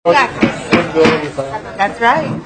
That's right.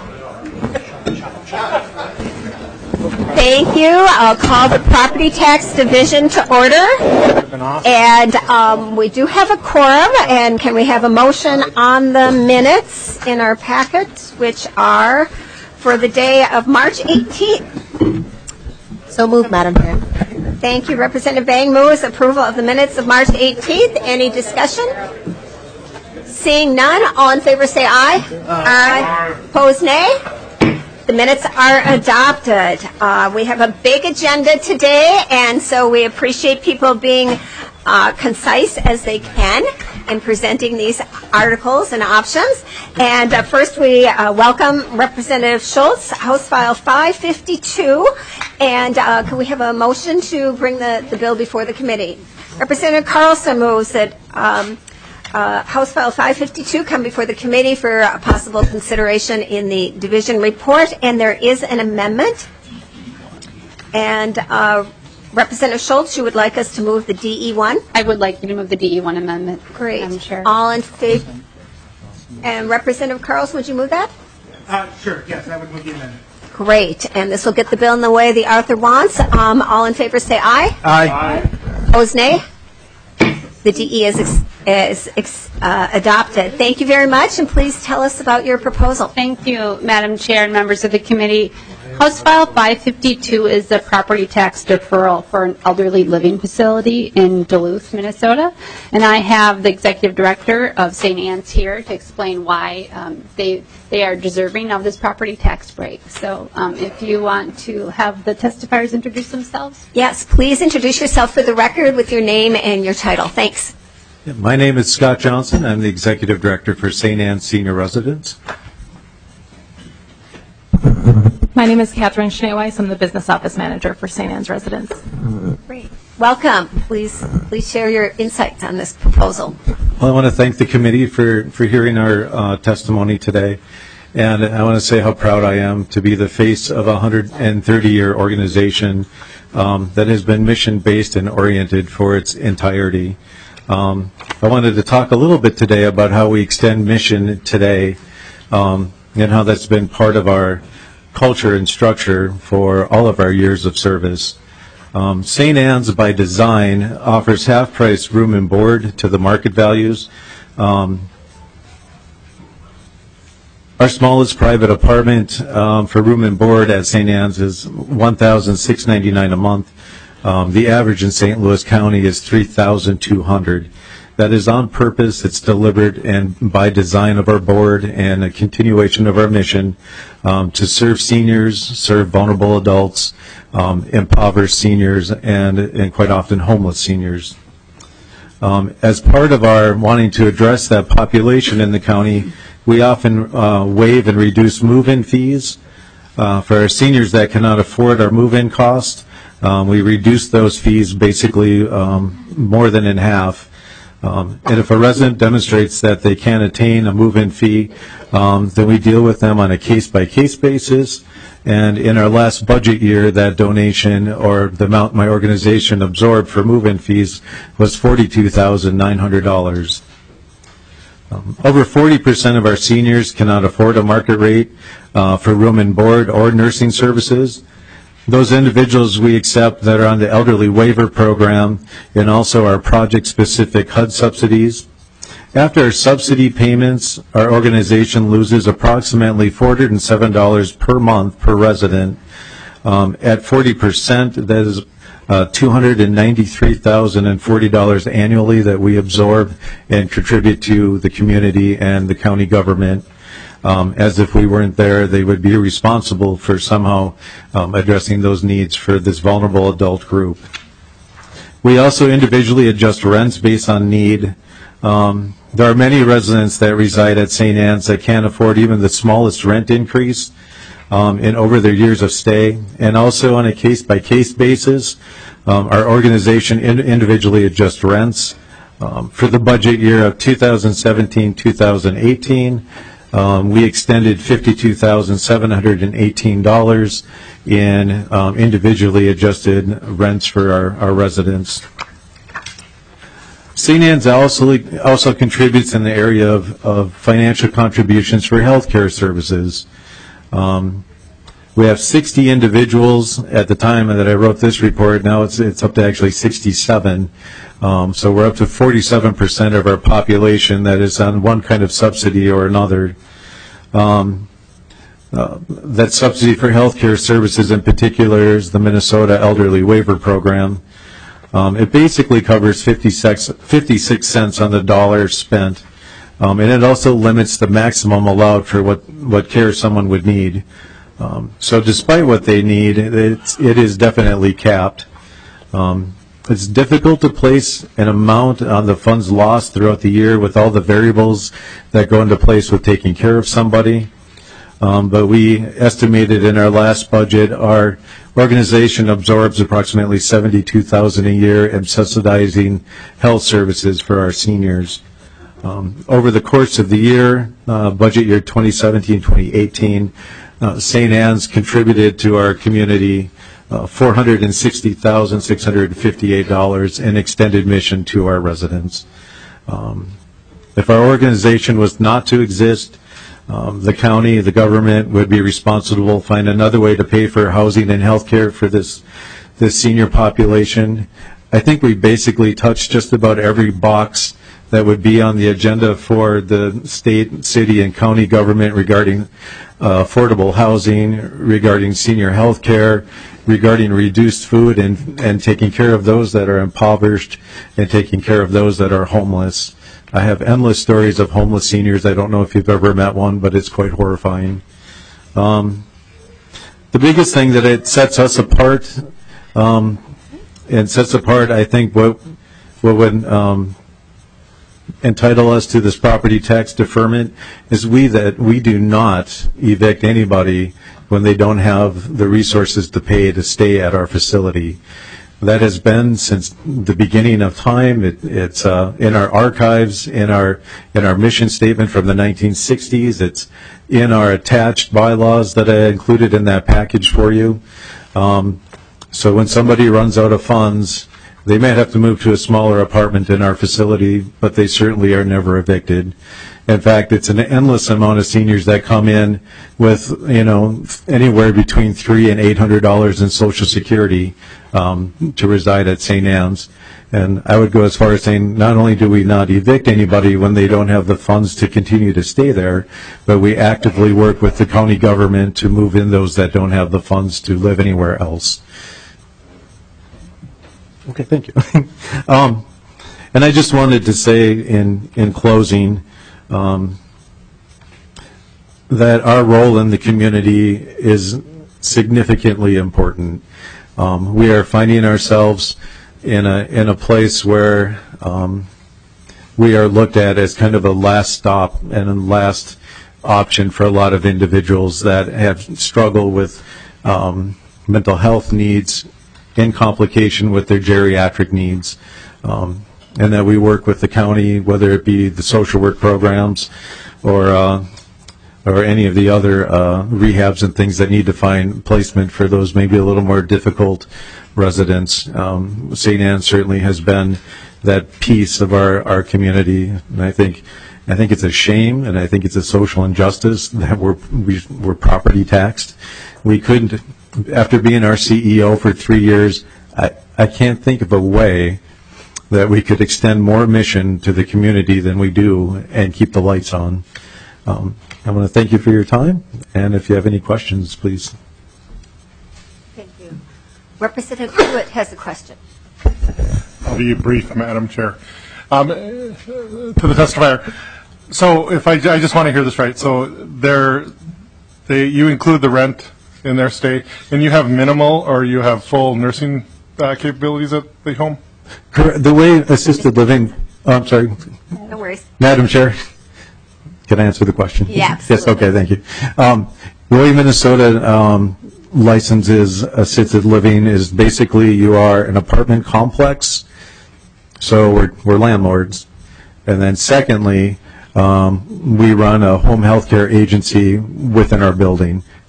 Thank you. I'll call the Property Tax Division to order. And we do have a quorum. And can we have a motion on the minutes in our packet, which are for the day of March 18th? So moved, Madam Chair. Thank you. Representative Bang moves approval of the minutes of March 18th. Any discussion? Seeing none, all in favor say aye. Aye. Opposed, nay. The minutes are adopted. We have a big agenda today, and so we appreciate people being concise as they can in presenting these articles and options. And first we welcome Representative Schultz, House File 552. And can we have a motion to bring the bill before the committee? Representative Carlson moves that House File 552 come before the committee for a possible consideration in the division report, and there is an amendment. And Representative Schultz, you would like us to move the DE1? I would like you to move the DE1 amendment. Great. Madam Chair. All in favor? And Representative Carlson, would you move that? Sure, yes, I would move the amendment. Great. And this will get the bill in the way the author wants. All in favor say aye. Aye. Opposed, nay. The DE is adopted. Thank you very much, and please tell us about your proposal. Thank you, Madam Chair and members of the committee. House File 552 is the property tax deferral for an elderly living facility in Duluth, Minnesota. And I have the executive director of St. Anne's here to explain why they are deserving of this property tax break. So if you want to have the testifiers introduce themselves. Yes, please introduce yourself for the record with your name and your title. Thanks. My name is Scott Johnson. I'm the executive director for St. Anne's Senior Residence. My name is Catherine Schneeweiss. I'm the business office manager for St. Anne's Residence. Great. Welcome. Please share your insights on this proposal. Well, I want to thank the committee for hearing our testimony today. And I want to say how proud I am to be the face of a 130-year organization that has been mission-based and oriented for its entirety. I wanted to talk a little bit today about how we extend mission today and how that's been part of our culture and structure for all of our years of service. St. Anne's, by design, offers half-price room and board to the market values. Our smallest private apartment for room and board at St. Anne's is $1,699 a month. The average in St. Louis County is $3,200. That is on purpose. It's deliberate and by design of our board and a continuation of our mission to serve seniors, serve vulnerable adults, impoverished seniors, and quite often homeless seniors. As part of our wanting to address that population in the county, we often waive and reduce move-in fees. For our seniors that cannot afford our move-in cost, we reduce those fees basically more than in half. And if a resident demonstrates that they can't attain a move-in fee, then we deal with them on a case-by-case basis. And in our last budget year, that donation or the amount my organization absorbed for move-in fees was $42,900. Over 40% of our seniors cannot afford a market rate for room and board or nursing services. Those individuals we accept that are on the elderly waiver program and also our project-specific HUD subsidies. After our subsidy payments, our organization loses approximately $407 per month per resident. At 40%, that is $293,040 annually that we absorb and contribute to the community and the county government. As if we weren't there, they would be responsible for somehow addressing those needs for this vulnerable adult group. We also individually adjust rents based on need. There are many residents that reside at St. Anne's that can't afford even the smallest rent increase over their years of stay. And also on a case-by-case basis, our organization individually adjusts rents. For the budget year of 2017-2018, we extended $52,718 in individually adjusted rents for our residents. St. Anne's also contributes in the area of financial contributions for healthcare services. We have 60 individuals at the time that I wrote this report. Now it's up to actually 67. So we're up to 47% of our population that is on one kind of subsidy or another. That subsidy for healthcare services in particular is the Minnesota Elderly Waiver Program. It basically covers 56 cents on the dollar spent, and it also limits the maximum allowed for what care someone would need. So despite what they need, it is definitely capped. It's difficult to place an amount on the funds lost throughout the year with all the variables that go into place with taking care of somebody. But we estimated in our last budget, our organization absorbs approximately $72,000 a year in subsidizing health services for our seniors. Over the course of the year, budget year 2017-2018, St. Anne's contributed to our community $460,658 in extended mission to our residents. If our organization was not to exist, the county, the government would be responsible to find another way to pay for housing and health care for this senior population. I think we basically touched just about every box that would be on the agenda for the state, city, and county government regarding affordable housing, regarding senior health care, regarding reduced food and taking care of those that are impoverished and taking care of those that are homeless. I have endless stories of homeless seniors. I don't know if you've ever met one, but it's quite horrifying. The biggest thing that it sets us apart, I think, what would entitle us to this property tax deferment is we do not evict anybody when they don't have the resources to pay to stay at our facility. That has been since the beginning of time. It's in our archives, in our mission statement from the 1960s. It's in our attached bylaws that I included in that package for you. So when somebody runs out of funds, they may have to move to a smaller apartment in our facility, but they certainly are never evicted. In fact, it's an endless amount of seniors that come in with, anywhere between $300 and $800 in Social Security to reside at St. Anne's. And I would go as far as saying not only do we not evict anybody when they don't have the funds to continue to stay there, but we actively work with the county government to move in those that don't have the funds to live anywhere else. Okay, thank you. And I just wanted to say in closing that our role in the community is significantly important. We are finding ourselves in a place where we are looked at as kind of a last stop and a last option for a lot of individuals that have struggled with mental health needs in complication with their geriatric needs, and that we work with the county, whether it be the social work programs or any of the other rehabs and things that need to find placement for those maybe a little more difficult residents. St. Anne certainly has been that piece of our community, and I think it's a shame, and I think it's a social injustice that we're property taxed. We couldn't. After being our CEO for 3 years, I can't think of a way that we could extend more mission to the community than we do and keep the lights on. I want to thank you for your time, and if you have any questions, please. Thank you. Representative Hewitt has a question. I'll be brief, Madam Chair. To the testifier. So if I just want to hear this right. So you include the rent in their stay, and you have minimal or you have full nursing capabilities at the home? The way assisted living, I'm sorry. No worries. Madam Chair, can I answer the question? Yeah, Yes, okay, thank you. The way Minnesota licenses assisted living is basically you are an apartment complex, so we're landlords. And then secondly, we run a home health care agency within our building.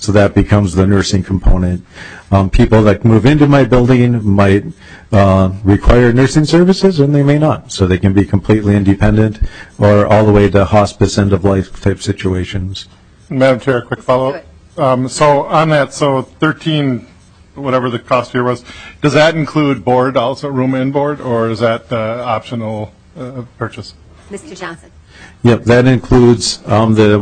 So that becomes the nursing component. People that move into my building might require nursing services, and they may not. So they can be completely independent, or all the way to hospice, end-of-life type situations. Madam Chair, a quick follow-up. So on that, so 13, whatever the cost here was, does that include board also, room and board, or is that optional purchase? Mr. Johnson. Yep, that includes the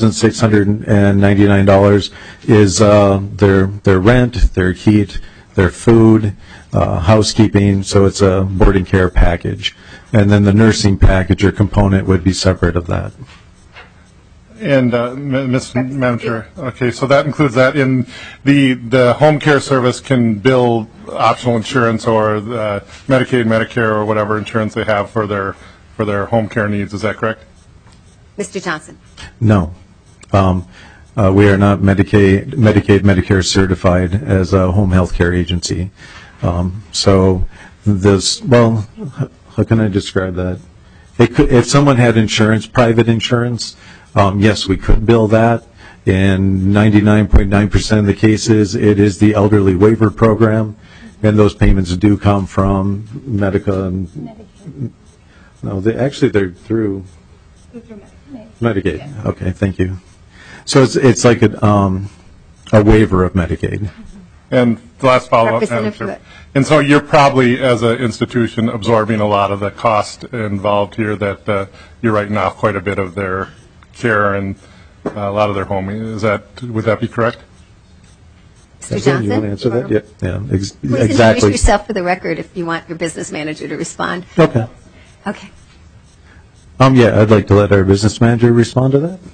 $1,699 is their rent, their heat, their food, housekeeping, so it's a boarding care package. And then the nursing package or component would be separate of that. And Madam Chair, okay, so that includes that. In the home care service can bill optional insurance or Medicaid, Medicare, or whatever insurance they have for their home care needs. Is that correct? Mr. Johnson. No. We are not Medicaid, Medicare certified as a home health care agency. So this, well, how can I describe that? If someone had insurance, private insurance, yes, we could bill that. In 99.9% of the cases, it is the elderly waiver program, and those payments do come from Medica. No, they're through Medicaid. Okay, thank you. So it's like a waiver of Medicaid. And the last follow-up, Madam Chair. And so you're probably, as an institution, absorbing a lot of the cost involved here, that you're writing off quite a bit of their care and a lot of their home. Would that be correct? Mr. Johnson? You want to answer that? Yeah, Please exactly. introduce yourself for the record if you want your business manager to respond. Okay. Okay. Yeah, I'd like to let our business manager respond to that.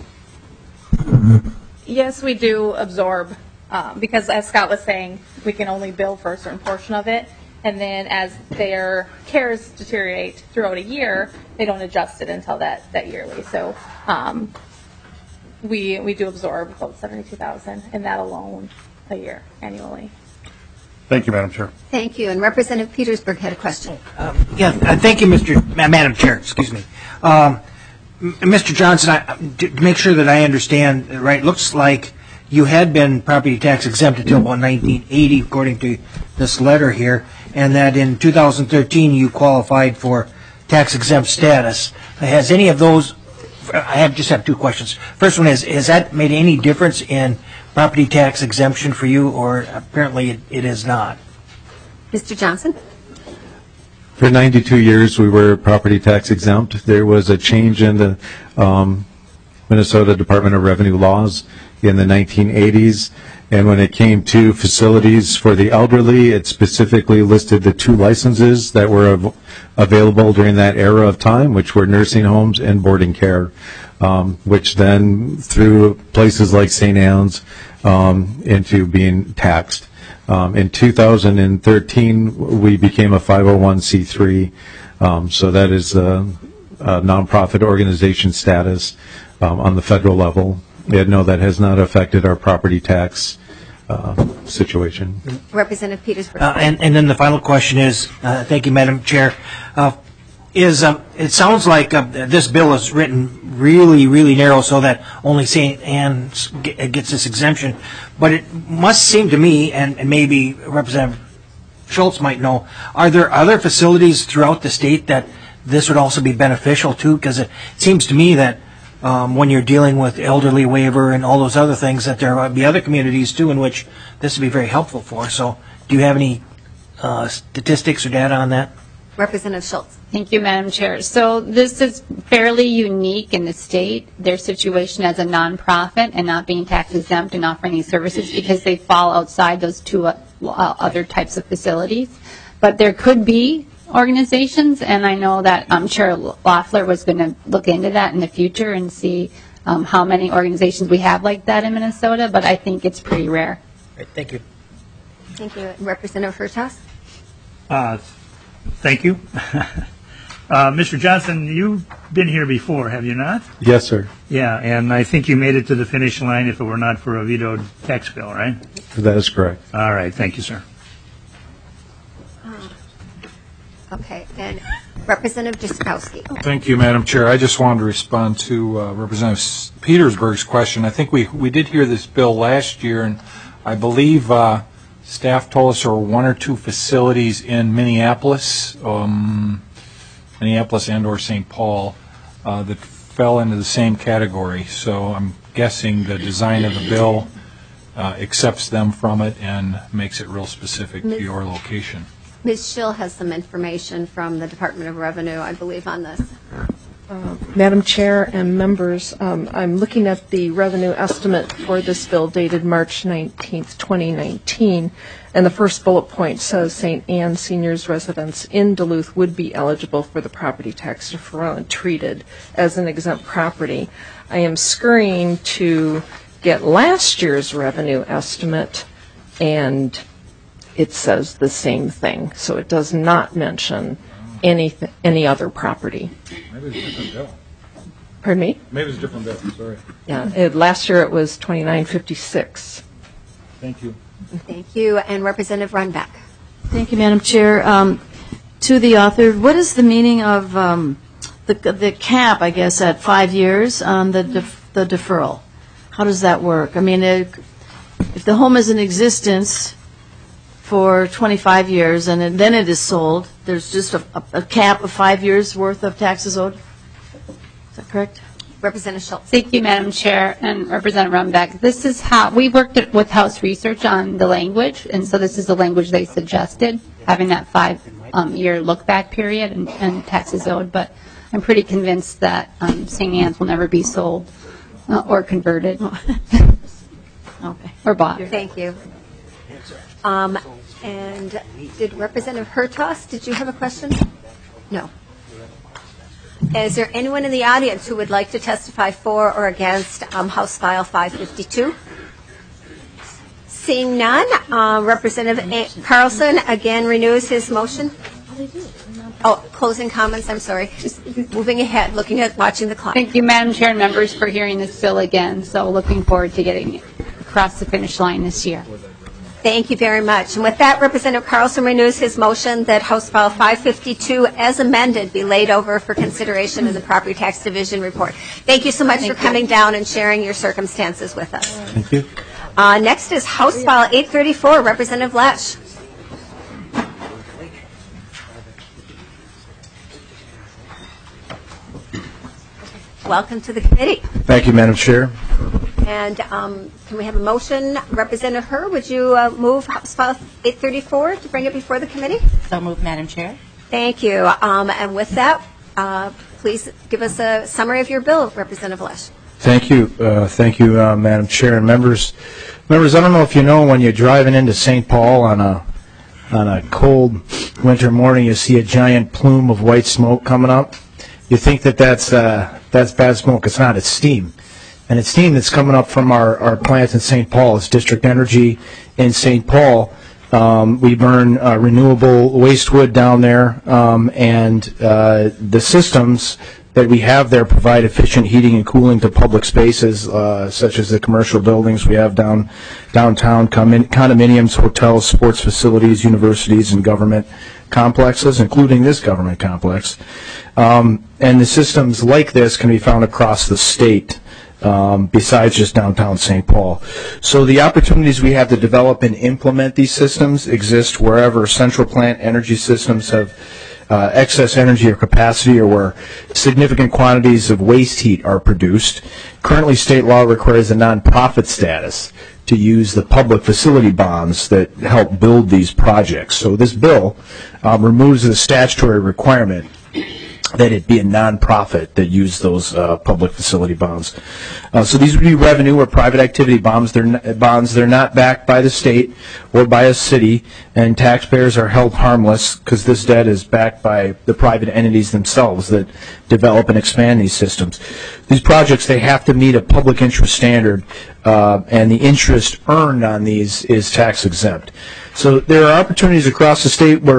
Yes, we do absorb, because as Scott was saying, we can only bill for a certain portion of it. And then as their cares deteriorate throughout a year, they don't adjust it until that yearly. So we do absorb about $72,000 in that alone a year annually. Thank you, Madam Chair. Thank you. And Representative Petersburg had a question. Thank you, Madam Chair. Excuse me. Mr. Johnson, to make sure that I understand right, looks like you had been property tax exempt until about 1980, according to this letter here, and that in 2013 you qualified for tax exempt status. Has any of those? I just have two questions. First one is, has that made any difference in property tax exemption for you, or apparently it is not? Mr. Johnson? For 92 years, we were property tax exempt. There was a change in the Minnesota Department of Revenue laws in the 1980s, and when it came to facilities for the elderly, it specifically listed the two licenses that were available during that era of time, which were nursing homes and boarding care, which then threw places like St. Anne's into being taxed. In 2013, we became a 501c3, so that is a nonprofit organization status on the federal level. No, that has not affected our property tax situation. Representative Petersburg. And then the final question is, thank you, Madam Chair, it sounds like this bill is written really, really narrow so that only St. Anne's gets this exemption. But it must seem to me, and maybe Representative Schultz might know, are there other facilities throughout the state that this would also be beneficial to? Because it seems to me that when you're dealing with elderly waiver and all those other things, that there would be other communities too in which this would be very helpful for. So do you have any statistics or data on that? Representative Schultz. Thank you, Madam Chair. So this is fairly unique in the state, their situation as a nonprofit and not being tax exempt and offering these services, because they fall outside those two other types of facilities. But there could be organizations, and I know that Chair Loeffler was going to look into that in the future and see how many organizations we have like that in Minnesota, but I think it's pretty rare. Great, thank you. Thank you. Representative Hertaus. Thank you. Mr. Johnson, you've been here before, have you not? Yes, sir. Yeah, and I think you made it to the finish line if it were not for a vetoed tax bill, right? That is correct. All right, thank you, sir. Okay, and Representative Jaskowski. Thank you, Madam Chair. I just wanted to respond to Representative Petersburg's question. I think we did hear this bill last year, and I believe staff told us there were 1 or 2 facilities in Minneapolis and or St. Paul that fell into the same category. So I'm guessing the design of the bill accepts them from it and makes it real specific to your location. Ms. Schill has some information from the Department of Revenue, I believe, on this. Madam Chair and members, I'm looking at the revenue estimate for this bill dated March 19th, 2019, and the first bullet point says St. Anne seniors residents in Duluth would be eligible for the property tax deferral and treated as an exempt property. I am scurrying to get last year's revenue estimate, and it says the same thing, so it does not mention any other property. Maybe it's a different bill. Pardon me? Maybe it's a different bill. Sorry. Yeah, last year it was 2956. Thank you. Thank you. And Representative Runbeck. Thank you, Madam Chair. To the author, what is the meaning of the cap, I guess, at 5 years on the deferral? How does that work? I mean, if the home is in existence for 25 years and then it is sold, there's just a cap of 5 years worth of taxes owed? Is that correct? Representative Schultz. Thank you, Madam Chair and Representative Runbeck. This is how we worked with House Research on the language, and so this is the language they suggested, having that 5-year look-back period and taxes owed. But I'm pretty convinced that St. Anne's will never be sold or converted Okay. or bought. Thank you. And did Representative Hertas, did you have a question? No. Is there anyone in the audience who would like to testify for or against House File 552? Seeing none, Representative Carlson again renews his motion. Oh, closing comments, I'm sorry. Just moving ahead, watching the clock. Thank you, Madam Chair and members, for hearing this bill again. So looking forward to getting it across the finish line this year. Thank you very much. And with that, Representative Carlson renews his motion that House File 552, as amended, be laid over for consideration in the Property Tax Division report. Thank you so much for coming down and sharing your circumstances with us. Thank you. Next is House File 834, Representative Lesh. Welcome to the committee. Thank you, Madam Chair. And can we have a motion? Representative Herr, would you move House File 834 to bring it before the committee? So moved, Madam Chair. Thank you. And with that, please give us a summary of your bill, Representative Lesh. Thank you. Madam Chair and members. Members, I don't know if you know, when you're driving into St. Paul on a cold winter morning, you see a giant plume of white smoke coming up. You think that's bad smoke. It's not. It's steam. And it's steam that's coming up from our plant in St. Paul. It's District Energy in St. Paul. We burn renewable waste wood down there, and the systems that we have there provide efficient heating and cooling to public spaces, such as the commercial buildings we have downtown, condominiums, hotels, sports facilities, universities, and government complexes, including this government complex. And the systems like this can be found across the state, besides just downtown St. Paul. So the opportunities we have to develop and implement these systems exist wherever central plant energy systems have excess energy or capacity, or where significant quantities of waste heat are produced. Currently, state law requires a nonprofit status to use the public facility bonds that help build these projects. So this bill removes the statutory requirement that it be a nonprofit that use those public facility bonds. So these would be revenue or private activity bonds. They're not backed by the state or by a city, and taxpayers are held harmless because this debt is backed by the private entities themselves that develop and expand these systems. These projects, they have to meet a public interest standard, and the interest earned on these is tax exempt. So there are opportunities across the state where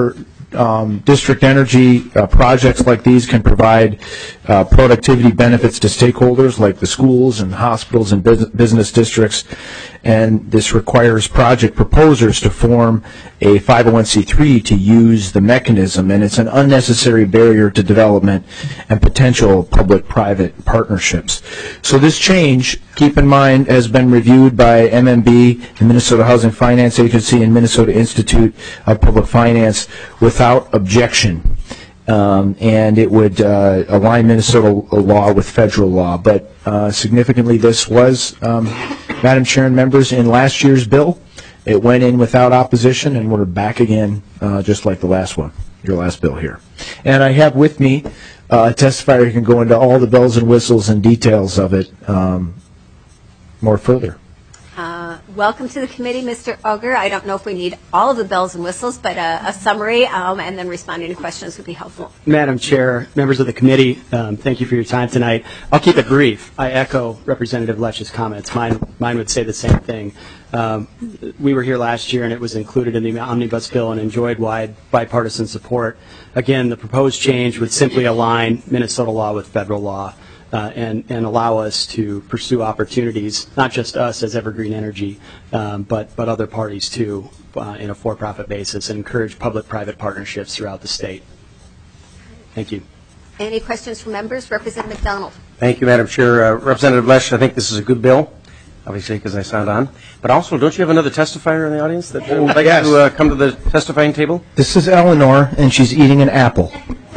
District energy projects like these can provide productivity benefits to stakeholders like the schools and hospitals and business districts, and this requires project proposers to form a 501c3 to use the mechanism, and it's an unnecessary barrier to development and potential public-private partnerships. So this change, keep in mind, has been reviewed by MMB, the Minnesota Housing Finance Agency, and Minnesota Institute of Public Finance without objection. And it would align Minnesota law with federal law. But significantly, this was, Madam Chair and members, in last year's bill. It went in without opposition, and we're back again, just like the last one, your last bill here. And I have with me a testifier who can go into all the bells and whistles and details of it more further. Welcome to the committee, Mr. Auger. I don't know if we need all of the bells and whistles, but a summary and then responding to questions would be helpful. Madam Chair, members of the committee, thank you for your time tonight. I'll keep it brief. I echo Representative Lesch's comments. Mine would say the same thing. We were here last year and it was included in the omnibus bill and enjoyed wide bipartisan support. Again, the proposed change would simply align Minnesota law with federal law. And allow us to pursue opportunities, not just us as Evergreen Energy, but other parties too, in a for-profit basis, and encourage public-private partnerships throughout the state. Thank you. Any questions from members? Representative McDonald. Thank you, Madam Chair. Representative Lesch, I think this is a good bill, obviously because I signed on. But also, don't you have another testifier in the audience that would like to come to the testifying table? This is Eleanor, and she's eating an apple.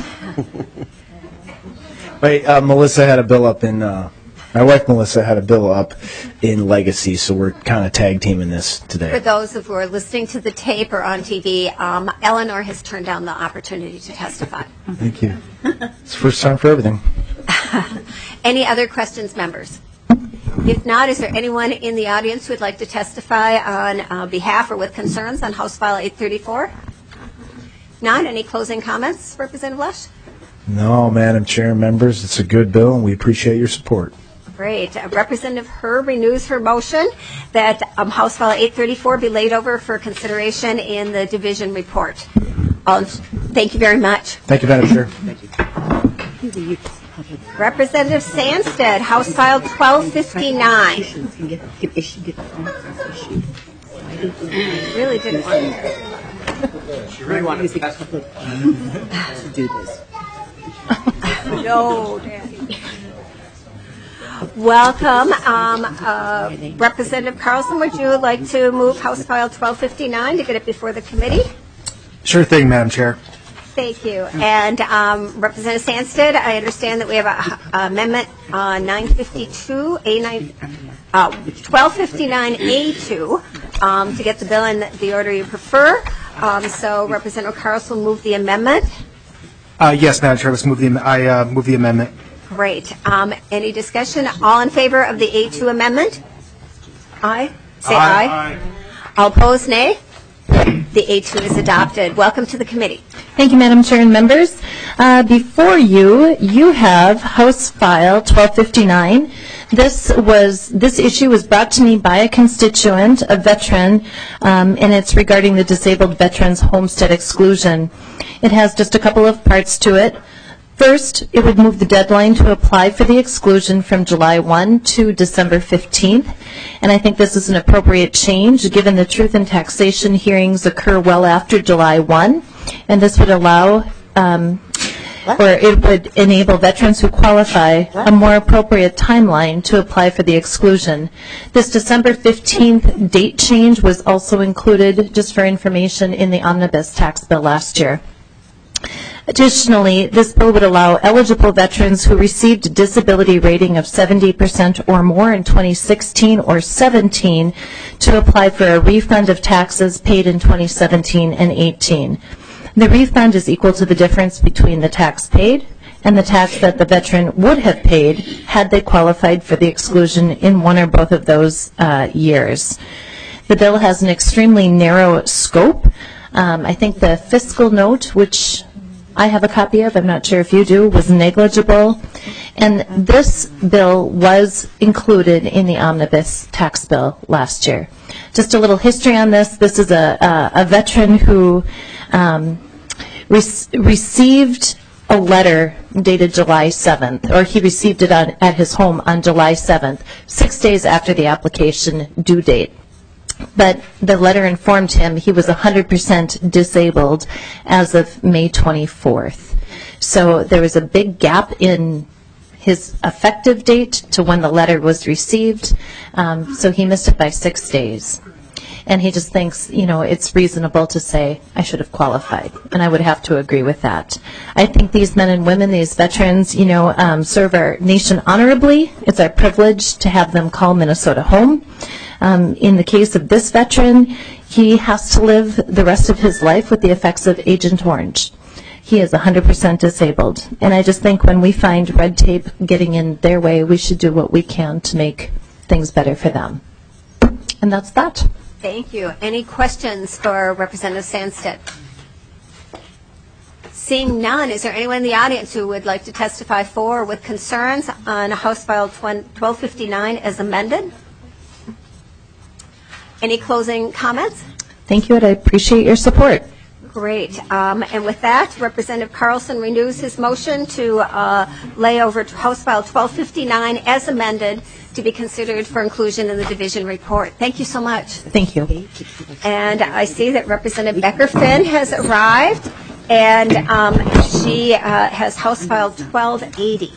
Wait, Melissa had a bill up in, my wife Melissa had a bill up in Legacy, so we're kind of tag teaming this today. For those who are listening to the tape or on TV, Eleanor has turned down the opportunity to testify. Thank you. It's the first time for everything. Any other questions, members? If not, is there anyone in the audience who would like to testify on behalf or with concerns on House File 834? Not? Any closing comments, Representative Lesch? No, Madam Chair and members, it's a good bill, and we appreciate your support. Great. Representative Herb renews her motion that House File 834 be laid over for consideration in the division report. Thank you very much. Thank you, Madam Chair. Thank you. Representative Sandstead, House File 1259. Really didn't want to. She really wanted to do this. No, Daddy. Welcome. Representative Carlson, would you like to move House File 1259 to get it before the committee? Sure thing, Madam Chair. Thank you. And Representative Sandstead, I understand that we have an amendment 952, 1259A2 to get the bill in the order you prefer. So Representative Carlson will move the amendment. Yes, Madam Chair, I move the amendment. Great. Any discussion? All in favor of the A2 amendment? Aye. Say aye. Aye. All opposed, nay? The A2 is adopted. Welcome to the committee. Thank you, Madam Chair and members. Before you have House File 1259. This issue was brought to me by a constituent, a veteran, and it's regarding the disabled veterans homestead exclusion. It has just a couple of parts to it. First, it would move the deadline to apply for the exclusion from July 1 to December 15th, and I think this is an appropriate change given the truth and taxation hearings occur well after July 1, and this would allow or it would enable veterans who qualify a more appropriate timeline to apply for the exclusion. This December 15th date change was also included, just for information, in the omnibus tax bill last year. Additionally, this bill would allow eligible veterans who received a disability rating of 70% or more in 2016 or 17 to apply for a refund of taxes paid in 2017 and 18. The refund is equal to the difference between the tax paid and the tax that the veteran would have paid had they qualified for the exclusion in one or both of those years. The bill has an extremely narrow scope. I think the fiscal note, which I have a copy of, I'm not sure if you do, was negligible. And this bill was included in the omnibus tax bill last year. Just a little history on this. This is a veteran who received a letter dated July 7th, or he received it at his home on July 7th, 6 days after the application due date. But the letter informed him he was 100% disabled as of May 24th. So there was a big gap in his effective date to when the letter was received, so he missed it by 6 days. And he just thinks, it's reasonable to say, I should have qualified. And I would have to agree with that. I think these men and women, these veterans, serve our nation honorably. It's our privilege to have them call Minnesota home. In the case of this veteran, he has to live the rest of his life with the effects of Agent Orange. He is 100% disabled. And I just think when we find red tape getting in their way, we should do what we can to make things better for them. And that's that. Thank you. Any questions for Representative Sandstedt? Seeing none, is there anyone in the audience who would like to testify for or with concerns on House File 1259 as amended? Any closing comments? Thank you, and I appreciate your support. Great. And with that, Representative Carlson renews his motion to lay over House File 1259 as amended to be considered for inclusion in the division report. Thank you so much. Thank you. And I see that Representative Becker-Finn has arrived, and she has House File 1280.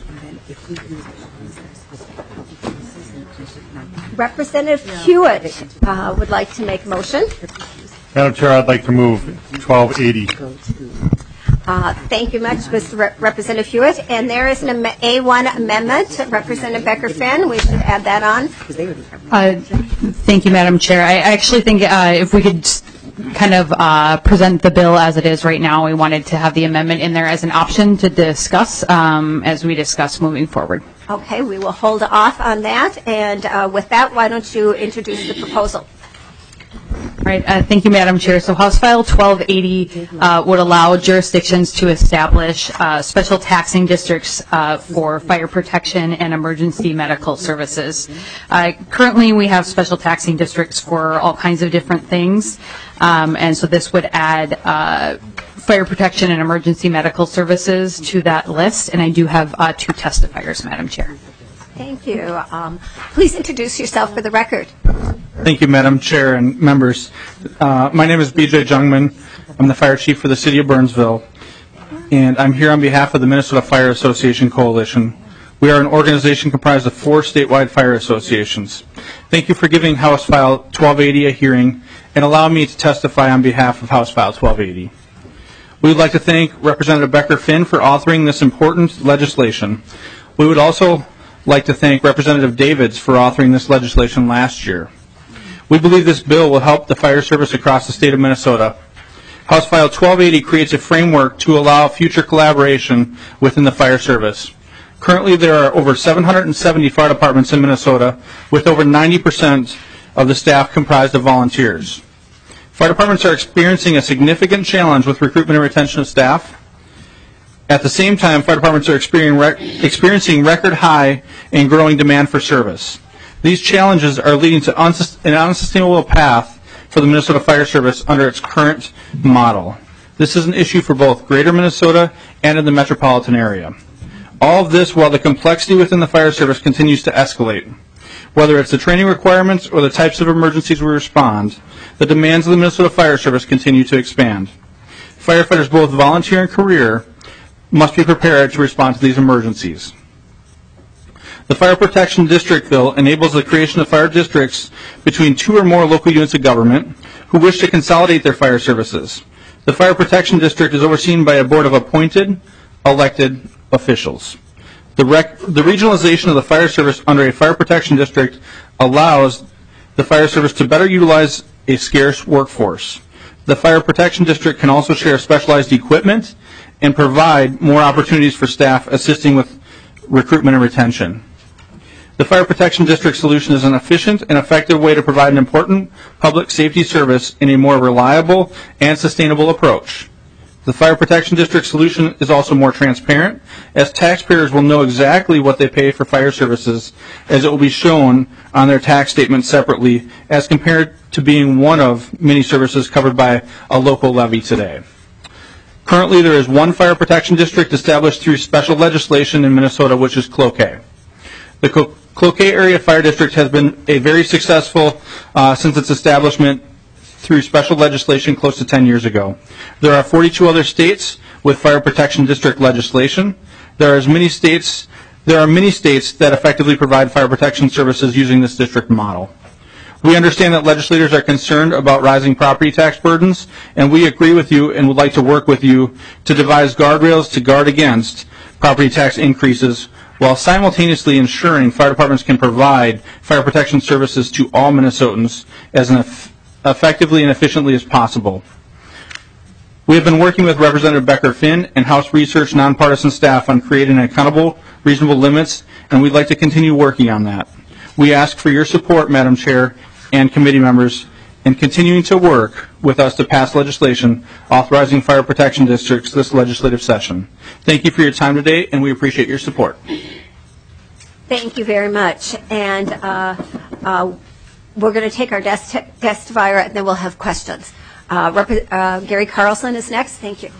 Representative Hewitt would like to make a motion. Madam Chair, I'd like to move 1280. Thank you much, Mr. Representative Hewitt. And there is an A1 amendment. Representative Becker-Finn, we should add that on. Thank you, Madam Chair. I actually think if we could kind of present the bill as it is right now, we wanted to have the amendment in there as an option to discuss as we discuss moving forward. Okay, we will hold off on that. And with that, why don't you introduce the proposal? Right. Thank you, Madam Chair. So House File 1280 would allow jurisdictions to establish special taxing districts for fire protection and emergency medical services. Currently, we have special taxing districts for all kinds of different things, and so this would add fire protection and emergency medical services to that list, and I do have 2 testifiers, Madam Chair. Thank you. Please introduce yourself for the record. Thank you, Madam Chair and members. My name is B.J. Jungman. I'm the fire chief for the city of Burnsville, and I'm here on behalf of the Minnesota Fire Association Coalition. We are an organization comprised of 4 statewide fire associations. Thank you for giving House File 1280 a hearing and allowing me to testify on behalf of House File 1280. We would like to thank Representative Becker-Finn for authoring this important legislation. We would also like to thank Representative Davids for authoring this legislation last year. We believe this bill will help the fire service across the state of Minnesota. House File 1280 creates a framework to allow future collaboration within the fire service. Currently, there are over 770 fire departments in Minnesota, with over 90% of the staff comprised of volunteers. Fire departments are experiencing a significant challenge with recruitment and retention of staff. At the same time, fire departments are experiencing record high and growing demand for service. These challenges are leading to an unsustainable path for the Minnesota Fire Service under its current model. This is an issue for both greater Minnesota and in the metropolitan area. All of this while the complexity within the fire service continues to escalate. Whether it's the training requirements or the types of emergencies we respond, the demands of the Minnesota Fire Service continue to expand. Firefighters, both volunteer and career, must be prepared to respond to these emergencies. The Fire Protection District Bill enables the creation of fire districts between 2 or more local units of government who wish to consolidate their fire services. The Fire Protection District is overseen by a board of appointed, elected officials. The regionalization of the fire service under a fire protection district allows the fire service to better utilize a scarce workforce. The Fire Protection District can also share specialized equipment and provide more opportunities for staff assisting with recruitment and retention. The Fire Protection District solution is an efficient and effective way to provide an important public safety service in a more reliable and sustainable approach. The Fire Protection District solution is also more transparent, as taxpayers will know exactly what they pay for fire services, as it will be shown on their tax statement separately, as compared to being one of many services covered by a local levy today. Currently, there is one fire protection district established through special legislation in Minnesota, which is Cloquet. The Cloquet Area Fire District has been a very successful since its establishment through special legislation close to 10 years ago. There are 42 other states with fire protection district legislation. There are many states that effectively provide fire protection services using this district model. We understand that legislators are concerned about rising property tax burdens, and we agree with you and would like to work with you to devise guardrails to guard against property tax increases while simultaneously ensuring fire departments can provide fire protection services to all Minnesotans as effectively and efficiently as possible. We have been working with Representative Becker Finn and House Research nonpartisan staff on creating accountable, reasonable limits, and we'd like to continue working on that. We ask for your support, Madam Chair and committee members, in continuing to work with us to pass legislation authorizing fire protection districts this legislative session. Thank you for your time today, and we appreciate your support. Thank you very much. And we're going to take our guest testifier, and then we'll have questions. Gary Carlson is next. Thank you.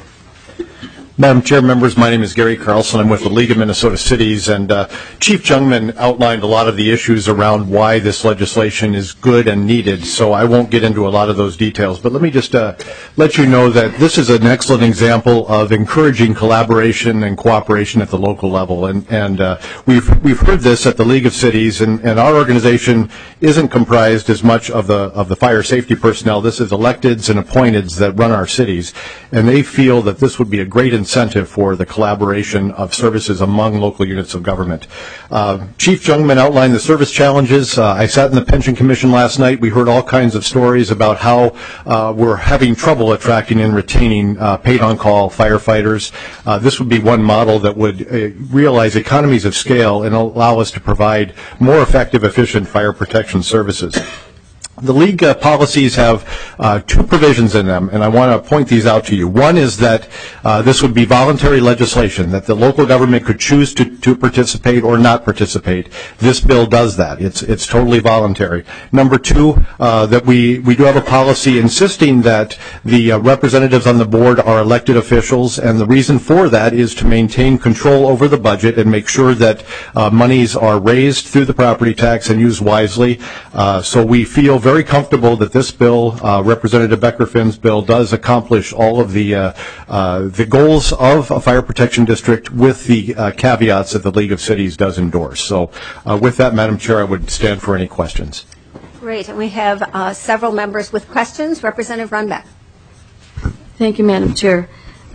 Madam Chair, members, my name is Gary Carlson. I'm with the League of Minnesota Cities, and Chief Jungman outlined a lot of the issues around why this legislation is good and needed, so I won't get into a lot of those details. But let me just let you know that this is an excellent example of encouraging collaboration and cooperation at the local level, and we've heard this at the League of Cities, and our organization isn't comprised as much of the fire safety personnel. This is electeds and appointeds that run our cities, and they feel that this would be a great incentive for the collaboration of services among local units of government. Chief Jungman outlined the service challenges. I sat in the Pension Commission last night. We heard all kinds of stories about how we're having trouble attracting and retaining paid on-call firefighters. This would be one model that would realize economies of scale and allow us to provide more effective, efficient fire protection services. The League policies have two provisions in them, and I want to point these out to you. One is that this would be voluntary legislation, that the local government could choose to participate or not participate. This bill does that. It's totally voluntary. Number two, that we do have a policy insisting that the representatives on the board are elected officials, and the reason for that is to maintain control over the budget and make sure that monies are raised through the property tax and used wisely. So we feel very comfortable that this bill, Representative Becker Finn's bill, does accomplish all of the goals of a fire protection district with the caveats that the League of Cities does endorse. So with that, Madam Chair, I would stand for any questions. Great. And we have several members with questions. Representative Runbeck. Thank you, Madam Chair.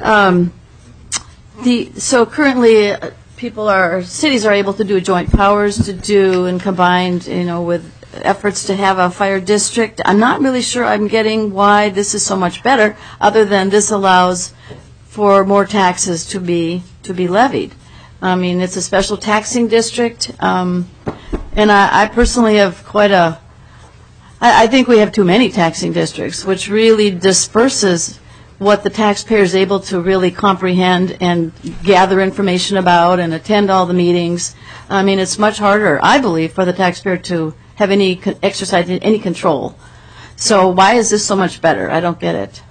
So currently, cities are able to do joint powers to do and combined, with efforts to have a fire district. I'm not really sure I'm getting why this is so much better, other than this allows for more taxes to be levied. I mean, it's a special taxing district, and I personally have I think we have too many taxing districts, which really disperses what the taxpayer is able to really comprehend and gather information about and attend all the meetings. I mean, it's much harder, I believe, for the taxpayer to have exercise any control. So why is this so much better? I don't get it.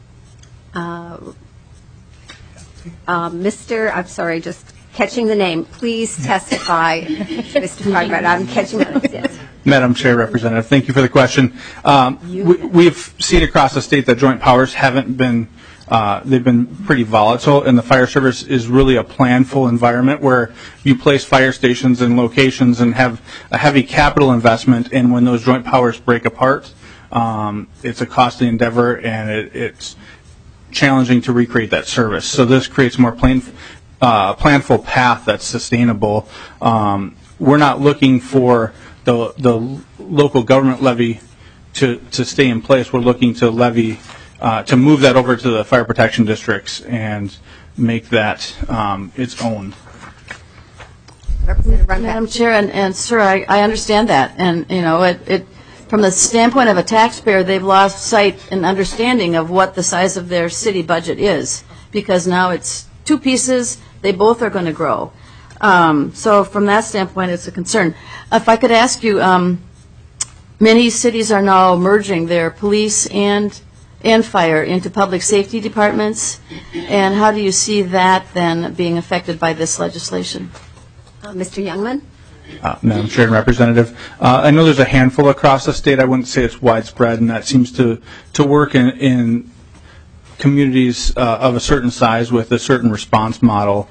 I'm sorry, just catching the name. Please testify, Mr. Fargard. I'm catching the name. Madam Chair, Representative, thank you for the question. We've seen across the state that joint powers haven't been they've been pretty volatile, and the fire service is really a planful environment where you place fire stations in locations and have a heavy capital investment, and when those joint powers break apart, it's a costly endeavor, and it's challenging to recreate that service. So this creates a more planful path that's sustainable. We're not looking for the local government levy to stay in place. We're looking to levy to move that over to the fire protection districts and make that its own. Madam Chair and sir, I understand that, and it from the standpoint of a taxpayer, they've lost sight and understanding of what the size of their city budget is, because now it's two pieces. They both are going to grow. So from that standpoint, it's a concern. If I could ask you, many cities are now merging their police and and fire into public safety departments? And how do you see that then being affected by this legislation? Mr. Youngman? Madam Chair and Representative, I know there's a handful across the state. I wouldn't say it's widespread, and that seems to work in communities of a certain size with a certain response model.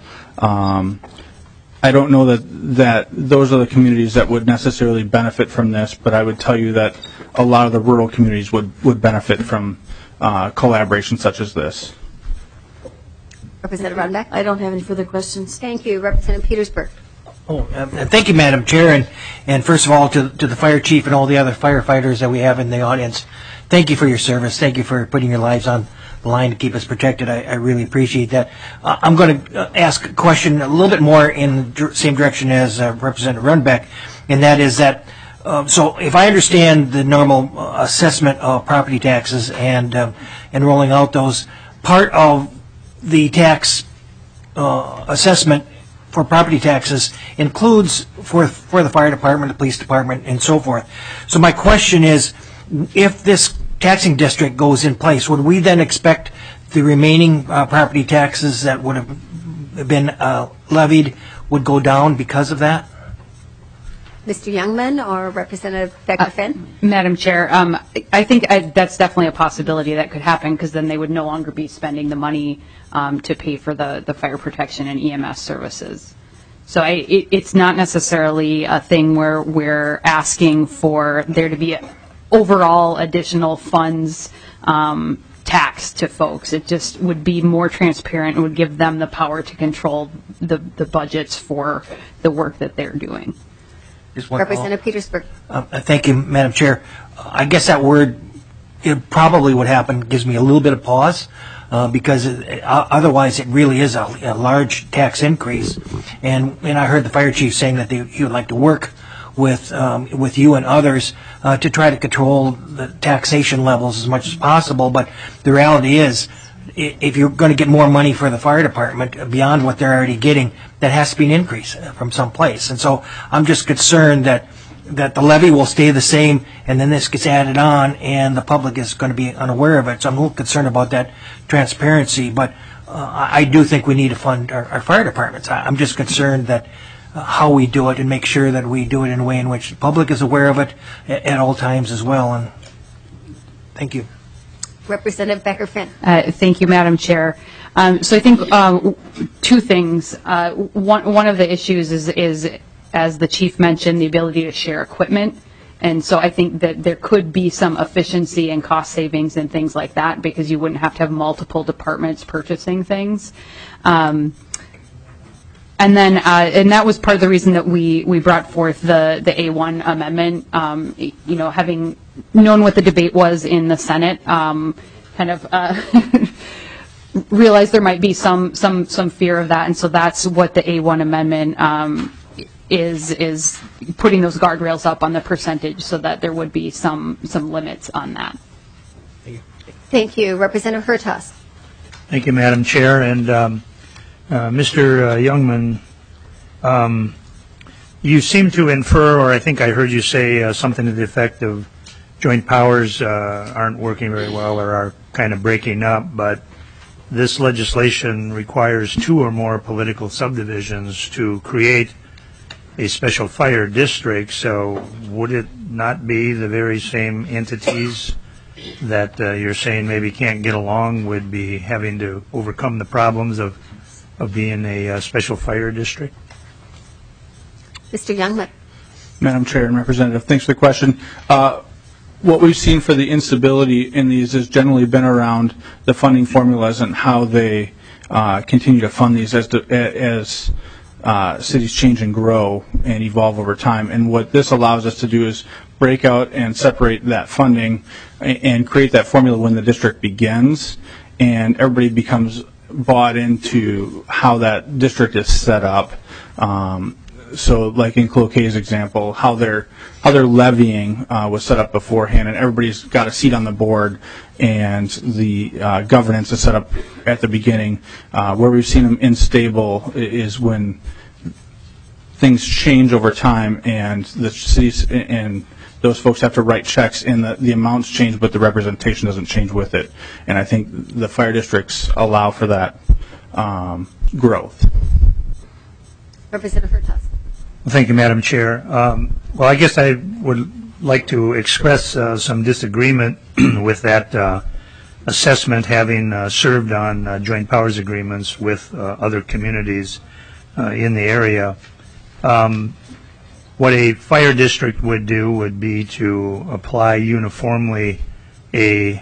I don't know that those are the communities that would necessarily benefit from this, but I would tell you that a lot of the rural communities would benefit from collaboration such as this. Representative Runbeck? I don't have any further questions. Thank you. Representative Petersburg? Thank you, Madam Chair, and first of all, to the fire chief and all the other firefighters that we have in the audience, thank you for your service. Thank you for putting your lives on the line to keep us protected. I really appreciate that. I'm going to ask a question a little bit more in the same direction as Representative Runbeck, and that is that, so if I understand the normal assessment of property taxes and rolling out those, part of the tax assessment for property taxes includes for the fire department, the police department, and so forth. So my question is, if this taxing district goes in place, would we then expect the remaining property taxes that would have been levied would go down because of that? Mr. Youngman or Representative Becker-Finn? Madam Chair, I think that's definitely a possibility that could happen, because then they would no longer be spending the money to pay for the fire protection and EMS services. So it's not necessarily a thing where we're asking for there to be overall additional funds taxed to folks. It just would be more transparent and would give them the power to control the budgets for the work that they're doing. Representative Petersburg? Thank you, Madam Chair. I guess that word, it probably would happen, gives me a little bit of pause, because otherwise it really is a large tax increase. And I heard the fire chief saying that he would like to work with you and others to try to control the taxation levels as much as possible. But the reality is, if you're going to get more money for the fire department beyond what they're already getting, that has to be an increase from someplace. And so I'm just concerned that the levy will stay the same, and then this gets added on, and the public is going to be unaware of it. So I'm a little concerned about that transparency. But I do think we need to fund our fire departments. I'm just concerned that how we do it and make sure that we do it in a way in which the public is aware of it at all times as well. And thank you. Representative Becker-Finn? Thank you, Madam Chair. So I think two things. One of the issues is, as the chief mentioned, the ability to share equipment. And so I think that there could be some efficiency and cost savings and things like that, because you wouldn't have to have multiple departments purchasing things. And then, and that was part of the reason that we brought forth the A1 amendment. Having known what the debate was in the Senate, realized there might be some fear of that, and so that's what the A1 amendment is putting those guardrails up on the percentage, so that there would be some limits on that. Thank you. Representative Hertaus? Thank you, Madam Chair. And Mr. Youngman, you seem to infer, or I think I heard you say something to the effect of joint powers aren't working very well or are kind of breaking up, but this legislation requires 2 or more political subdivisions to create a special fire district. So would it not be the very same entities that you're saying maybe can't get along would be having to overcome the problems of being a special fire district? Mr. Youngman? Madam Chair and Representative, thanks for the question. What we've seen for the instability in these has generally been around the funding formulas and how they continue to fund these as cities change and grow and evolve over time. And what this allows us to do is break out and separate that funding and create that formula when the district begins, and everybody becomes bought into how that district is set up. So like in Cloquet's example, how their levying was set up beforehand, and everybody's got a seat on the board, and the governance is set up at the beginning. Where we've seen them unstable is when things change over time, and the cities and those folks have to write checks, and the amounts change, but the representation doesn't change with it. And I think the fire districts allow for that growth. Representative Hurtas. Thank you, Madam Chair. Well, I guess I would like to express some disagreement with that assessment, having served on joint powers agreements with other communities in the area. What a fire district would do would be to apply uniformly a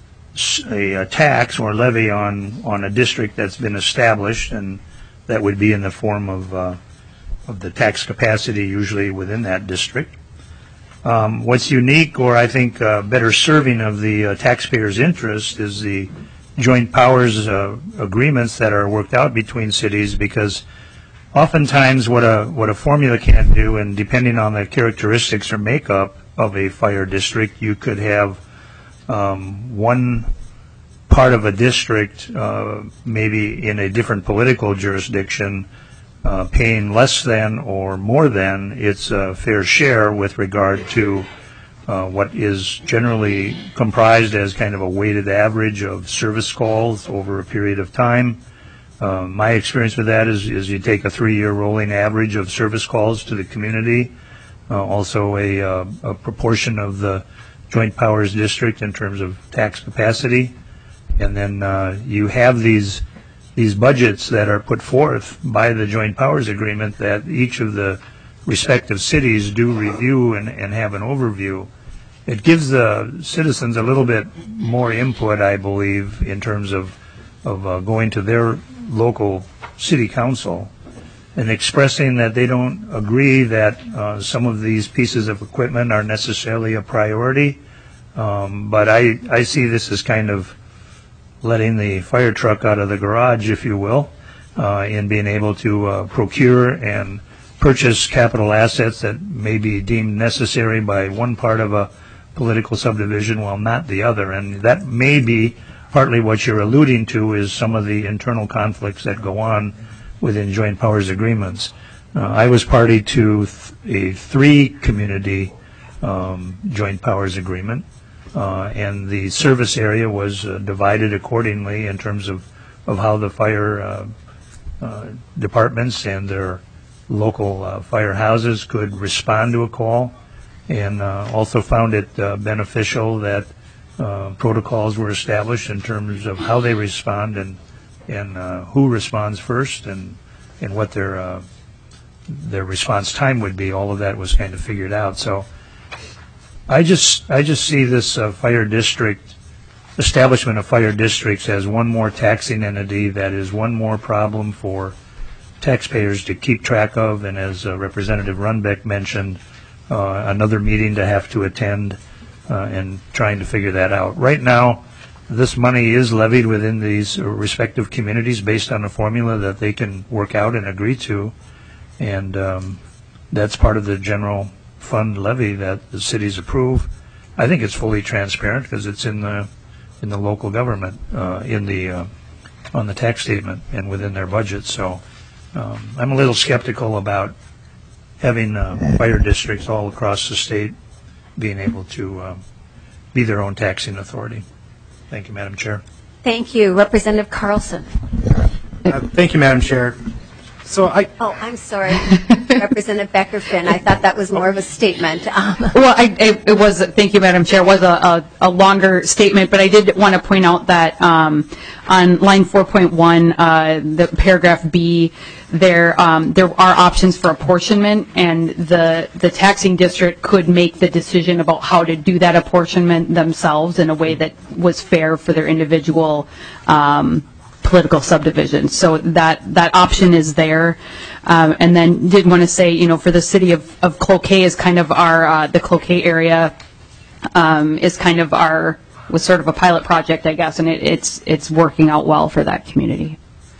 tax or levy on a district that's been established, and that would be in the form of the tax capacity usually within that district. What's unique, or I think better serving of the taxpayers' interest, is the joint powers agreements that are worked out between cities, because oftentimes what a formula can do, and depending on the characteristics or makeup of a fire district, you could have one part of a district maybe in a different political jurisdiction paying less than or more than its fair share with regard to what is generally comprised as kind of a weighted average of service calls over a period of time. My experience with that is you take a 3-year rolling average of service calls to the community, also a proportion of the joint powers district in terms of tax capacity, and then you have these budgets that are put forth by the joint powers agreement that each of the respective cities do review and have an overview. It gives the citizens a little bit more input, I believe, in terms of going to their local city council and expressing that they don't agree that some of these pieces of equipment are necessarily a priority. But I see this as kind of letting the fire truck out of the garage, if you will, in being able to procure and purchase capital assets that may be deemed necessary by one part of a political subdivision while not the other. And that may be partly what you're alluding to, is some of the internal conflicts that go on within joint powers agreements. I was party to a 3-community joint powers agreement, and the service area was divided accordingly in terms of how the fire departments and their local firehouses could respond to a call, and also found it beneficial that protocols were established in terms of how they respond and who responds first and what their response time would be. All of that was kind of figured out. So I just see this fire district, establishment of fire districts, as one more taxing entity that is one more problem for taxpayers to keep track of, and as Representative Runbeck mentioned, another meeting to have to attend and trying to figure that out. Right now, this money is levied within these respective communities based on a formula that they can work out and agree to, and that's part of the general fund levy that the cities approve. I think it's fully transparent because it's in the local government, on the tax statement and within their budget. So I'm a little skeptical about having fire districts all across the state being able to be their own taxing authority. Thank you, Madam Chair. Thank you. Representative Carlson. Thank you, Madam Chair. So I'm sorry. Representative Becker-Finn, I thought that was more of a statement. Well, it was, thank you, Madam Chair, it was a longer statement, but I did want to point out that on line 4.1, the paragraph B, there are options for apportionment, and the taxing district could make the decision about how to do that apportionment themselves in a way that was fair for their individual political subdivision. So that option is there. And then did want to say, for the city of Cloquet is kind of our, the Cloquet area is kind of was sort of a pilot project, I guess, and it's working out well for that community.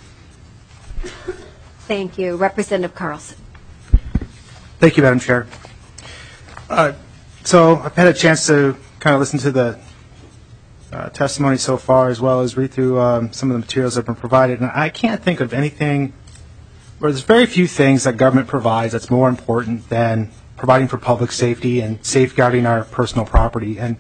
Thank you. Representative Carlson. Thank you, Madam Chair. So I've had a chance to kind of listen to the testimony so far, as well as read through some of the materials that have been provided, and I can't think of anything there's very few things that government provides that's more important than providing for public safety and safeguarding our personal property. And,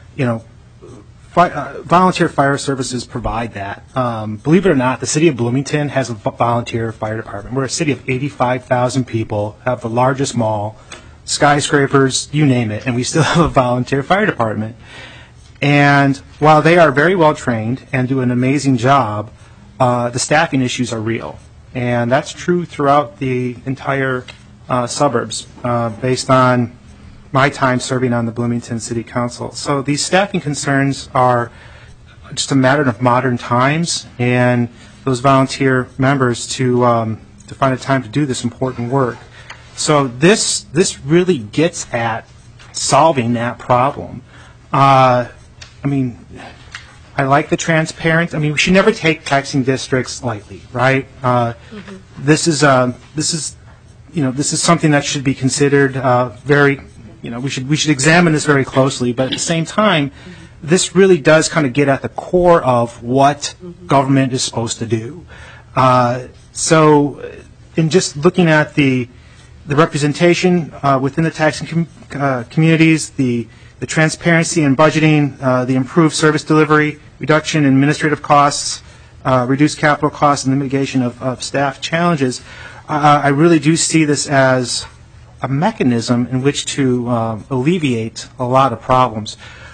volunteer fire services provide that. Believe it or not, the city of Bloomington has a volunteer fire department. We're a city of 85,000 people, have the largest mall, skyscrapers, you name it, and we still have a volunteer fire department. And while they are very well trained and do an amazing job, the staffing issues are real. And that's true throughout the entire suburbs, based on my time serving on the Bloomington City Council. So these staffing concerns are just a matter of modern times, and those volunteer members to find a time to do this important work. So this really gets at solving that problem. I like the transparency. We should never take taxing districts lightly, right? This is something that should be considered very. We should examine this very closely. But at the same time, this really does kind of get at the core of what government is supposed to do. So, in just looking at the representation within the taxing communities, the transparency in budgeting, the improved service delivery, reduction in administrative costs, reduced capital costs, and the mitigation of staff challenges, I really do see this as a mechanism in which to alleviate a lot of problems.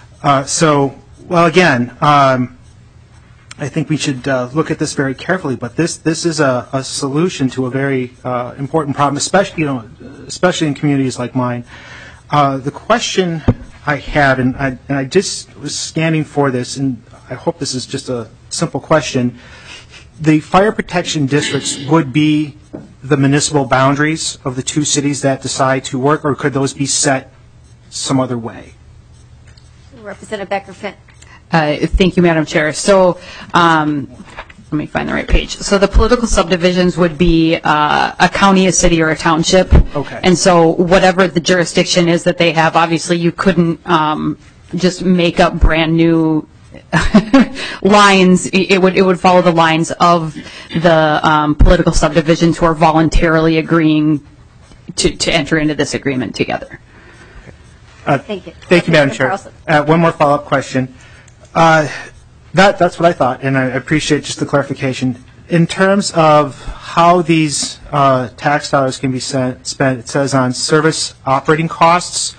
Again, I think we should look at this very carefully, but this is a solution to a very important problem, especially in communities like mine. The question I had, and I just was scanning for this, and I hope this is just a simple question. The fire protection districts would be the municipal boundaries of the two cities that decide to work, or could those be set some other way? Representative Becker-Finn. Thank you, Madam Chair. So let me find the right page. So the political subdivisions would be a county, a city, or a township. Okay. And so whatever the jurisdiction is that they have, obviously you couldn't just make up brand new lines. It would follow the lines of the political subdivisions who are voluntarily agreeing to enter into this agreement together. Thank you. Thank you, Madam Chair. One more follow-up question. That's what I thought, and I appreciate just the clarification. In terms of how these tax dollars can be spent, it says on service operating costs.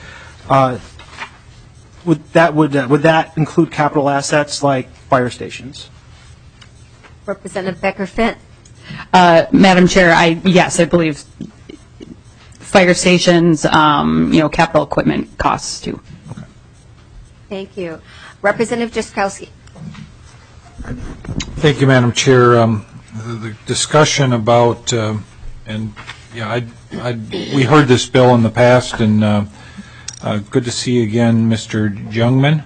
Would that include capital assets like fire stations? Representative Becker-Finn. Madam Chair, yes, I believe fire stations, capital equipment costs too. Okay. Thank you. Representative Jaskowski. Thank you, Madam Chair. The discussion about, we heard this bill in the past, and good to see you again, Mr. Jungman.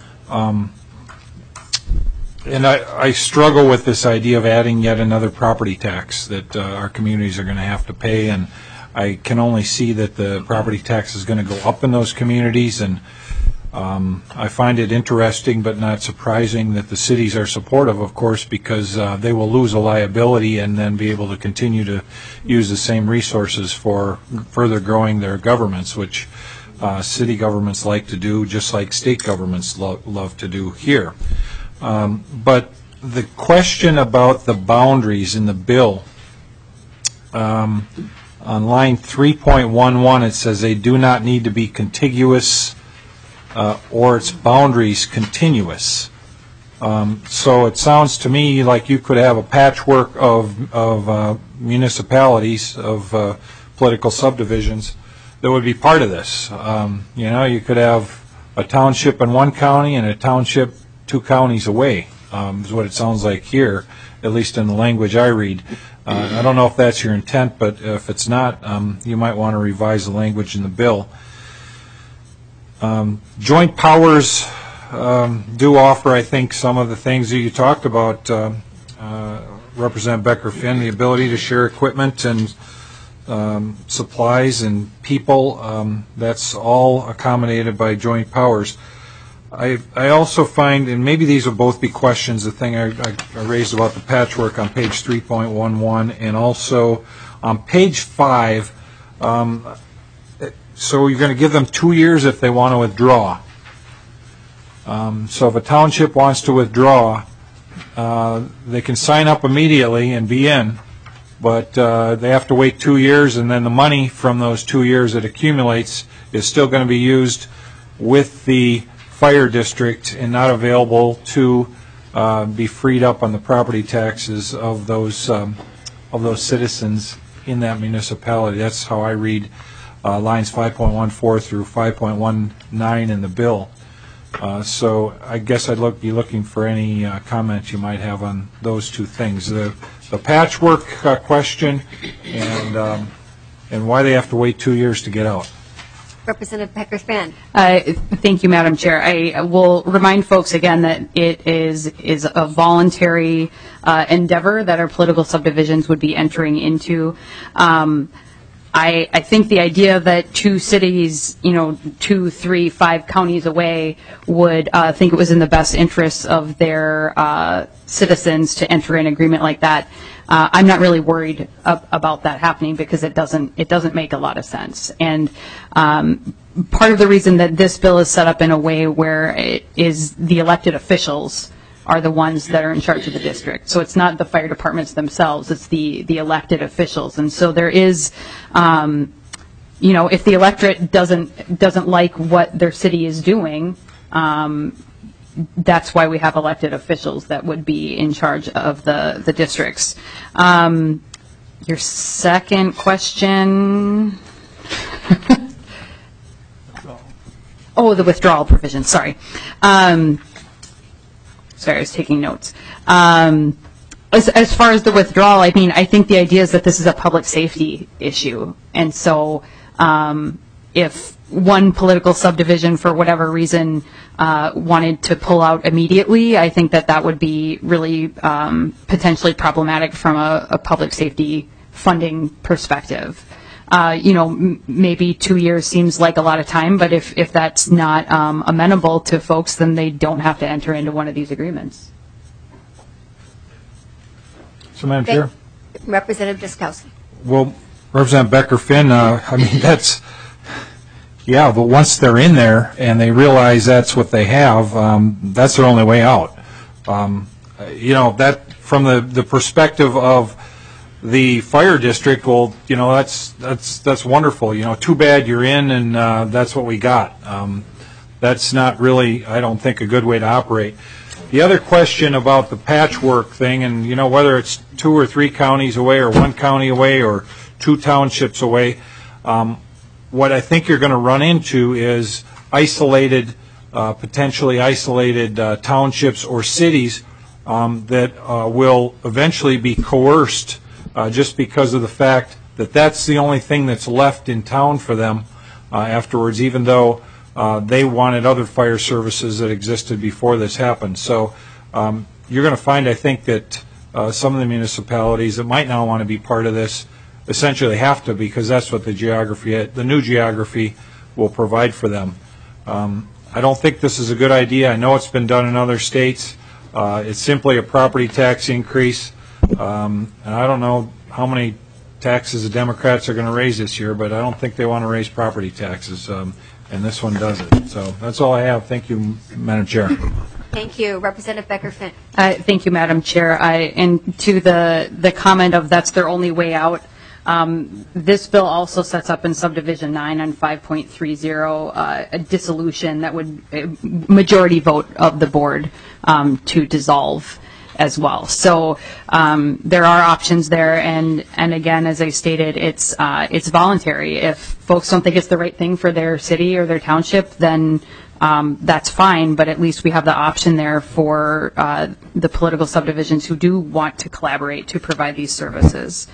And I struggle with this idea of adding yet another property tax that our communities are going to have to pay, and I can only see that the property tax is going to go up in those communities, and I find it interesting but not surprising that the cities are supportive, of course, because they will lose a liability and then be able to continue to use the same resources for further growing their governments, which city governments like to do, just like state governments love to do here. But the question about the boundaries in the bill, on line 3.11, it says they do not need to be contiguous or its boundaries continuous. So it sounds to me like you could have a patchwork of municipalities, of political subdivisions that would be part of this. You could have a township in one county and a township 2 counties away, is what it sounds like here, at least in the language I read. I don't know if that's your intent, but if it's not, you might want to revise the language in the bill. Joint powers do offer, I think, some of the things that you talked about, Representative Becker-Finn, the ability to share equipment and supplies and people. That's all accommodated by joint powers. I also find, and maybe these will both be questions, the thing I raised about the patchwork on page 3.11 and also On page 5, so you're going to give them 2 years if they want to withdraw. So if a township wants to withdraw, they can sign up immediately and be in, but they have to wait 2 years, and then the money from those 2 years that accumulates is still going to be used with the fire district and not available to be freed up on the property taxes of those citizens in that municipality. That's how I read lines 5.14 through 5.19 in the bill. So I guess I'd be looking for any comments you might have on those two things. The patchwork question and why they have to wait 2 years to get out. Representative Becker-Finn. Thank you, Madam Chair. I will remind folks again that it is a voluntary endeavor that our political subdivisions would be entering into. I think the idea that two cities, 2, 3, 5 counties away would think it was in the best interests of their citizens to enter an agreement like that. I'm not really worried about that happening because it doesn't make a lot of sense. And part of the reason that this bill is set up in a way where it is the elected officials are the ones that are in charge of the district. So it's not the fire departments themselves, it's the elected officials. And so there is, if the electorate doesn't like what their city is doing, that's why we have elected officials that would be in charge of the districts. Your second question. Oh, the withdrawal provision, sorry. Sorry, I was taking notes. As far as the withdrawal, I think the idea is that this is a public safety issue. And so if one political subdivision, for whatever reason, wanted to pull out immediately, I think that would be really potentially problematic from a public safety funding perspective. Maybe 2 years seems like a lot of time, but if that's not amenable to folks, then they don't have to enter into one of these agreements. So, Madam Chair? Representative Drazkowski. Well, Representative Becker-Finn, that's, yeah, but once they're in there and they realize that's what they have, that's their only way out. That from the perspective of the fire district, well, that's wonderful. Too bad you're in, and that's what we got. That's not really, I don't think, a good way to operate. The other question about the patchwork thing, and whether it's 2 or 3 counties away, or 1 county away, or 2 townships away, what I think you're going to run into is potentially isolated townships or cities that will eventually be coerced. Just because of the fact that that's the only thing that's left in town for them afterwards, even though they wanted other fire services that existed before this happened. So you're going to find, I think, that some of the municipalities that might not want to be part of this essentially have to, because that's what the new geography will provide for them. I don't think this is a good idea. I know it's been done in other states. It's simply a property tax increase. And I don't know how many taxes the Democrats are going to raise this year, but I don't think they want to raise property taxes, and this one does it. So that's all I have. Thank you, Madam Chair. Thank you. Representative Becker-Finn. Thank you, Madam Chair. And to the comment of that's their only way out, this bill also sets up in subdivision 9 on 5.30 a dissolution that would majority vote of the board to dissolve as well. So there are options there, and again, as I stated, it's voluntary. If folks don't think it's the right thing for their city or their township, then that's fine, but at least we have the option there for the political subdivisions who do want to collaborate to provide these services.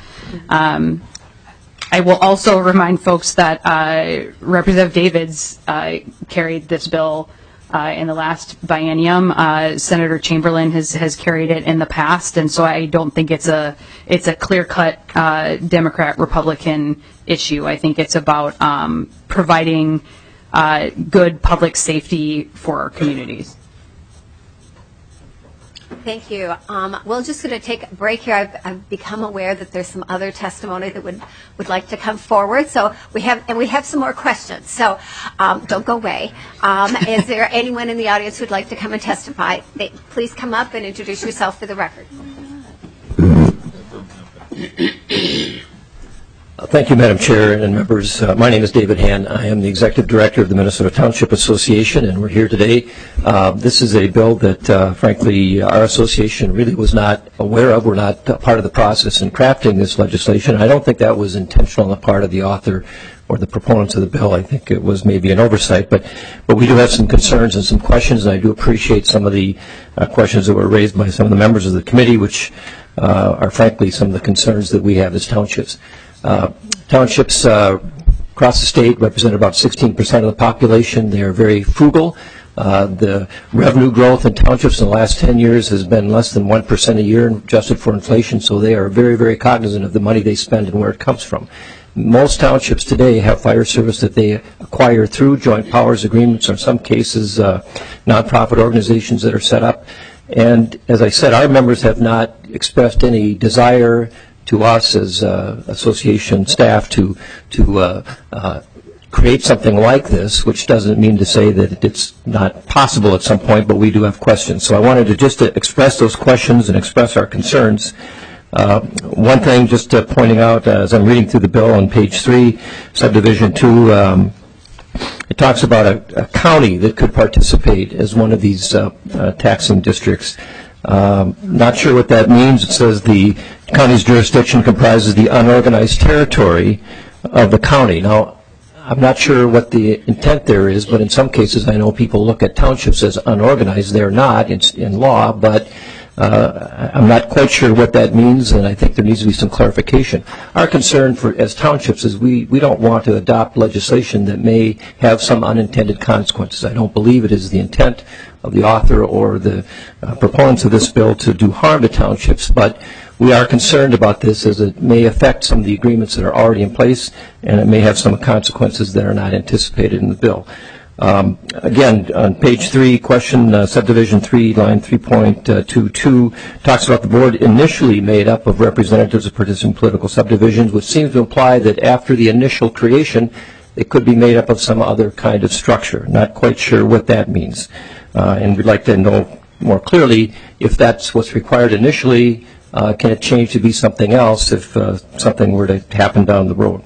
I will also remind folks that Representative Davids carried this bill in the last biennium. Senator Chamberlain has carried it in the past, and so I don't think it's a clear-cut Democrat-Republican issue. I think it's about providing good public safety for our communities. Thank you. We're just going to take a break here. I've become aware that there's some other testimony that would like to come forward. So we have some more questions. So don't go away. Is there anyone in the audience who'd like to come and testify? Please come up and introduce yourself for the record. Thank you, Madam Chair and members. My name is David Hann. I am the Executive Director of the Minnesota Township Association, and we're here today. This is a bill that, frankly, our association really was not aware of. We're not part of the process in crafting this legislation. I don't think that was intentional on the part of the author or the proponents of the bill. I think it was maybe an oversight, but we do have some concerns and some questions, and I do appreciate some of the questions that were raised by some of the members of the committee, which are, frankly, some of the concerns that we have as townships. Townships across the state represent about 16% of the population. They are very frugal. The revenue growth in townships in the last 10 years has been less than 1% a year adjusted for inflation, so they are very, very cognizant of the money they spend and where it comes from. Most townships today have fire service that they acquire through joint powers agreements, or in some cases nonprofit organizations that are set up. And as I said, our members have not expressed any desire to us as association staff to create something like this, which doesn't mean to say that it's not possible at some point, but we do have questions. So I wanted to just express those questions and express our concerns. One thing, just pointing out, as I'm reading through the bill on page 3, subdivision 2, it talks about a county that could participate as one of these taxing districts. Not sure what that means. It says the county's jurisdiction comprises the unorganized territory of the county. Now, I'm not sure what the intent there is, but in some cases I know people look at townships as unorganized. They're not in law, but I'm not quite sure what that means, and I think there needs to be some clarification. Our concern as townships is we don't want to adopt legislation that may have some unintended consequences. I don't believe it is the intent of the author or the proponents of this bill to do harm to townships, but we are concerned about this as it may affect some of the agreements that are already in place, and it may have some consequences that are not anticipated in the bill. Again, on page 3, question subdivision 3, line 3.22, talks about the board initially made up of representatives of participating political subdivisions, which seems to imply that after the initial creation, it could be made up of some other kind of structure. Not quite sure what that means. And we'd like to know more clearly if that's what's required initially, can it change to be something else if something were to happen down the road.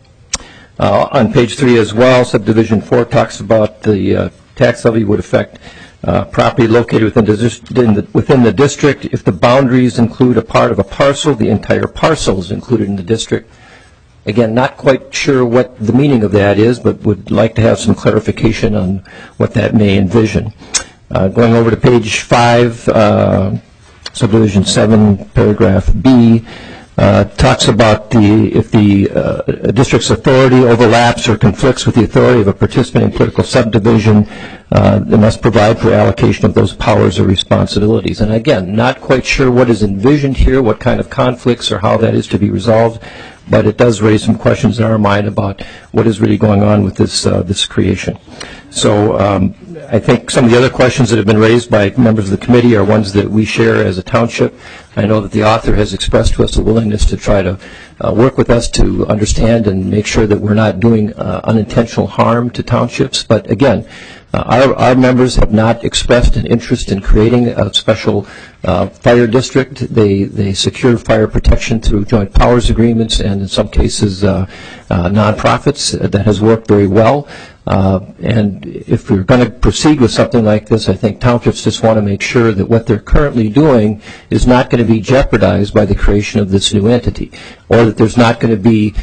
On page 3 as well, subdivision 4 talks about the tax levy would affect property located within the district. If the boundaries include a part of a parcel, the entire parcel is included in the district. Again, not quite sure what the meaning of that is, but would like to have some clarification on what that may envision. Going over to page 5, subdivision 7, paragraph B, talks about if the district's authority overlaps or conflicts with the authority of a participating political subdivision, they must provide for allocation of those powers or responsibilities. And again, not quite sure what is envisioned here, what kind of conflicts or how that is to be resolved, but it does raise some questions in our mind about what is really going on with this creation. So I think some of the other questions that have been raised by members of the committee are ones that we share as a township. I know that the author has expressed to us a willingness to try to work with us to understand and make sure that we're not doing unintentional harm to townships. But again, our members have not expressed an interest in creating a special fire district. They secure fire protection through joint powers agreements and in some cases nonprofits. That has worked very well. And if we're going to proceed with something like this, I think townships just want to make sure that what they're currently doing is not going to be jeopardized by the creation of this new entity, or that there's not going to be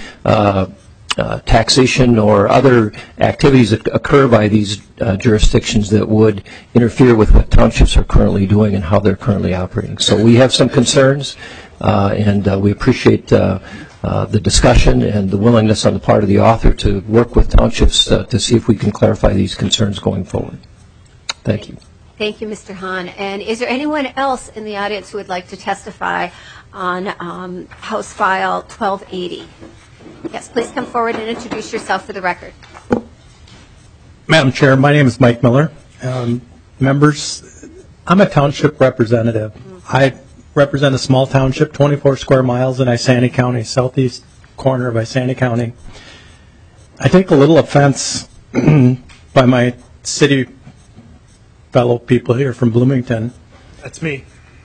taxation or other activities that occur by these jurisdictions that would interfere with what townships are currently doing and how they're currently operating. So we have some concerns, and we appreciate the discussion and the willingness on the part of the author to work with townships to see if we can clarify these concerns going forward. Thank you. Thank you, Mr. Hahn. And is there anyone else in the audience who would like to testify on House File 1280? Yes, please come forward and introduce yourself for the record. Madam Chair, my name is Mike Miller. Members, I'm a township representative. I represent a small township, 24 square miles in Isani County, southeast corner of Isani County. I take a little offense by my city fellow people here from Bloomington. That's me.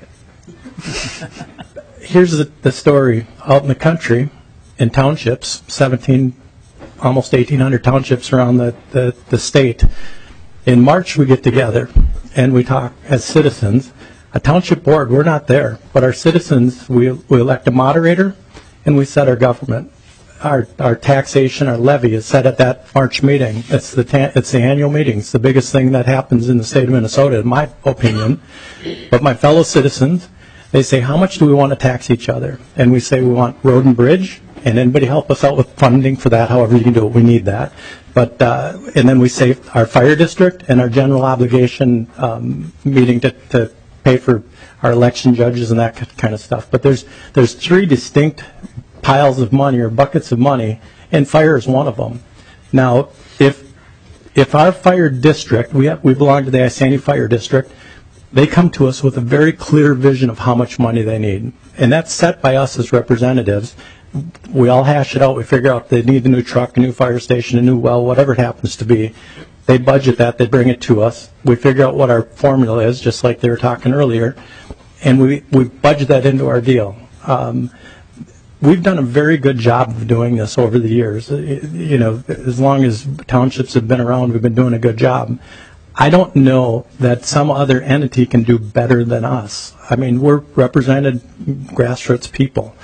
Here's the story. Out in the country, in townships, 17, almost 1,800 townships around the state, in March we get together and we talk as citizens. A township board, we're not there, but our citizens, we elect a moderator and we set our government. Our taxation, our levy is set at that March meeting. It's the annual meeting. It's the biggest thing that happens in the state of Minnesota, in my opinion. But my fellow citizens, they say, how much do we want to tax each other? And we say we want road and bridge, and anybody help us out with funding for that, however you can do it. We need that. But and then we say our fire district and our general obligation meeting to pay for our election judges and that kind of stuff. But there's three distinct piles of money or buckets of money, and fire is one of them. Now, if our fire district, we belong to the Isani Fire District, they come to us with a very clear vision of how much money they need, and that's set by us as representatives. We all hash it out. We figure out they need a new truck, a new fire station, a new well, whatever it happens to be. They budget that. They bring it to us. We figure out what our formula is, just like they were talking earlier, and we budget that into our deal. We've done a very good job of doing this over the years. You know, as long as townships have been around, we've been doing a good job. I don't know that some other entity can do better than us. I mean, we're represented grassroots people.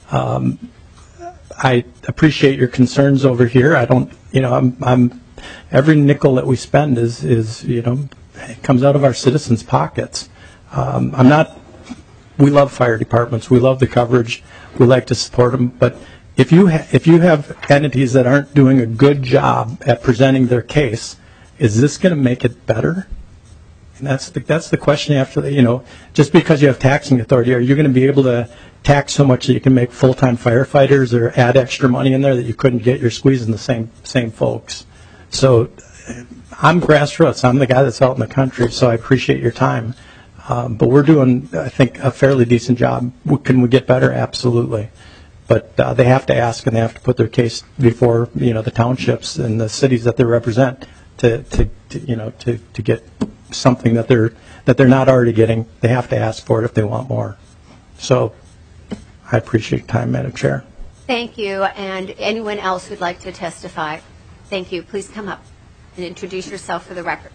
I appreciate your concerns over here. I don't, you know, I'm every nickel that we spend is you know, it comes out of our citizens' pockets. We love fire departments. We love the coverage. We like to support them. But if you have entities that aren't doing a good job at presenting their case, is this going to make it better? And that's the question after, you know, just because you have taxing authority, are you going to be able to tax so much that you can make full-time firefighters or add extra money in there that you couldn't get? You're squeezing the same folks. So I'm grassroots. I'm the guy that's out in the country, so I appreciate your time. But we're doing, I think, a fairly decent job. Can we get better? Absolutely. But they have to ask and they have to put their case before, you know, the townships and the cities that they represent to get something that they're not already getting. They have to ask for it if they want more. So I appreciate your time, Madam Chair. Thank you. And anyone else who'd like to testify, thank you. Please come up and introduce yourself for the record.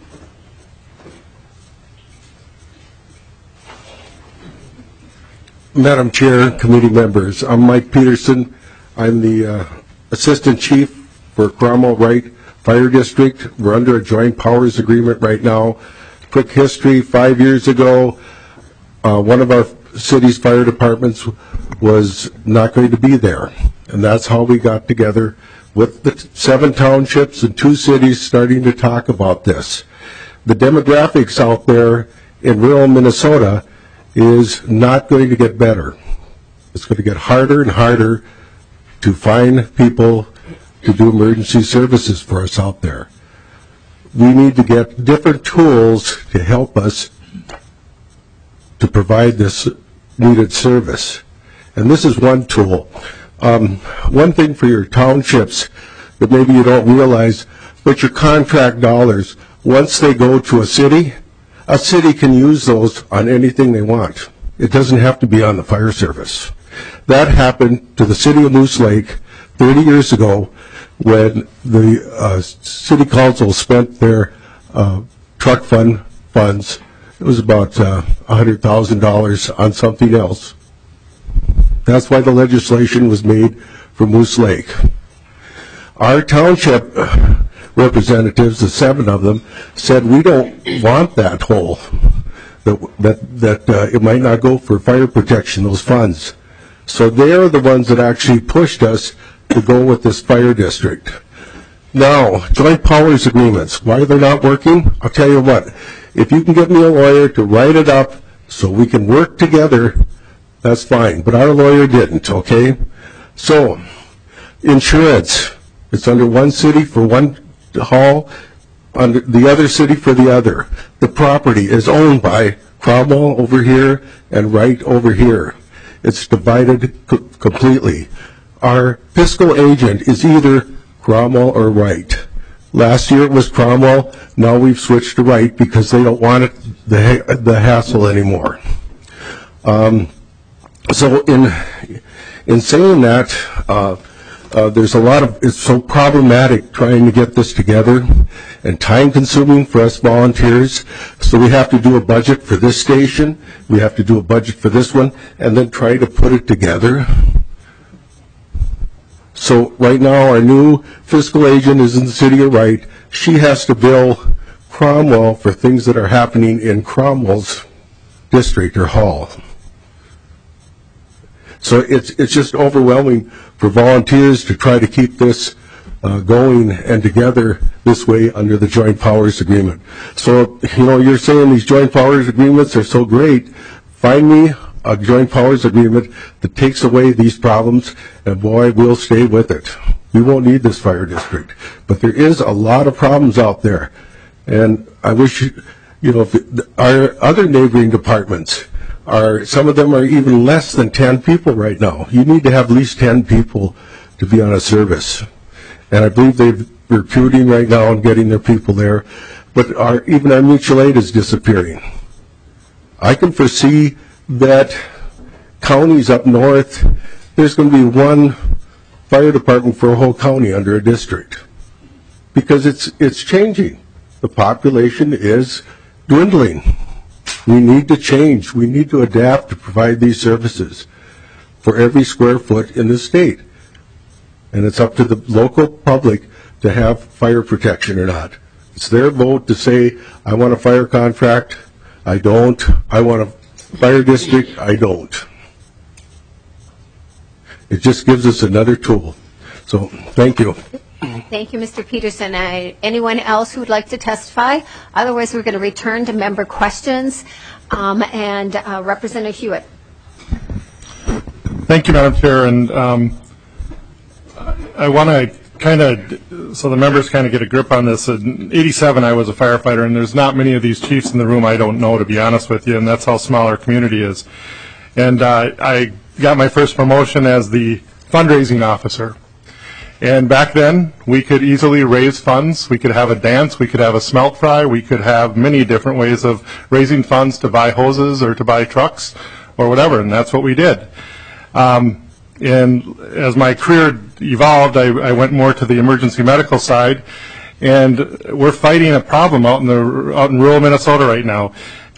Madam Chair, committee members, I'm Mike Peterson. I'm the Assistant Chief for Cromwell Wright Fire District. We're under a joint powers agreement right now. Quick history, 5 years ago, one of our city's fire departments was not going to be there. And that's how we got together with the 7 townships and 2 cities starting to talk about this. The demographics out there in rural Minnesota is not going to get better. It's going to get harder and harder to find people to do emergency services for us out there. We need to get different tools to help us to provide this needed service. And this is one tool. One thing for your townships that maybe you don't realize, but your contract dollars, once they go to a city can use those on anything they want. It doesn't have to be on the fire service. That happened to the city of Moose Lake 30 years ago when the city council spent their truck funds. It was about $100,000 on something else. That's why the legislation was made for Moose Lake. Our township representatives, the 7 of them, said we don't want that hole, that it might not go for fire protection, those funds. So they're the ones that actually pushed us to go with this fire district. Now, joint powers agreements, why they're not working? I'll tell you what, if you can get me a lawyer to write it up so we can work together, that's fine. But our lawyer didn't, okay? So, insurance, it's under one city for one hall, under the other city for the other. The property is owned by Cromwell over here and Wright over here. It's divided completely. Our fiscal agent is either Cromwell or Wright. Last year it was Cromwell. Now we've switched to Wright because they don't want the hassle anymore. So in saying that, there's a lot of, it's so problematic trying to get this together and time consuming for us volunteers. So we have to do a budget for this station, we have to do a budget for this one, and then try to put it together. So right now our new fiscal agent is in the city of Wright. She has to bill Cromwell for things that are happening in Cromwell's district or hall. So it's just overwhelming for volunteers to try to keep this going and together this way under the Joint Powers Agreement. So, you know, you're saying these Joint Powers Agreements are so great. Find me a Joint Powers Agreement that takes away these problems, and boy, we'll stay with it. We won't need this fire district. But there is a lot of problems out there. And I wish, you know, if our other neighboring departments, some of them are even less than 10 people right now. You need to have at least 10 people to be on a service. And I believe they're recruiting right now and getting their people there. But even our mutual aid is disappearing. I can foresee that counties up north, there's going to be one fire department for a whole county under a district. Because it's changing. The population is dwindling. We need to change. We need to adapt to provide these services for every square foot in the state. And it's up to the local public to have fire protection or not. It's their vote to say, I want a fire contract, I don't. I want a fire district, I don't. It just gives us another tool. So, thank you. Thank you, Mr. Peterson. Anyone else who would like to testify? Otherwise, we're going to return to member questions. And Representative Hewitt. Thank you, Madam Chair. And I want to kind of, so the members kind of get a grip on this. In '87, I was a firefighter, and there's not many of these chiefs in the room I don't know, to be honest with you, and that's how small our community is. And I got my first promotion as the fundraising officer. And back then, we could easily raise funds. We could have a dance. We could have a smelt fry. We could have many different ways of raising funds to buy hoses or to buy trucks or whatever, and that's what we did. And as my career evolved, I went more to the emergency medical side, and we're fighting a problem out in rural Minnesota right now.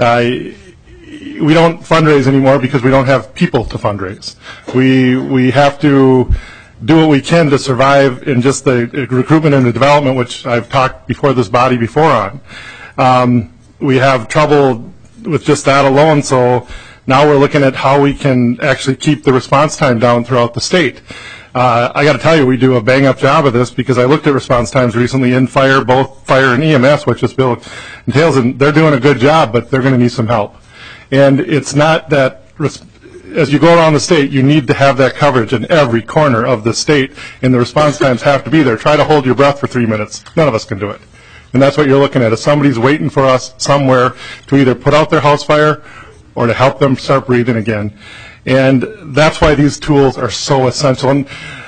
We don't fundraise anymore because we don't have people to fundraise. We have to do what we can to survive in just the recruitment and the development, which I've talked before this body before on. We have trouble with just that alone, so now we're looking at how we can actually keep the response time down throughout the state. I got to tell you, we do a bang-up job of this because I looked at response times recently in fire, both fire and EMS, which this bill entails, and they're doing a good job, but they're going to need some help. And it's not that, as you go around the state, you need to have that coverage in every corner of the state, and the response times have to be there. Try to hold your breath for 3 minutes. None of us can do it. And that's what you're looking at. If somebody's waiting for us somewhere to either put out their house fire or to help them start breathing again. And that's why these tools are so essential. And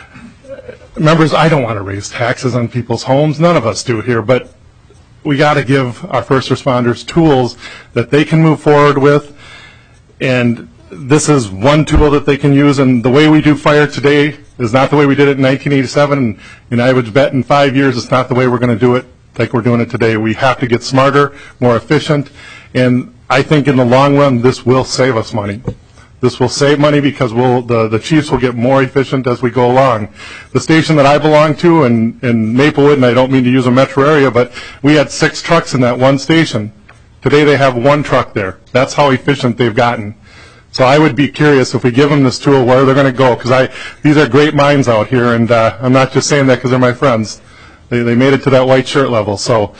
members, I don't want to raise taxes on people's homes. None of us do here. But we got to give our first responders tools that they can move forward with. And this is one tool that they can use. And the way we do fire today is not the way we did it in 1987. And I would bet in 5 years it's not the way we're going to do it like we're doing it today. We have to get smarter, more efficient. And I think in the long run, this will save us money. This will save money because the chiefs will get more efficient as we go along. The station that I belong to in Maplewood, and I don't mean to use a metro area, but we had 6 trucks in that one station. Today they have 1 truck there. That's how efficient they've gotten. So I would be curious if we give them this tool, where they're going to go, because these are great minds out here, and I'm not just saying that because they're my friends. They made it to that white shirt level. So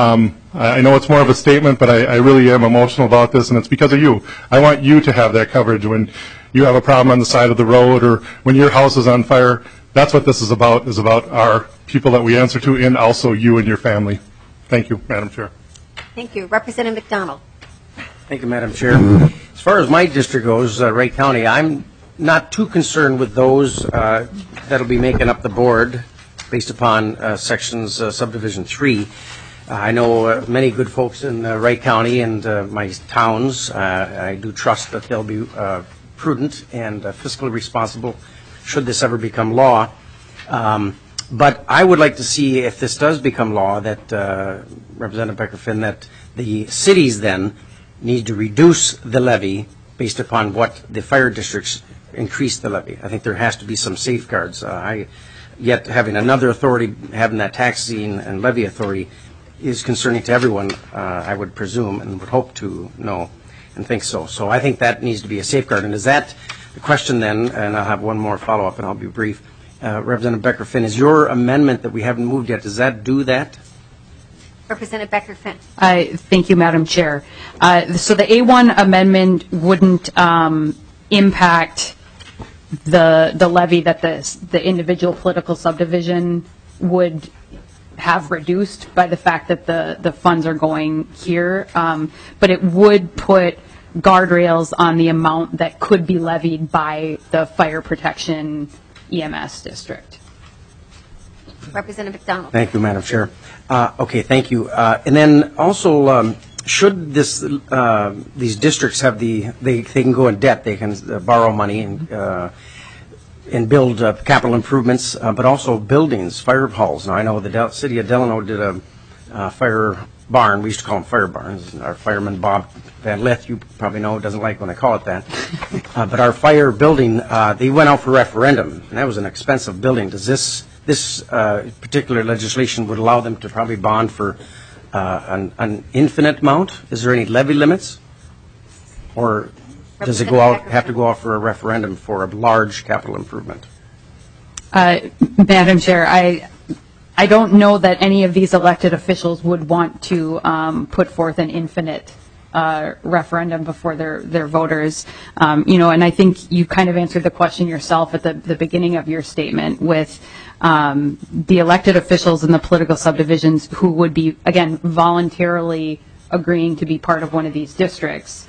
I know it's more of a statement, but I really am emotional about this, and it's because of you. I want you to have that coverage when you have a problem on the side of the road or when your house is on fire. That's what this is about our people that we answer to, and also you and your family. Thank you, Madam Chair. Thank you. Representative McDonald. Thank you, Madam Chair. As far as my district goes, Wright County, I'm not too concerned with those that'll be making up the board based upon sections subdivision 3. I know many good folks in Wright County and my towns. I do trust that they'll be prudent and fiscally responsible should this ever become law. But I would like to see, if this does become law, that Representative Becker-Finn, that the cities then need to reduce the levy based upon what the fire districts increase the levy. I think there has to be some safeguards. Yet having another authority, having that taxing and levy authority, is concerning to everyone, I would presume, and would hope to know and think so. So I think that needs to be a safeguard. And is that the question then, and I'll have one more follow-up and I'll be brief. Representative Becker-Finn, is your amendment that we haven't moved yet, does that do that? Representative Becker-Finn. Thank you, Madam Chair. So the A1 amendment wouldn't impact the levy that the individual political subdivision would have reduced by the fact that the funds are going here, but it would put guardrails on the amount that could be levied by the fire protection EMS district. Representative McDonald. Thank you, Madam Chair. Okay, thank you. And then also, should these districts have they can go in debt, they can borrow money and build capital improvements, but also buildings, fire halls. Now, I know the city of Delano did a fire barn. We used to call them fire barns. Our fireman, Bob Van Lith, you probably know, doesn't like when I call it that. But our fire building, they went out for referendum, and that was an expensive building. Does this particular legislation would allow them to probably bond for an infinite amount? Is there any levy limits? Or does it have to go out for a referendum for a large capital improvement? Madam Chair, I don't know that any of these elected officials would want to put forth an infinite referendum before their voters. And I think you kind of answered the question yourself at the beginning of your statement with the elected officials in the political subdivisions who would be, again, voluntarily agreeing to be part of one of these districts.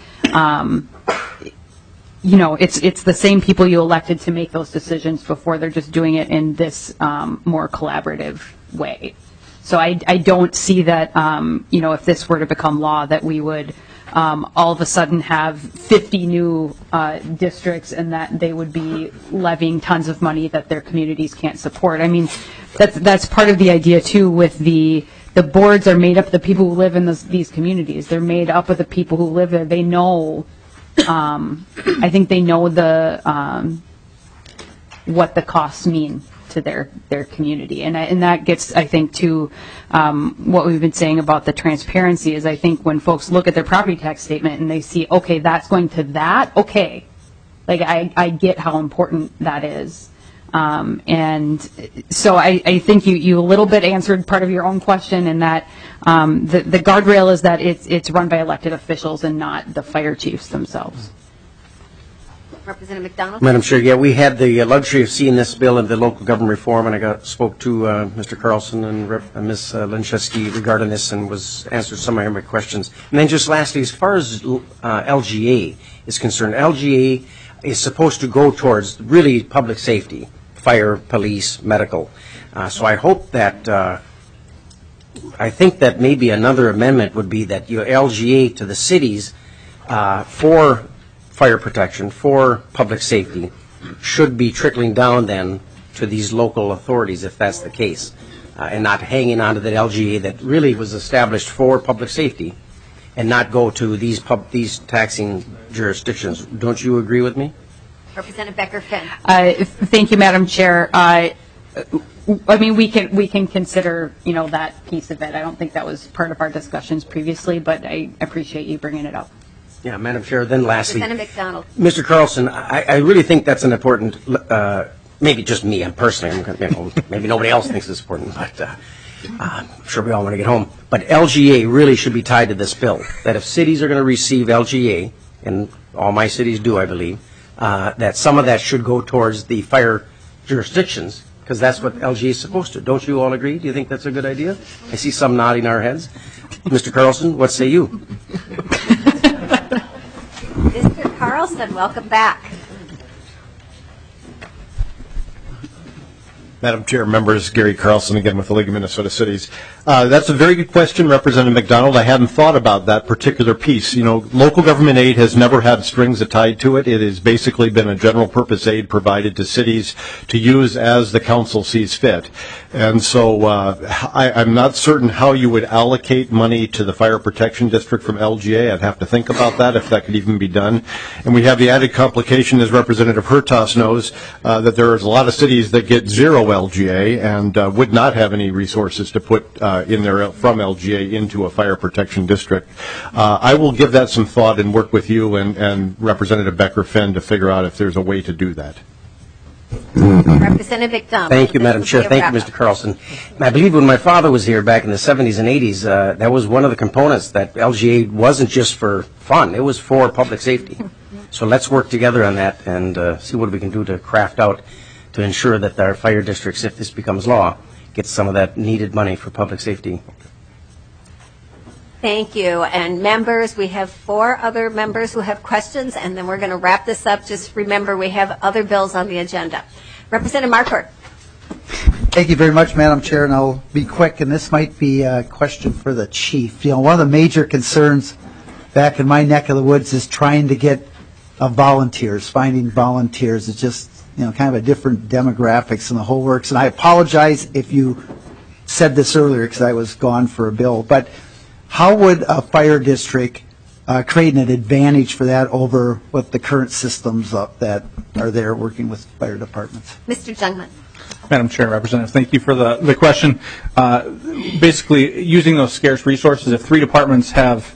It's the same people you elected to make those decisions before. They're just doing it in this more collaborative way. So I don't see that, if this were to become law, that we would all of a sudden have 50 new districts and that they would be levying tons of money that their communities can't support. I mean, that's part of the idea, too, with the boards are made up of the people who live in these communities. They're made up of the people who live there. They know, I think they know what the costs mean to their community. And that gets, I think, to what we've been saying about the transparency is I think when folks look at their property tax statement and they see, okay, that's going to that, okay. Like, I get how important that is. And so I think you a little bit answered part of your own question in that the guardrail is that it's run by elected officials and not the fire chiefs themselves. Representative McDonald. Madam Chair, yeah, we had the luxury of seeing this bill in the local government reform, and I spoke to Mr. Carlson and Ms. Linchewski regarding this and answered some of my questions. And then just lastly, as far as LGA is concerned, LGA is supposed to go towards really public safety, fire, police, medical. So I hope that, I think that maybe another amendment would be that your LGA to the cities for fire protection, for public safety, should be trickling down then to these local authorities if that's the case, and not hanging on to the LGA that really was established for public safety and not go to these taxing jurisdictions. Don't you agree with me? Representative Becker-Finn. Thank you, Madam Chair. I mean, we can consider, that piece of it. I don't think that was part of our discussions previously, but I appreciate you bringing it up. Yeah, Madam Chair, then lastly, Representative McDonald. Mr. Carlson, I really think that's an important, maybe just me, I'm personally, maybe nobody else thinks it's important, but I'm sure we all want to get home. But LGA really should be tied to this bill, that if cities are going to receive LGA, and all my cities do, I believe, that some of that should go towards the fire jurisdictions, because that's what LGA is supposed to. Don't you all agree? Do you think that's a good idea? I see some nodding our heads. Mr. Carlson, what say you? Carlson, welcome back. Madam Chair, members, Gary Carlson again with the League of Minnesota Cities. That's a very good question, Representative McDonald. I hadn't thought about that particular piece. You know, local government aid has never had strings tied to it. It has basically been a general purpose aid provided to cities to use as the council sees fit. And so I'm not certain how you would allocate money to the Fire Protection District from LGA. I'd have to think about that, if that could even be done. And we have the added complication, as Representative Hertas knows, that there is a lot of cities that get zero LGA and would not have any resources to put in there from LGA into a fire protection district. I will give that some thought and work with you and Representative Becker-Finn to figure out if there's a way to do that. Representative McDonald. Thank you, Madam Chair. Thank you, Mr. Carlson. I believe when my father was here back in the 70s and 80s, that was one of the components that LGA wasn't just for fun. It was for public safety. So let's work together on that and see what we can do to craft out to ensure that our fire districts, if this becomes law, get some of that needed money for public safety. Thank you. And members, we have 4 other members who have questions, and then we're going to wrap this up. Just remember, we have other bills on the agenda. Representative Marquardt. Thank you very much, Madam Chair, and I'll be quick, and this might be a question for the chief. You know, one of the major concerns back in my neck of the woods is trying to get volunteers, finding volunteers. It's just, you know, kind of a different demographics and the whole works. And I apologize if you said this earlier because I was gone for a bill. But how would a fire district create an advantage for that over what the current systems that are there working with fire departments? Mr. Jungmann. Madam Chair, Representative, thank you for the question. Basically, using those scarce resources, if 3 departments have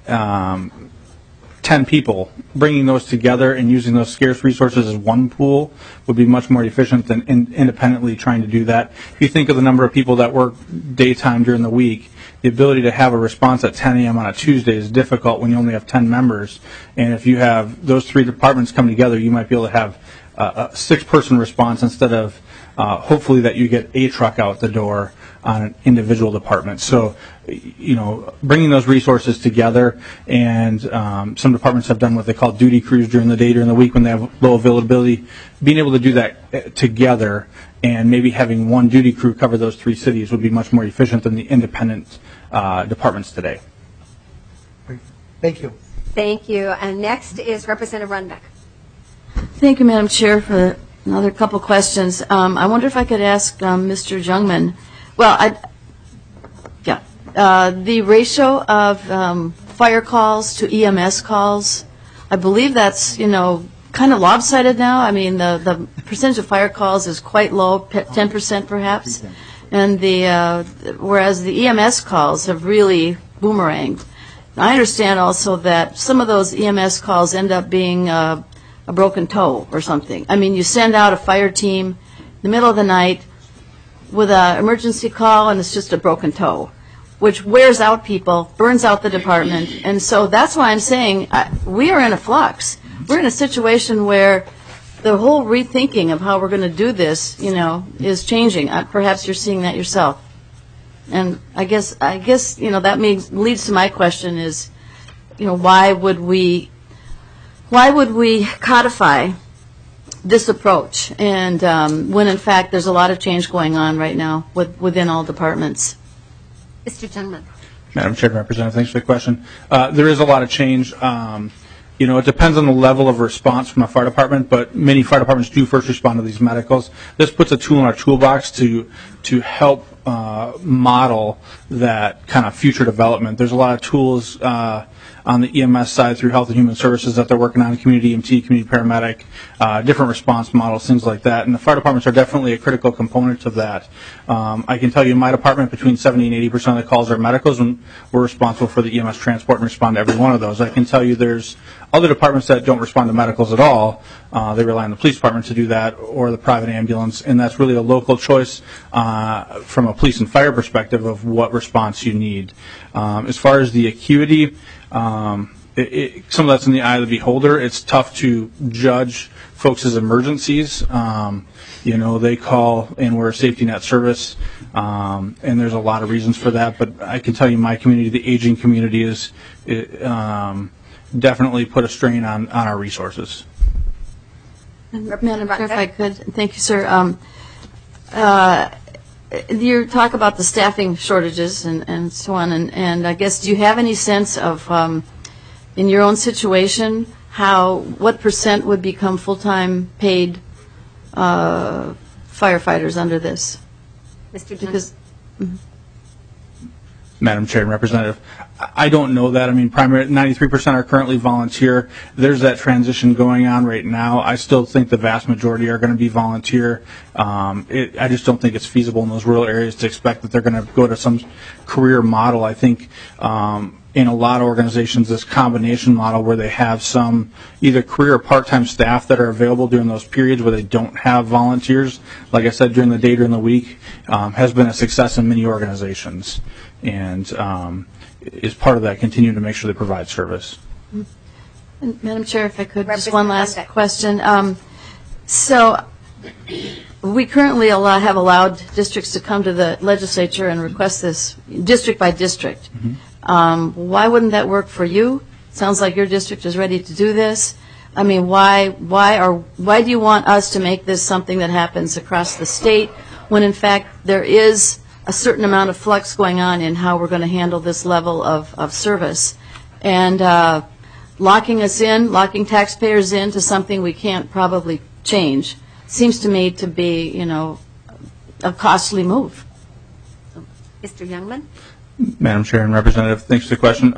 10 people, bringing those together and using those scarce resources as one pool would be much more efficient than independently trying to do that. If you think of the number of people that work daytime during the week, the ability to have a response at 10 a.m. on a Tuesday is difficult when you only have 10 members. And if you have those 3 departments come together, you might be able to have a 6-person response instead of hopefully that you get a truck out the door on an individual department. So, you know, bringing those resources together, and some departments have done what they call duty crews during the day, during the week when they have low availability. Being able to do that together and maybe having one duty crew cover those 3 cities would be much more efficient than the independent departments today. Thank you. Thank you. And next is Representative Runbeck. Thank you, Madam Chair, for another couple questions. I wonder if I could ask Mr. Jungmann. Well, the ratio of fire calls to EMS calls, I believe that's, you know, kind of lopsided now. I mean, the percentage of fire calls is quite low, 10% perhaps, and whereas the EMS calls have really boomeranged. I understand also that some of those EMS calls end up being a broken toe or something. I mean, you send out a fire team in the middle of the night with an emergency call, and it's just a broken toe, which wears out people, burns out the department. And so that's why I'm saying we are in a flux. We're in a situation where the whole rethinking of how we're going to do this, you know, is changing. Perhaps you're seeing that yourself. And I guess you know, that leads to my question is, you know, why would we codify this approach, and when in fact there's a lot of change going on right now within all departments? Mr. Jungmann. Madam Chair, Representative, thanks for the question. There is a lot of change. You know, it depends on the level of response from a fire department, but many fire departments do first respond to these medicals. This puts a tool in our toolbox to help model that kind of future development. There's a lot of tools on the EMS side through Health and Human Services that they're working on, community EMT, community paramedic, different response models, things like that. And the fire departments are definitely a critical component of that. I can tell you in my department, between 70 and 80% of the calls are medicals, and we're responsible for the EMS transport and respond to every one of those. I can tell you there's other departments that don't respond to medicals at all. They rely on the police department to do that, or the private ambulance, and that's really a local choice from a police and fire perspective of what response you need. As far as the acuity, some of that's in the eye of the beholder. It's tough to judge folks' emergencies. You know, they call and we're a safety net service, and there's a lot of reasons for that. But I can tell you my community, the aging community, definitely put a strain on our resources. Madam Chair, if I could, thank you, sir. You talk about the staffing shortages and so on, and I guess, do you have any sense of, in your own situation, what % would become full-time paid firefighters under this? Mr. Johnson. Madam Chair and Representative, I don't know that. I mean, 93% are currently volunteer. There's that transition going on right now. I still think the vast majority are going to be volunteer. I just don't think it's feasible in those rural areas to expect that they're going to go to some career model. I think in a lot of organizations, this combination model where they have some either career or part-time staff that are available during those periods where they don't have volunteers, like I said, during the day, during the week, has been a success in many organizations. And is part of that, continuing to make sure they provide service. And Madam Chair, if I could, just one last question. So we currently have allowed districts to come to the legislature and request this district by district. Why wouldn't that work for you? Sounds like your district is ready to do this. I mean, why do you want us to make this something that happens across the state when in fact there is a certain amount of flux going on in how we're going to handle this level of service, and locking taxpayers into something we can't probably change seems to me to be, a costly move. Mr. Youngman? Madam Chair and Representative, thanks for the question.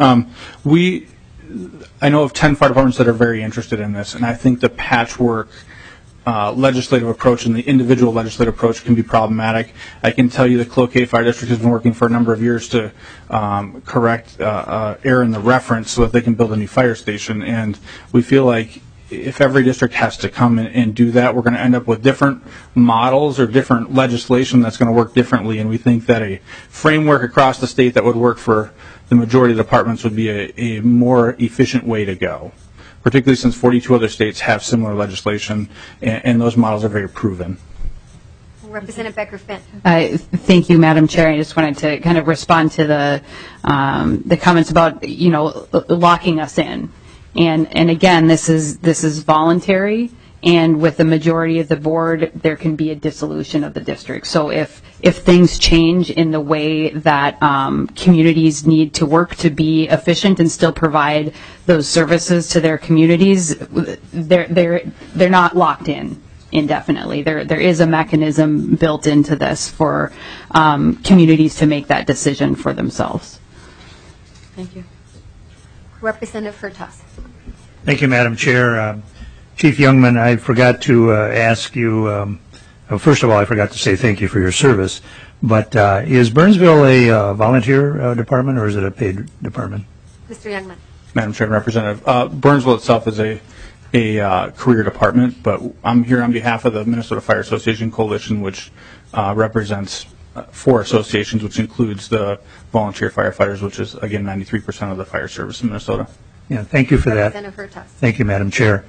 I know of 10 fire departments that are very interested in this, and I think the patchwork legislative approach and the individual legislative approach can be problematic. I can tell you the Cloquet Fire District has been working for a number of years to correct error in the reference so that they can build a new fire station, and we feel like if every district has to come and do that, we're going to end up with different models or different legislation that's going to work differently, and we think that a framework across the state that would work for the majority of departments would be a more efficient way to go, particularly since 42 other states have similar legislation, and those models are very proven. Representative Becker-Finn. Thank you, Madam Chair. I just wanted to kind of respond to the comments about, locking us in. And again, this is voluntary, and with the majority of the board, there can be a dissolution of the district. So if things change in the way that communities need to work to be efficient and still provide those services to their communities, they're not locked in indefinitely. There is a mechanism built into this for communities to make that decision for themselves. Thank you. Representative Hertaus. Thank you, Madam Chair. Chief Youngman, I forgot to ask you, first of all, I forgot to say thank you for your service, but is Burnsville a volunteer department or is it a paid department? Mr. Youngman. Madam Chair and Representative, Burnsville itself is a career department, but I'm here on behalf of the Minnesota Fire Association Coalition, which represents 4 associations, which includes the volunteer firefighters, which is, again, 93% of the fire service in Minnesota. Yeah, thank you for that. Representative Hertaus. Thank you, Madam Chair.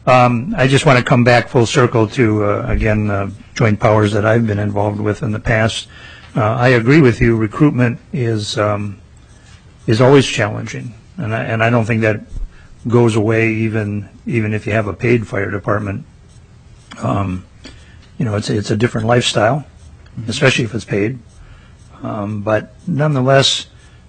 I just want to come back full circle to, again, joint powers that I've been involved with in the past. I agree with you. Recruitment is always challenging, and I don't think that goes away even if you have a paid fire department. It's a different lifestyle, especially if it's paid. But nonetheless,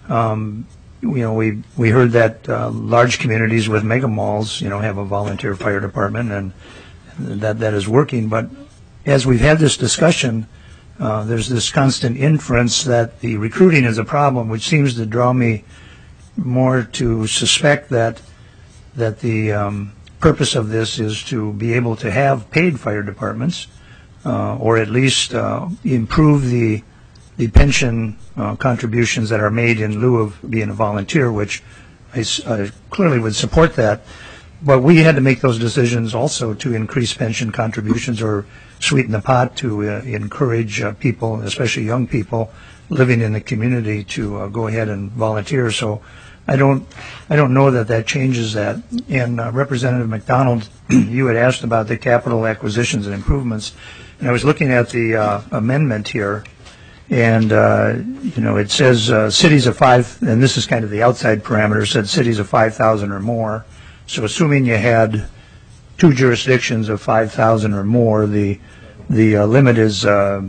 we heard that large communities with mega malls, have a volunteer fire department, and that is working. But as we've had this discussion, there's this constant inference that the recruiting is a problem, which seems to draw me more to suspect that the purpose of this is to be able to have paid fire departments, or at least improve the pension contributions that are made in lieu of being a volunteer, which I clearly would support that. But we had to make those decisions also to increase pension contributions or sweeten the pot to encourage people, especially young people living in the community, to go ahead and volunteer. So I don't know that changes that. And Representative McDonald, you had asked about the capital acquisitions and improvements, and I was looking at the amendment here. And, it says cities of 5, and this is kind of the outside parameter, said cities of 5,000 or more. So assuming you had 2 jurisdictions of 5,000 or more, the limit is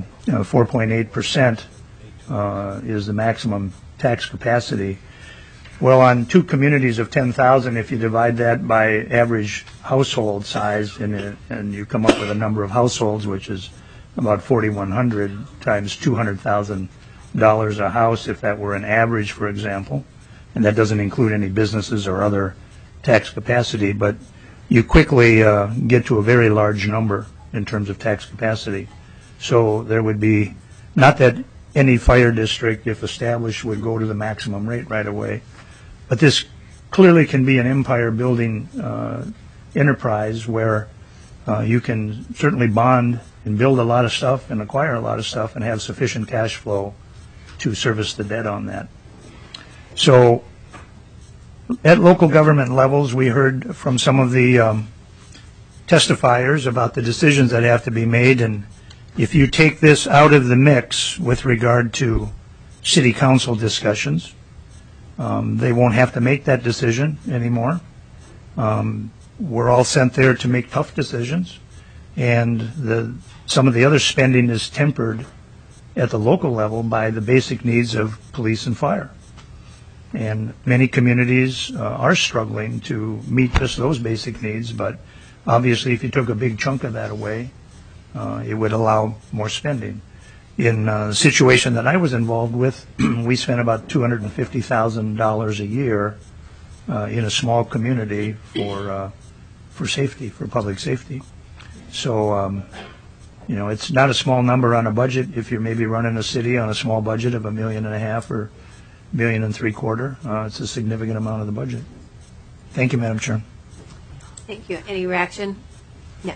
4.8% is the maximum tax capacity. Well, on 2 communities of 10,000, if you divide that by average household size, and you come up with a number of households, which is about 4,100 times $200,000 a house, if that were an average, for example, and that doesn't include any businesses or other tax capacity, but you quickly get to a very large number in terms of tax capacity. So there would be, not that any fire district, if established, would go to the maximum rate right away, but this clearly can be an empire-building enterprise where you can certainly bond and build a lot of stuff and acquire a lot of stuff and have sufficient cash flow to service the debt on that. So at local government levels, we heard from some of the testifiers about the decisions that have to be made, and if you take this out of the mix with regard to city council discussions, they won't have to make that decision anymore. We're all sent there to make tough decisions, and some of the other spending is tempered at the local level by the basic needs of police and fire. And many communities are struggling to meet just those basic needs, but obviously if you took a big chunk of that away, it would allow more spending. In the situation that I was involved with, we spent about $250,000 a year in a small community for safety, for public safety. So, it's not a small number on a budget if you're maybe running a city on a small budget of $1.5 million or $1.75 million. It's a significant amount of the budget. Thank you, Madam Chair. Thank you. Any reaction? No.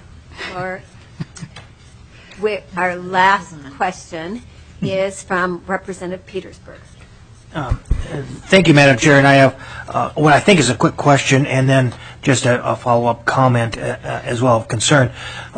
Our last question is from Representative Petersburg. Thank you, Madam Chair. And I have what I think is a quick question and then just a follow-up comment as well of concern.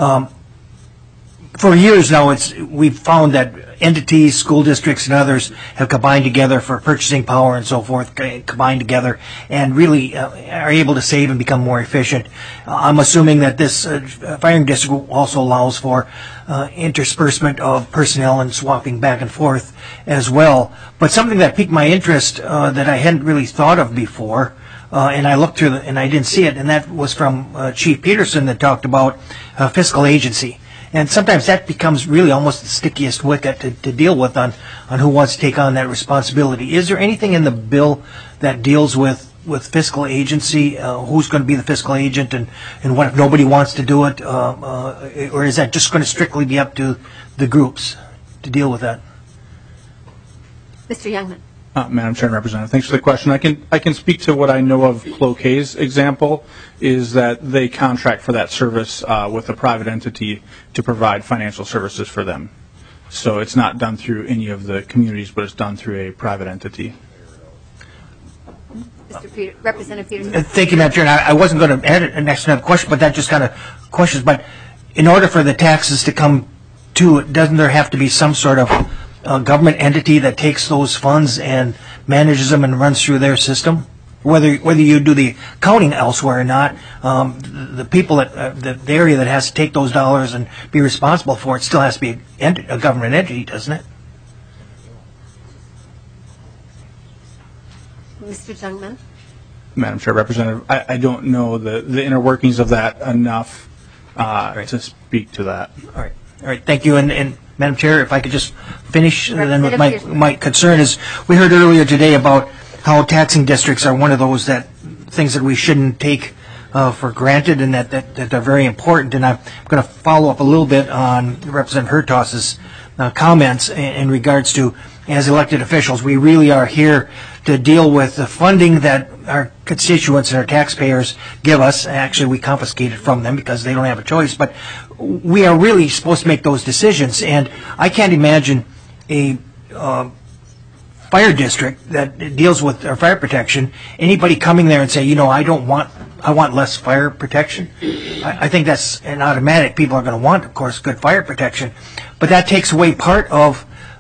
For years now, we've found that entities, school districts, and others have combined together for purchasing power and so forth, combined together, and really are able to save and become more efficient. I'm assuming that this firing district also allows for interspersement of personnel and swapping back and forth as well. But something that piqued my interest that I hadn't really thought of before, and I looked through and I didn't see it, and that was from Chief Peterson that talked about fiscal agency. And sometimes that becomes really almost the stickiest wicket to deal with on who wants to take on that responsibility. Is there anything in the bill that deals with fiscal agency? Who's going to be the fiscal agent, and what if nobody wants to do it? Or is that just going to strictly be up to the groups to deal with that? Mr. Youngman. Madam Chair and Representative, thanks for the question. I can speak to what I know of Cloquet's example, is that they contract for that service with a private entity to provide financial services for them. So it's not done through any of the communities, but it's done through a private entity. Representative Peterson. Thank you, Madam Chair. And I wasn't going to add an next question, but that just kind of questions. But in order for the taxes to come to it, doesn't there have to be some sort of government entity that takes those funds and manages them and runs through their system? Whether you do the accounting elsewhere or not, the people the area that has to take those dollars and be responsible for it still has to be a government entity, doesn't it? Mr. Jungman. Madam Chair, Representative, I don't know the inner workings of that enough to speak to that. All right. Thank you. And Madam Chair, if I could just finish then with my concern is, we heard earlier today about how taxing districts are one of those things that we shouldn't take for granted, and that they're very important. And I'm going to follow up a little bit on Representative Hertaus's comments in regards to, as elected officials, we really are here to deal with the funding that our constituents and our taxpayers give us. Actually, we confiscate it from them because they don't have a choice. But we are really supposed to make those decisions. And I can't imagine a fire district that deals with our fire protection, anybody coming there and say, I want less fire protection. I think that's an automatic. People are going to want, of course, good fire protection. But that takes away part of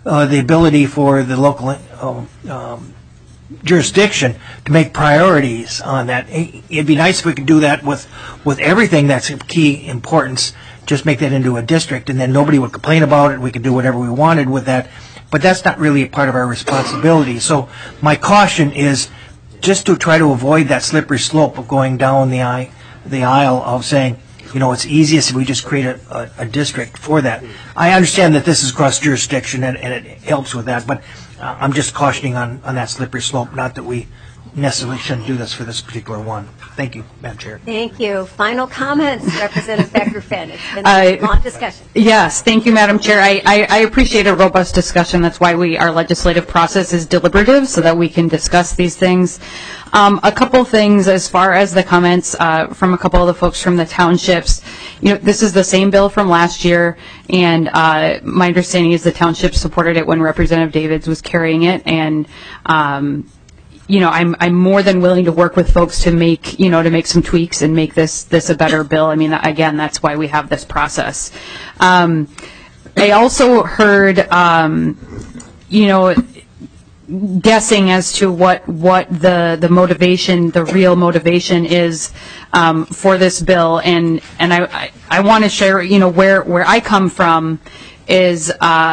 the ability for the local jurisdiction to make priorities on that. It'd be nice if we could do that with everything that's of key importance, just make that into a district, and then nobody would complain about it. We could do whatever we wanted with that, but that's not really a part of our responsibility. So my caution is just to try to avoid that slippery slope of going down the aisle of saying, you know, it's easiest if we just create a district for that. I understand that this is cross jurisdiction and it helps with that, but I'm just cautioning on that slippery slope, not that we necessarily shouldn't do this for this particular one. Thank you, Madam Chair. Thank you. Final comments, Representative Becker-Finn. It's been a long discussion. Yes, thank you, Madam Chair. I appreciate a robust discussion. That's why our legislative process is deliberative, so that we can discuss these things. A couple things as far as the comments from a couple of the folks from the townships. You know, this is the same bill from last year, and my understanding is the township supported it when Representative Davids was carrying it, and you know, I'm more than willing to work with folks to make some tweaks and make this a better bill. I mean, again, that's why we have this process. I also heard, you know, guessing as to what the motivation, the real motivation is for this bill, and I want to share, you know, where I come from is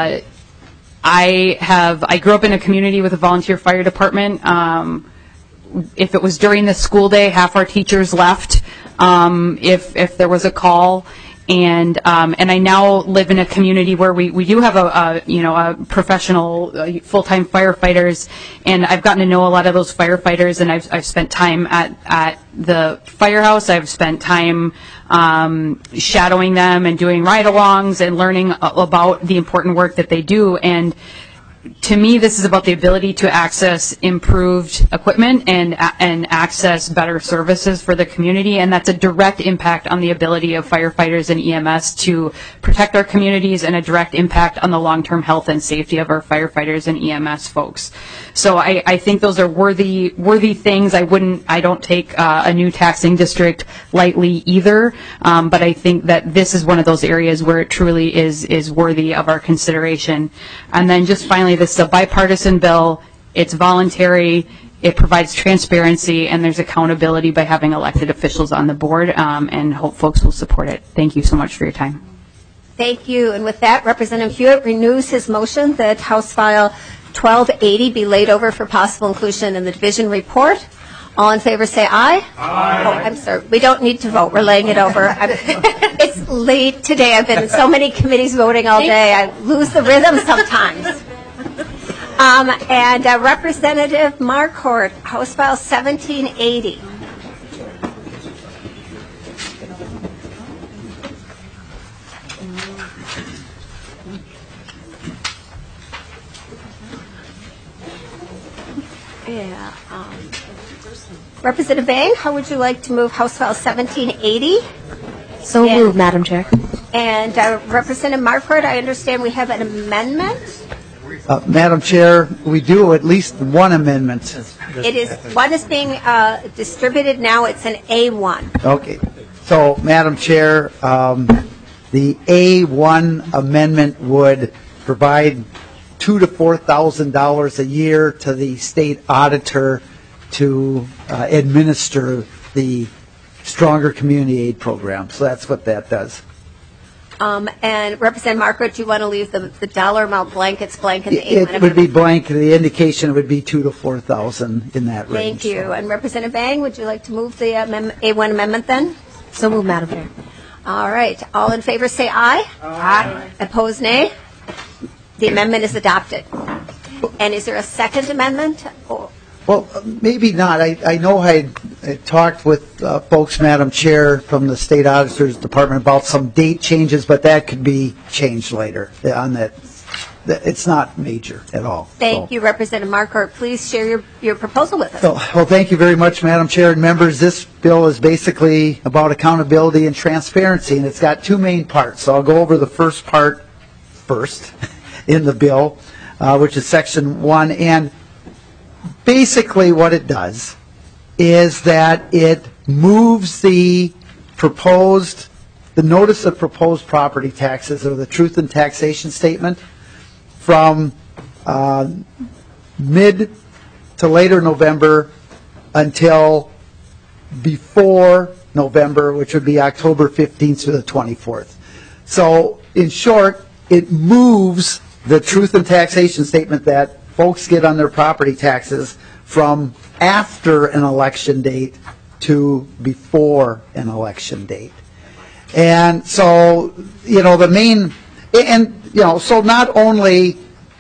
I grew up in a community with a volunteer fire department. If it was during the school day, half our teachers left if there was a call. And I now live in a community where we do have a professional full-time firefighters, and I've gotten to know a lot of those firefighters, and I've spent time at the firehouse. I've spent time shadowing them and doing ride-alongs and learning about the important work that they do. And to me, this is about the ability to access improved equipment and access better services for the community, and that's a direct impact on the ability of firefighters and EMS to protect our communities, and a direct impact on the long-term health and safety of our firefighters and EMS folks. So I think those are worthy things. I don't take a new taxing district lightly either, but I think that this is one of those areas where it truly is worthy of our consideration. And then just finally, this is a bipartisan bill. It's voluntary. It provides transparency, and there's accountability by having elected officials on the board, and hope folks will support it. Thank you so much for your time. Thank you. And with that, Representative Hewitt renews his motion that House File 1280 be laid over for possible inclusion in the division report. All in favor say aye. Aye. Oh, I'm sorry. We don't need to vote. We're laying it over. It's late today. I've been in so many committees voting all day. I lose the rhythm sometimes. And Representative Marquardt, House File 1780. Yeah. Representative Bang, how would you like to move House File 1780? So moved, Madam Chair. And Representative Marquardt, I understand we have an amendment. Madam Chair, we do at least one amendment. One is being distributed now. It's an A1. Okay. So, Madam Chair, the A1 amendment would provide $2,000 to $4,000 a year to the state auditor to administer the Stronger Community Aid Program. So that's what that does. And Representative Marquardt, do you want to leave the dollar amount blank? It's blank in the A1 It would be blank. The indication would be $2,000 to $4,000 in that range. Thank you. So. And Representative Bang, would you like to move the A1 amendment then? So moved, Madam Chair. All right. All in favor say aye. Aye. Opposed, nay. The amendment is adopted. And is there a second amendment? Well, maybe not. I know I talked with folks, Madam Chair, from the State Auditor's Department about some date changes, but that could be changed later on that. It's not major at all. Thank you, Representative Marquardt. Please share your proposal with us. Well, thank you very much, Madam Chair and members. This bill is basically about accountability and transparency, and it's got two main parts. So I'll go over the first part first in the bill, which is Section 1. And basically what it does is that it moves the notice of proposed property taxes, or the truth in taxation statement, from mid to later November until before November, which would be October 15th through the 24th. So in short, it moves the truth in taxation statement that folks get on their property taxes from after an election date to before an election date. And so, the main, so not only,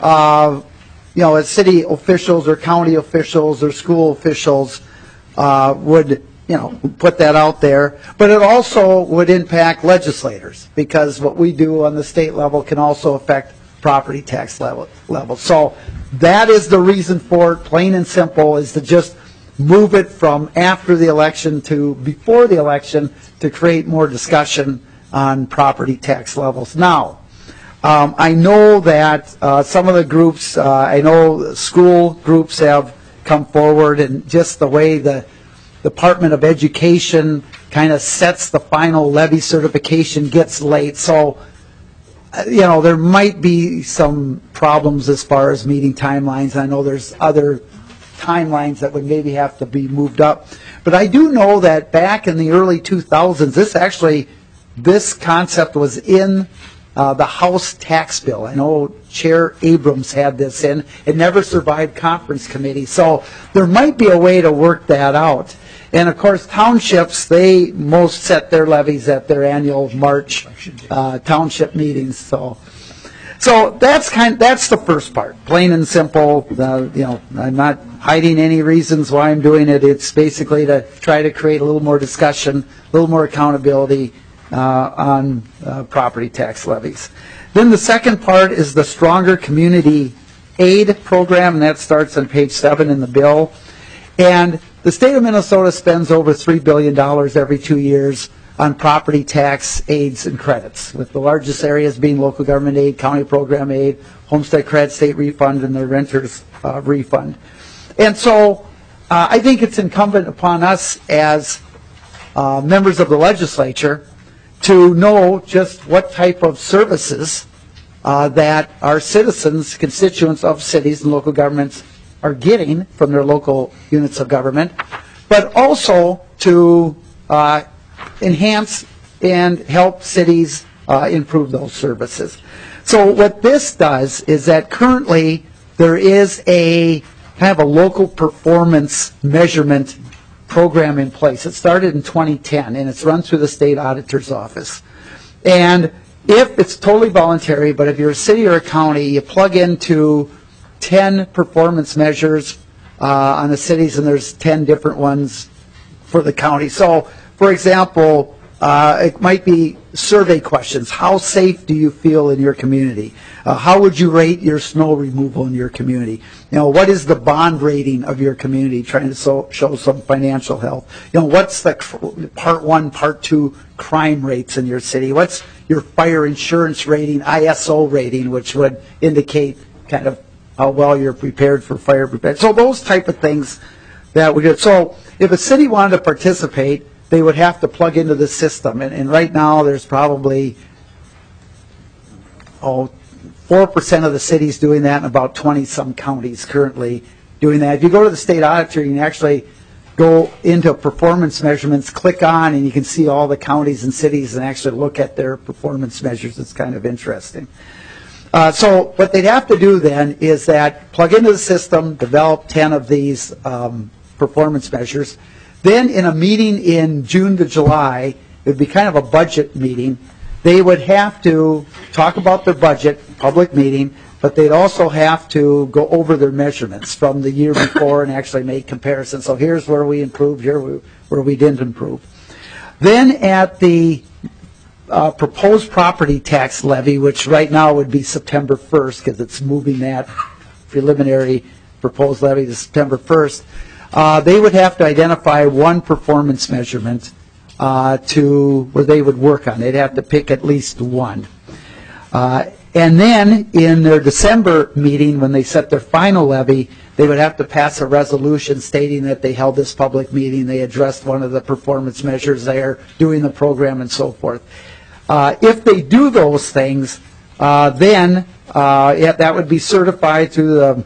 as city officials or county officials or school officials would, put that out there, but it also would impact legislators, because what we do on the state level can also affect property tax level. So that is the reason for it, plain and simple, is to just move it from after the election to before the election to create more discussion on property tax levels. Now, I know that some of the groups, I know school groups have come forward, and just the way the Department of Education kind of sets the final levy certification gets late. So, there might be some problems as far as meeting timelines. I know there's other timelines that would maybe have to be moved up. But I do know that back in the early 2000s, this concept was in the House tax bill. I know Chair Abrams had this in. It never survived conference committee. So there might be a way to work that out. And of course, townships, they most set their levies at their annual March township meetings. So that's the first part, plain and simple. I'm not hiding any reasons why I'm doing it. It's basically to try to create a little more discussion, a little more accountability on property tax levies. Then the second part is the Stronger Community Aid Program, and that starts on page 7 in the bill. And the state of Minnesota spends over $3 billion every 2 years on property tax aids and credits, with the largest areas being local government aid, county program aid, homestead credit, state refund, and the renter's refund. And so I think it's incumbent upon us as members of the legislature to know just what type of services that our citizens, constituents of cities and local governments are getting from their local units of government, but also to enhance and help cities improve those services. So what this does is that currently there is a kind of a local performance measurement program in place. It started in 2010, and it's run through the state auditor's office. And if it's totally voluntary, but if you're a city or a county, you plug into 10 performance measures on the cities, and there's 10 different ones for the county. So, for example, it might be survey questions. How safe do you feel in your community? How would you rate your snow removal in your community? What is the bond rating of your community? Trying to show some financial health. What's the part 1, part 2 crime rates in your city? What's your fire insurance rating, ISO rating, which would indicate kind of how well you're prepared for fire preparedness. So those type of things that we did. So if a city wanted to participate, they would have to plug into the system. And right now there's probably 4% of the cities doing that, and about 20-some counties currently doing that. If you go to the state auditor, you can actually go into performance measurements, click on, and you can see all the counties and cities and actually look at their performance measures. It's kind of interesting. So what they'd have to do then is that plug into the system, develop 10 of these performance measures. Then in a meeting in June to July, it would be kind of a budget meeting. They would have to talk about their budget, public meeting, but they'd also have to go over their measurements from the year before and actually make comparisons. So here's where we improved, where we didn't improve. Then at the proposed property tax levy, which right now would be September 1st, because it's moving that preliminary proposed levy to September 1st, they would have to identify one performance measurement to where they would work on. They'd have to pick at least one. And then in their December meeting, when they set their final levy, they would have to pass a resolution stating that they held this public meeting, they addressed one of the performance measures there, doing the program and so forth. If they do those things, then that would be certified through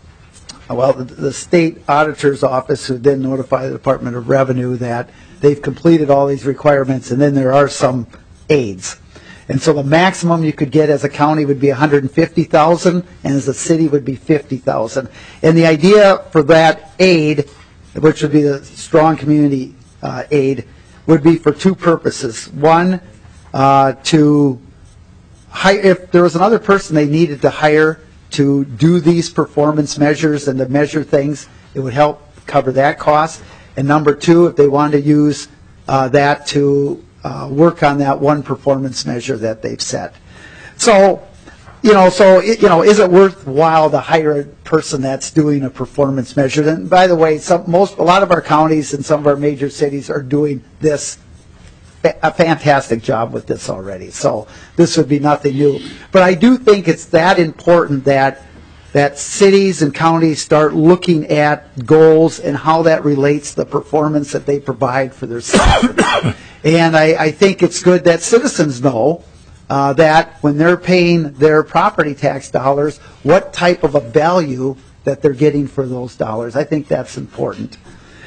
the state auditor's office, who then notify the Department of Revenue that they've completed all these requirements, and then there are some aids. And so the maximum you could get as a county would be $150,000, and as a city would be $50,000. And the idea for that aid, which would be the strong community aid, would be for two purposes. One, to hire, if there was another person they needed to hire to do these performance measures and to measure things, it would help cover that cost. And number two, if they wanted to use that to work on that one performance measure that they've set. So, is it worthwhile to hire a person that's doing a performance measure? And by the way, a lot of our counties and some of our major cities are doing this, a fantastic job with this already. So this would be nothing new. But I do think it's that important that cities and counties start looking at goals and how that relates to the performance that they provide for their citizens. And I think it's good that citizens know that when they're paying their property tax dollars, what type of a value that they're getting for those dollars. I think that's important.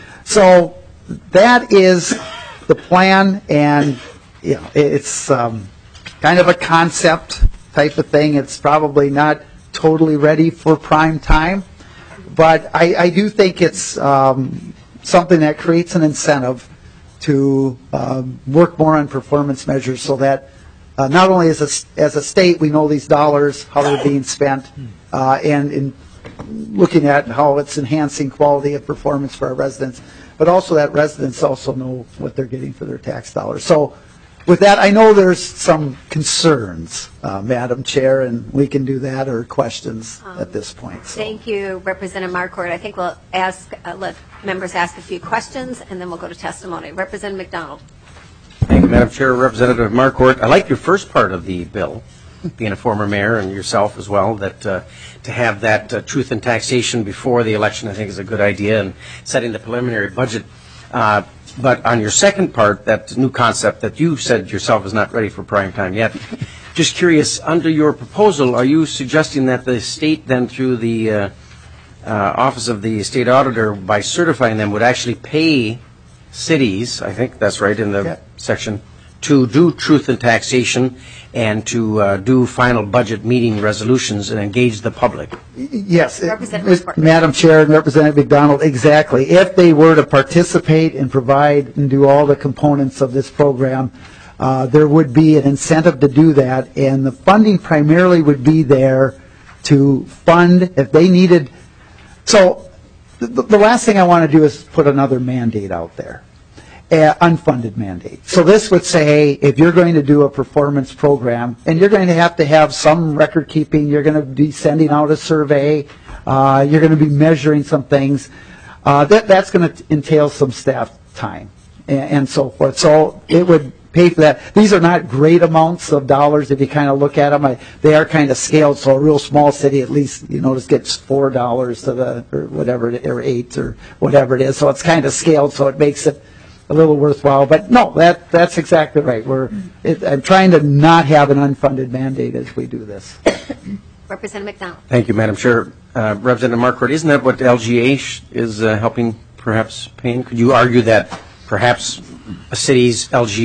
So that is the plan, and it's kind of a concept type of thing. It's probably not totally ready for prime time, but I do think it's something that creates an incentive to work more on performance measures, so that not only as a state we know these dollars, how they're being spent, and in looking at how it's enhancing quality of performance for our residents, but also that residents also know what they're getting for their tax dollars. So with that, I know there's some concerns, Madam Chair, and we can do that, or questions at this point. So. Thank you, Representative Marquardt. I think we'll let members ask a few questions, and then we'll go to testimony. Representative McDonald. Thank you, Madam Chair. Representative Marquardt, I like your first part of the bill, being a former mayor and yourself as well, that to have that truth in taxation before the election, I think, is a good idea, and setting the preliminary budget. But on your second part, that new concept that you said yourself is not ready for prime time yet, just curious, under your proposal, are you suggesting that the state then, through the Office of the State Auditor, by certifying them, would actually pay cities, I think that's right in the section, to do truth in taxation and to do final budget meeting resolutions and engage the public? Yes, Madam Chair and Representative McDonald, exactly. If they were to participate and provide and do all the components of this program, there would be an incentive to do that, and the funding primarily would be there to fund if they needed. So the last thing I want to do is put another mandate out there. Unfunded mandate. So this would say, if you're going to do a performance program, and you're going to have some record keeping, you're going to be sending out a survey, you're going to be measuring some things, that's going to entail some staff time and so forth. So it would pay for that. These are not great amounts of dollars if you kind of look at them. They are kind of scaled, so a real small city at least, just gets $4 to the, or whatever, or $8 or whatever it is. So it's kind of scaled, so it makes it a little worthwhile, but no, that's exactly right. I'm trying to not have an unfunded mandate as we do this. Representative McDonald. Thank you, Madam Chair. Representative Marquardt, isn't that what LGA is helping perhaps paying? Could you argue that perhaps a city's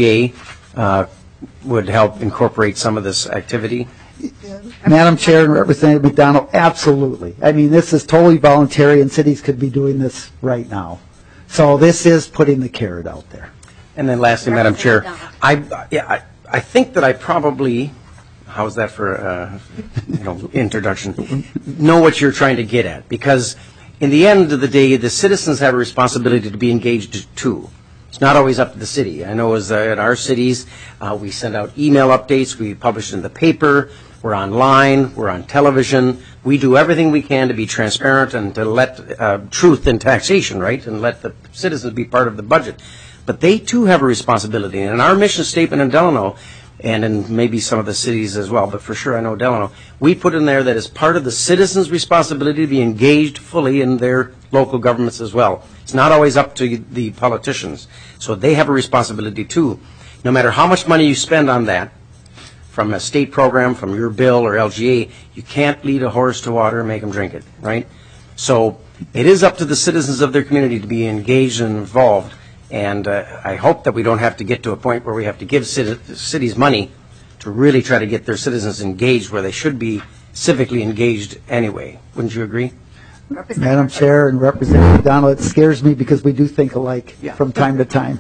LGA would help incorporate some of this activity? Madam Chair and Representative McDonald, absolutely. I mean, this is totally voluntary, and cities could be doing this right now. So this is putting the carrot out there. And then lastly, Madam Chair, I think that I probably, how's that for introduction, know what you're trying to get at. Because in the end of the day, the citizens have a responsibility to be engaged too. It's not always up to the city. I know in our cities, we send out email updates, we publish in the paper, we're online, we're on television. We do everything we can to be transparent and to let truth in taxation, right, and let the citizens be part of the budget. But they too have a responsibility. And in our mission statement in Delano, and in maybe some of the cities as well, but for sure I know Delano, we put in there that as part of the citizens' responsibility to be engaged fully in their local governments as well. It's not always up to the politicians. So they have a responsibility too. No matter how much money you spend on that, from a state program, from your bill or LGA. You can't lead a horse to water and make them drink it, right? So it is up to the citizens of their community to be engaged and involved. And I hope that we don't have to get to a point where we have to give cities money to really try to get their citizens engaged where they should be civically engaged anyway. Wouldn't you agree? Madam Chair and Representative Donald, it scares me because we do think alike from time to time.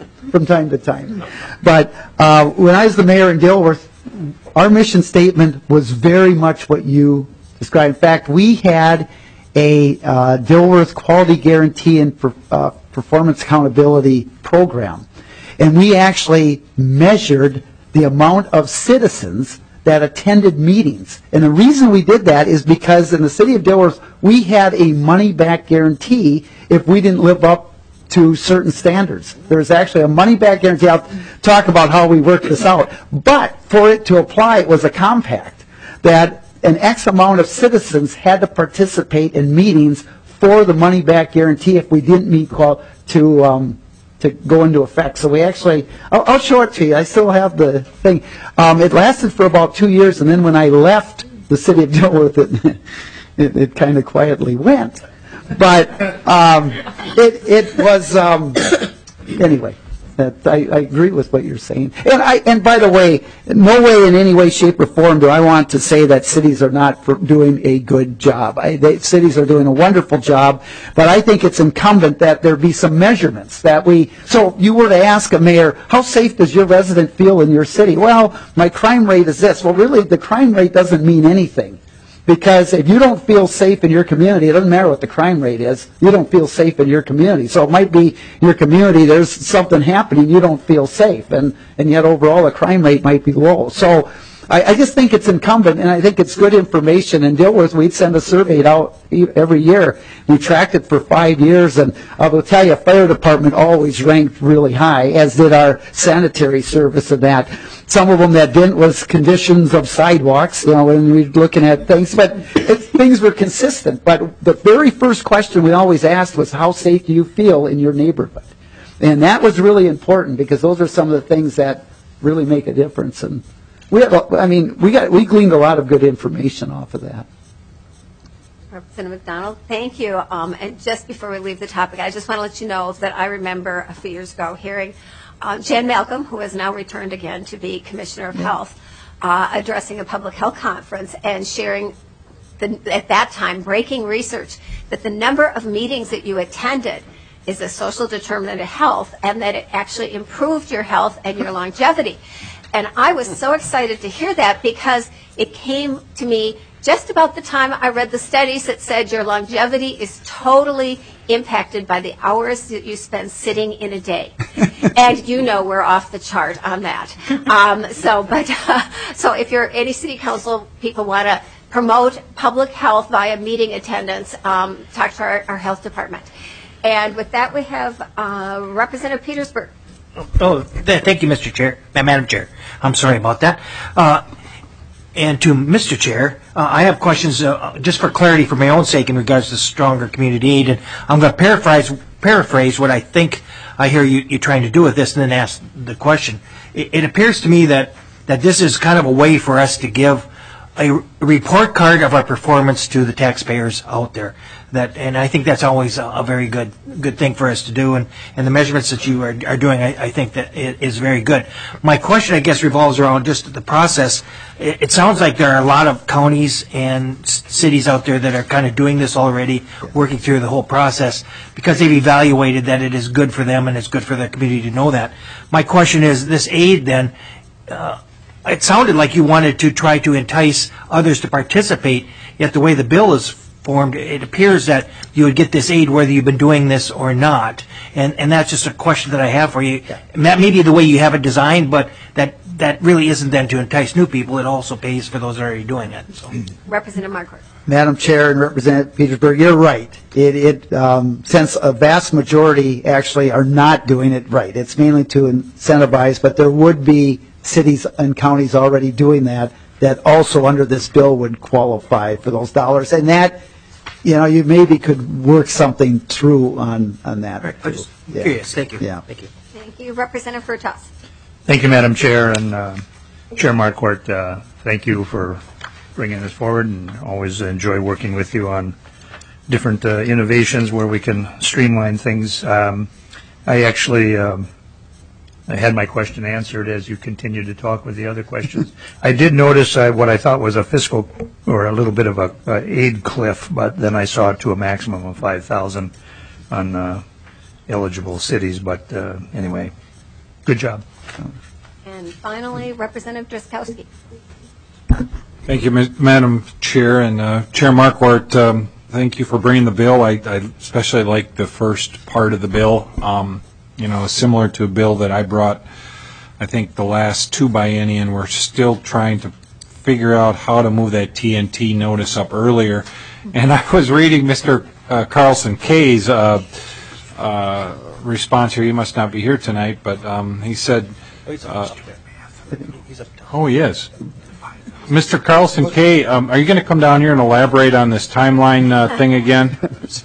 But when I was the mayor in Dilworth, our mission statement was very much what you described. In fact, we had a Dilworth Quality Guarantee and Performance Accountability Program. And we actually measured the amount of citizens that attended meetings. And the reason we did that is because in the city of Dilworth, we had a money-back guarantee if we didn't live up to certain standards. There was actually a money-back guarantee. I'll talk about how we worked this out. But for it to apply, it was a compact that an X amount of citizens had to participate in meetings for the money-back guarantee if we didn't meet to go into effect. So we actually, I'll show it to you. I still have the thing. It lasted for about 2 years, and then when I left the city of Dilworth, it kind of quietly went. But it was, anyway. I agree with what you're saying. And by the way, no way in any way, shape, or form do I want to say that cities are not doing a good job. Cities are doing a wonderful job, but I think it's incumbent that there be some measurements so you were to ask a mayor, how safe does your resident feel in your city? Well, my crime rate is this. Well, really, the crime rate doesn't mean anything. Because if you don't feel safe in your community, it doesn't matter what the crime rate is, you don't feel safe in your community. So it might be your community, there's something happening, you don't feel safe, and yet overall the crime rate might be low. So I just think it's incumbent, and I think it's good information. In Dilworth, we'd send a survey out every year. We tracked it for 5 years, and I will tell you, fire department always ranked really high, as did our sanitary service and that. Some of them that didn't was conditions of sidewalks, when we were looking at things, but things were consistent. But the very first question we always asked was, how safe do you feel in your neighborhood? And that was really important because those are some of the things that really make a difference. And we gleaned a lot of good information off of that. Representative McDonald, thank you. And just before we leave the topic, I just want to let you know that I remember a few years ago hearing Jan Malcolm, who has now returned again to be Commissioner of Health, addressing a public health conference and sharing, at that time, breaking research that the number of meetings that you attended is a social determinant of health, and that it actually improved your health and your longevity. And I was so excited to hear that because it came to me just about the time I read the studies that said your longevity is totally impacted by the hours that you spend sitting in a day. And we're off the chart on that. So if you're any city council people want to promote public health via meeting attendance, talk to our health department. And with that, we have Representative Petersburg. Thank you, Madam Chair. I'm sorry about that. And to Mr. Chair, I have questions just for clarity for my own sake in regards to stronger community aid. And I'm going to paraphrase what I think I hear you trying to do with this and then ask the question. It appears to me that this is kind of a way for us to give a report card of our performance to the taxpayers out there. And I think that's always a very good thing for us to do. And the measurements that you are doing, I think that it is very good. My question, I guess, revolves around just the process. It sounds like there are a lot of counties and cities out there that are kind of doing this already, working through the whole process, because they've evaluated that it is good for them and it's good for their community to know that. My question is, this aid then, it sounded like you wanted to try to entice others to participate, yet the way the bill is formed, it appears that you would get this aid whether you've been doing this or not. And that's just a question that I have for you. That may be the way you have it designed, but that really isn't then to entice new people. It also pays for those that are already doing it. So. Representative Marquardt. Madam Chair and Representative Petersburg, you're right. Since a vast majority actually are not doing it right, it's mainly to incentivize, but there would be cities and counties already doing that also under this bill would qualify for those dollars. And that, you maybe could work something through on that. Right. I'm just curious. Thank you. Yeah. Thank you. Thank you. Representative Furtas. Thank you, Madam Chair. And Chair Marquardt, thank you for bringing this forward, and always enjoy working with you on different innovations where we can streamline things. I actually I had my question answered as you continued to talk with the other questions. I did notice what I thought was a fiscal or a little bit of a aid cliff, but then I saw it to a maximum of 5,000 on eligible cities. But anyway, good job. And finally, Representative Drazkowski. Thank you, Madam Chair, and Chair Marquardt. Thank you for bringing the bill. I especially like the first part of the bill. Similar to a bill that I brought, I think, the last two biennium. We're still trying to figure out how to move that TNT notice up earlier. And I was reading Mr. Carlson Kay's response here. He must not be here tonight, but he said, oh, he is. Mr. Carlson Kay, are you going to come down here and elaborate on this timeline thing again?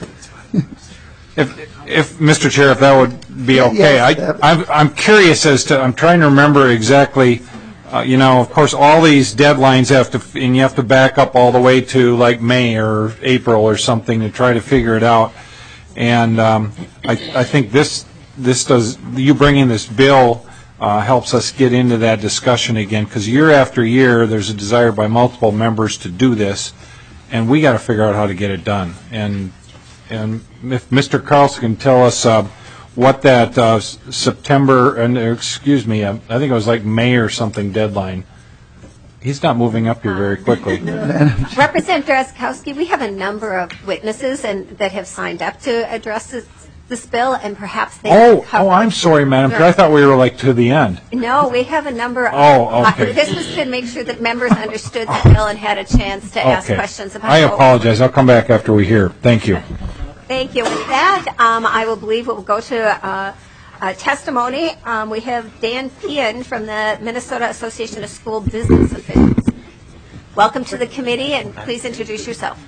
If Mr. Chair, if that would be okay. Yes, I'm curious as to, I'm trying to remember exactly, of course, all these deadlines and you have to back up all the way to like May or April or something to try to figure it out. And I think you bringing this bill helps us get into that discussion again, because year after year there's a desire by multiple members to do this, and we got to figure out how to get it done. And if Mr. Carlson can tell us what that September, I think it was like May or something deadline. He's not moving up here very quickly. Representative Drazkowski, we have a number of witnesses that have signed up to address this bill, and perhaps they I'm sorry, Madam Chair. I thought we were like to the end. No, we have a number of... okay. This was to make sure that members understood the bill and had a chance to ask questions about it. I apologize. I'll come back after we hear. Thank you. Thank you. With that, I will believe we'll go to testimony. We have Dan Peon from the Minnesota Association of School Business Officials. Welcome to the committee, and please introduce yourself.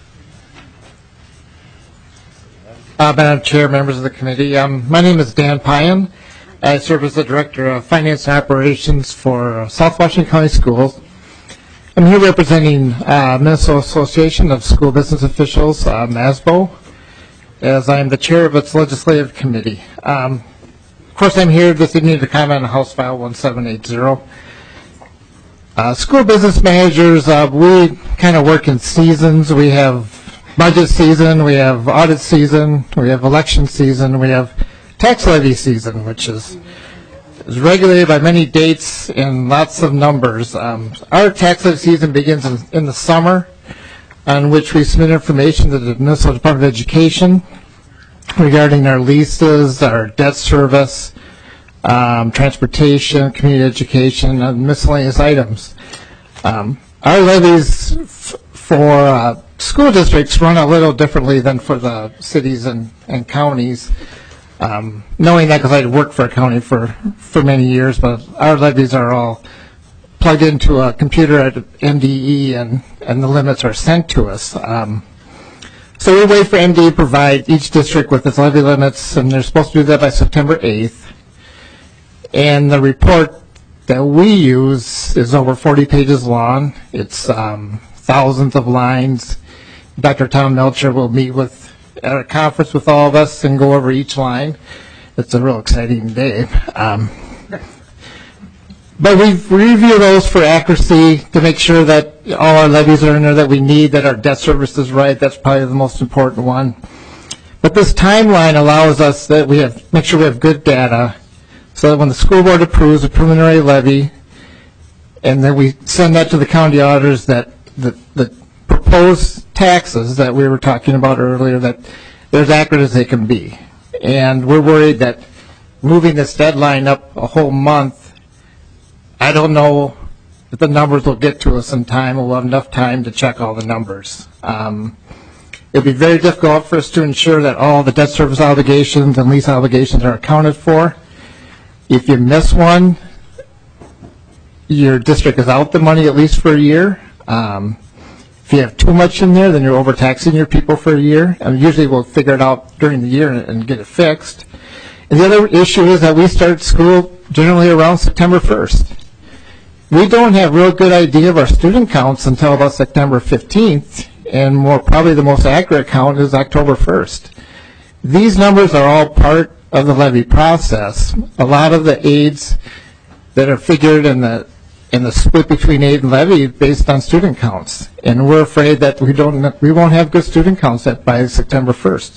Madam Chair, members of the committee, my name is Dan Peon. I serve as the Director of Finance and Operations for South Washington County Schools. I'm here representing Minnesota Association of School Business Officials, MASBO, as I am the chair of its legislative committee. Of course, I'm here this evening to comment on House File 1780. School business managers, we kind of work in seasons. We have budget season, we have audit season, we have election season, we have tax levy season, which is regulated by many dates and lots of numbers. Our tax levy season begins in the summer, on which we submit information to the Minnesota Department of Education regarding our leases, our debt service, transportation, community education, and miscellaneous items. Our levies for school districts run a little differently than for the cities and counties. Knowing that because I worked for a county for many years, but our levies are all plugged into a computer at MDE, and the limits are sent to us. So we wait for MDE to provide each district with its levy limits, and they're supposed to do that by September 8th. And the report that we use is over 40 pages long. It's thousands of lines. Dr. Tom Melcher will meet at a conference with all of us and go over each line. It's a real exciting day. But we review those for accuracy to make sure that all our levies are in there that we need, that our debt service is right. That's probably the most important one. But this timeline allows us that make sure we have good data, so that when the school board approves a preliminary levy, and then we send that to the county auditors, that the proposed taxes that we were talking about earlier, that they're as accurate as they can be. And we're worried that moving this deadline up a whole month, I don't know if the numbers will get to us in time, or we'll have enough time to check all the numbers. It'll be very difficult for us to ensure that all the debt service obligations and lease obligations are accounted for. If you miss one, your district is out the money at least for a year. If you have too much in there, then you're overtaxing your people for a year. And usually we'll figure it out during the year and get it fixed. And the other issue is that we start school generally around September 1st. we don't have real good idea of our student counts until about September 15th, and probably the most accurate count is October 1st. These numbers are all part of the levy process. A lot of the aids that are figured in the split between aid and levy based on student counts, and we're afraid that we won't have good student counts by September 1st.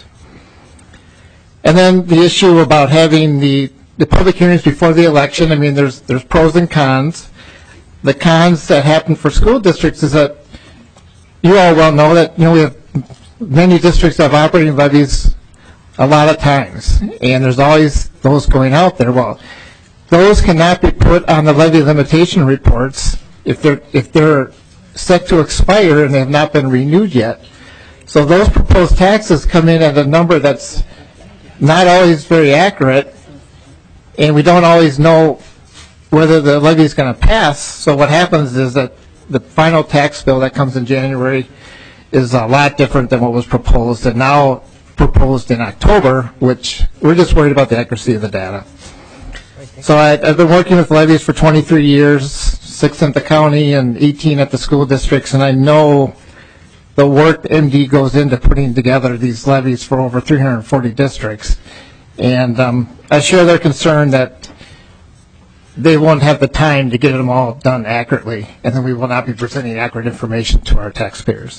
And then the issue about having the public hearings before the election, I mean, there's pros and cons. The cons that happen for school districts is that you all well know that, we have many districts that have operating levies a lot of times, and there's always those going out there. Well, those cannot be put on the levy limitation reports if they're set to expire and they have not been renewed yet. So those proposed taxes come in at a number that's not always very accurate, and we don't always know whether the levy is going to pass. So what happens is that the final tax bill that comes in January is a lot different than what was proposed, and now proposed in October, which we're just worried about the accuracy of the data. So I've been working with levies for 23 years, 6 at the county and 18 at the school districts, and I know the work MD goes into putting together these levies for over 340 districts. And I share their concern that they won't have the time to get them all done accurately, and then we will not be presenting accurate information to our taxpayers.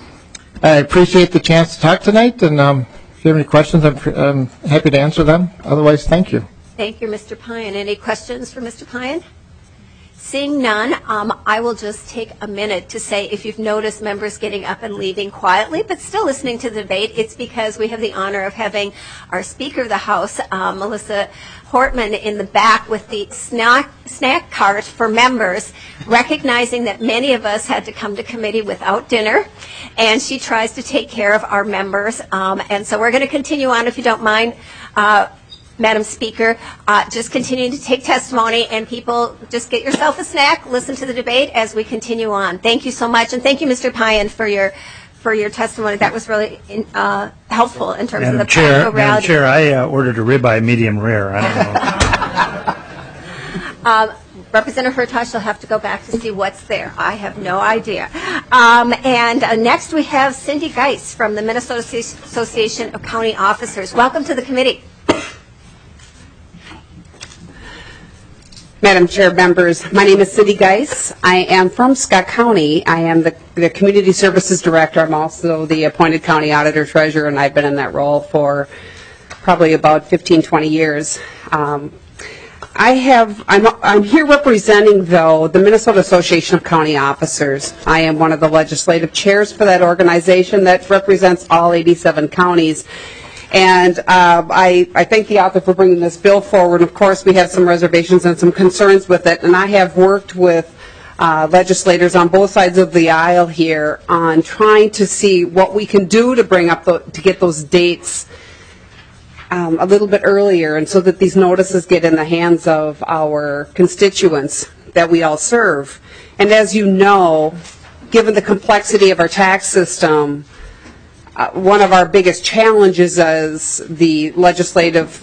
I appreciate the chance to talk tonight, and if you have any questions, I'm happy to answer them. Otherwise, thank you. Thank you, Mr. Pine. Any questions for Mr. Pine? Seeing none, I will just take a minute to say if you've noticed members getting up and leaving quietly but still listening to the debate, it's because we have the honor of having our Speaker of the House, Melissa Hortman, in the back with the snack cart for members, recognizing that many of us had to come to committee without dinner, and she tries to take care of our members. And so we're going to continue on, if you don't mind, Madam Speaker, just continuing to take testimony, and people, just get yourself a snack, listen to the debate as we continue on. Thank you so much, and thank you, Mr. Pine, for your testimony. That was really helpful in terms of the practical reality. Madam Chair, I ordered a ribeye medium rare. I don't know. Representative Hertosh, you'll have to go back to see what's there. I have no idea. And next we have Cindy Geis from the Minnesota Association of County Officers. Welcome to the committee. Madam Chair, members, my name is Cindy Geis. I am from Scott County. I am the Community Services Director. I'm also the appointed County Auditor Treasurer, and I've been in that role for probably about 15, 20 years. I'm here representing, though, the Minnesota Association of County Officers. I am one of the legislative chairs for that organization that represents all 87 counties. And I thank the author for bringing this bill forward. Of course, we have some reservations and some concerns with it, and I have worked with legislators on both sides of the aisle here on trying to see what we can do to bring up to get those dates a little bit earlier, and so that these notices get in the hands of our constituents that we all serve. And as you know, given the complexity of our tax system, one of our biggest challenges is the legislative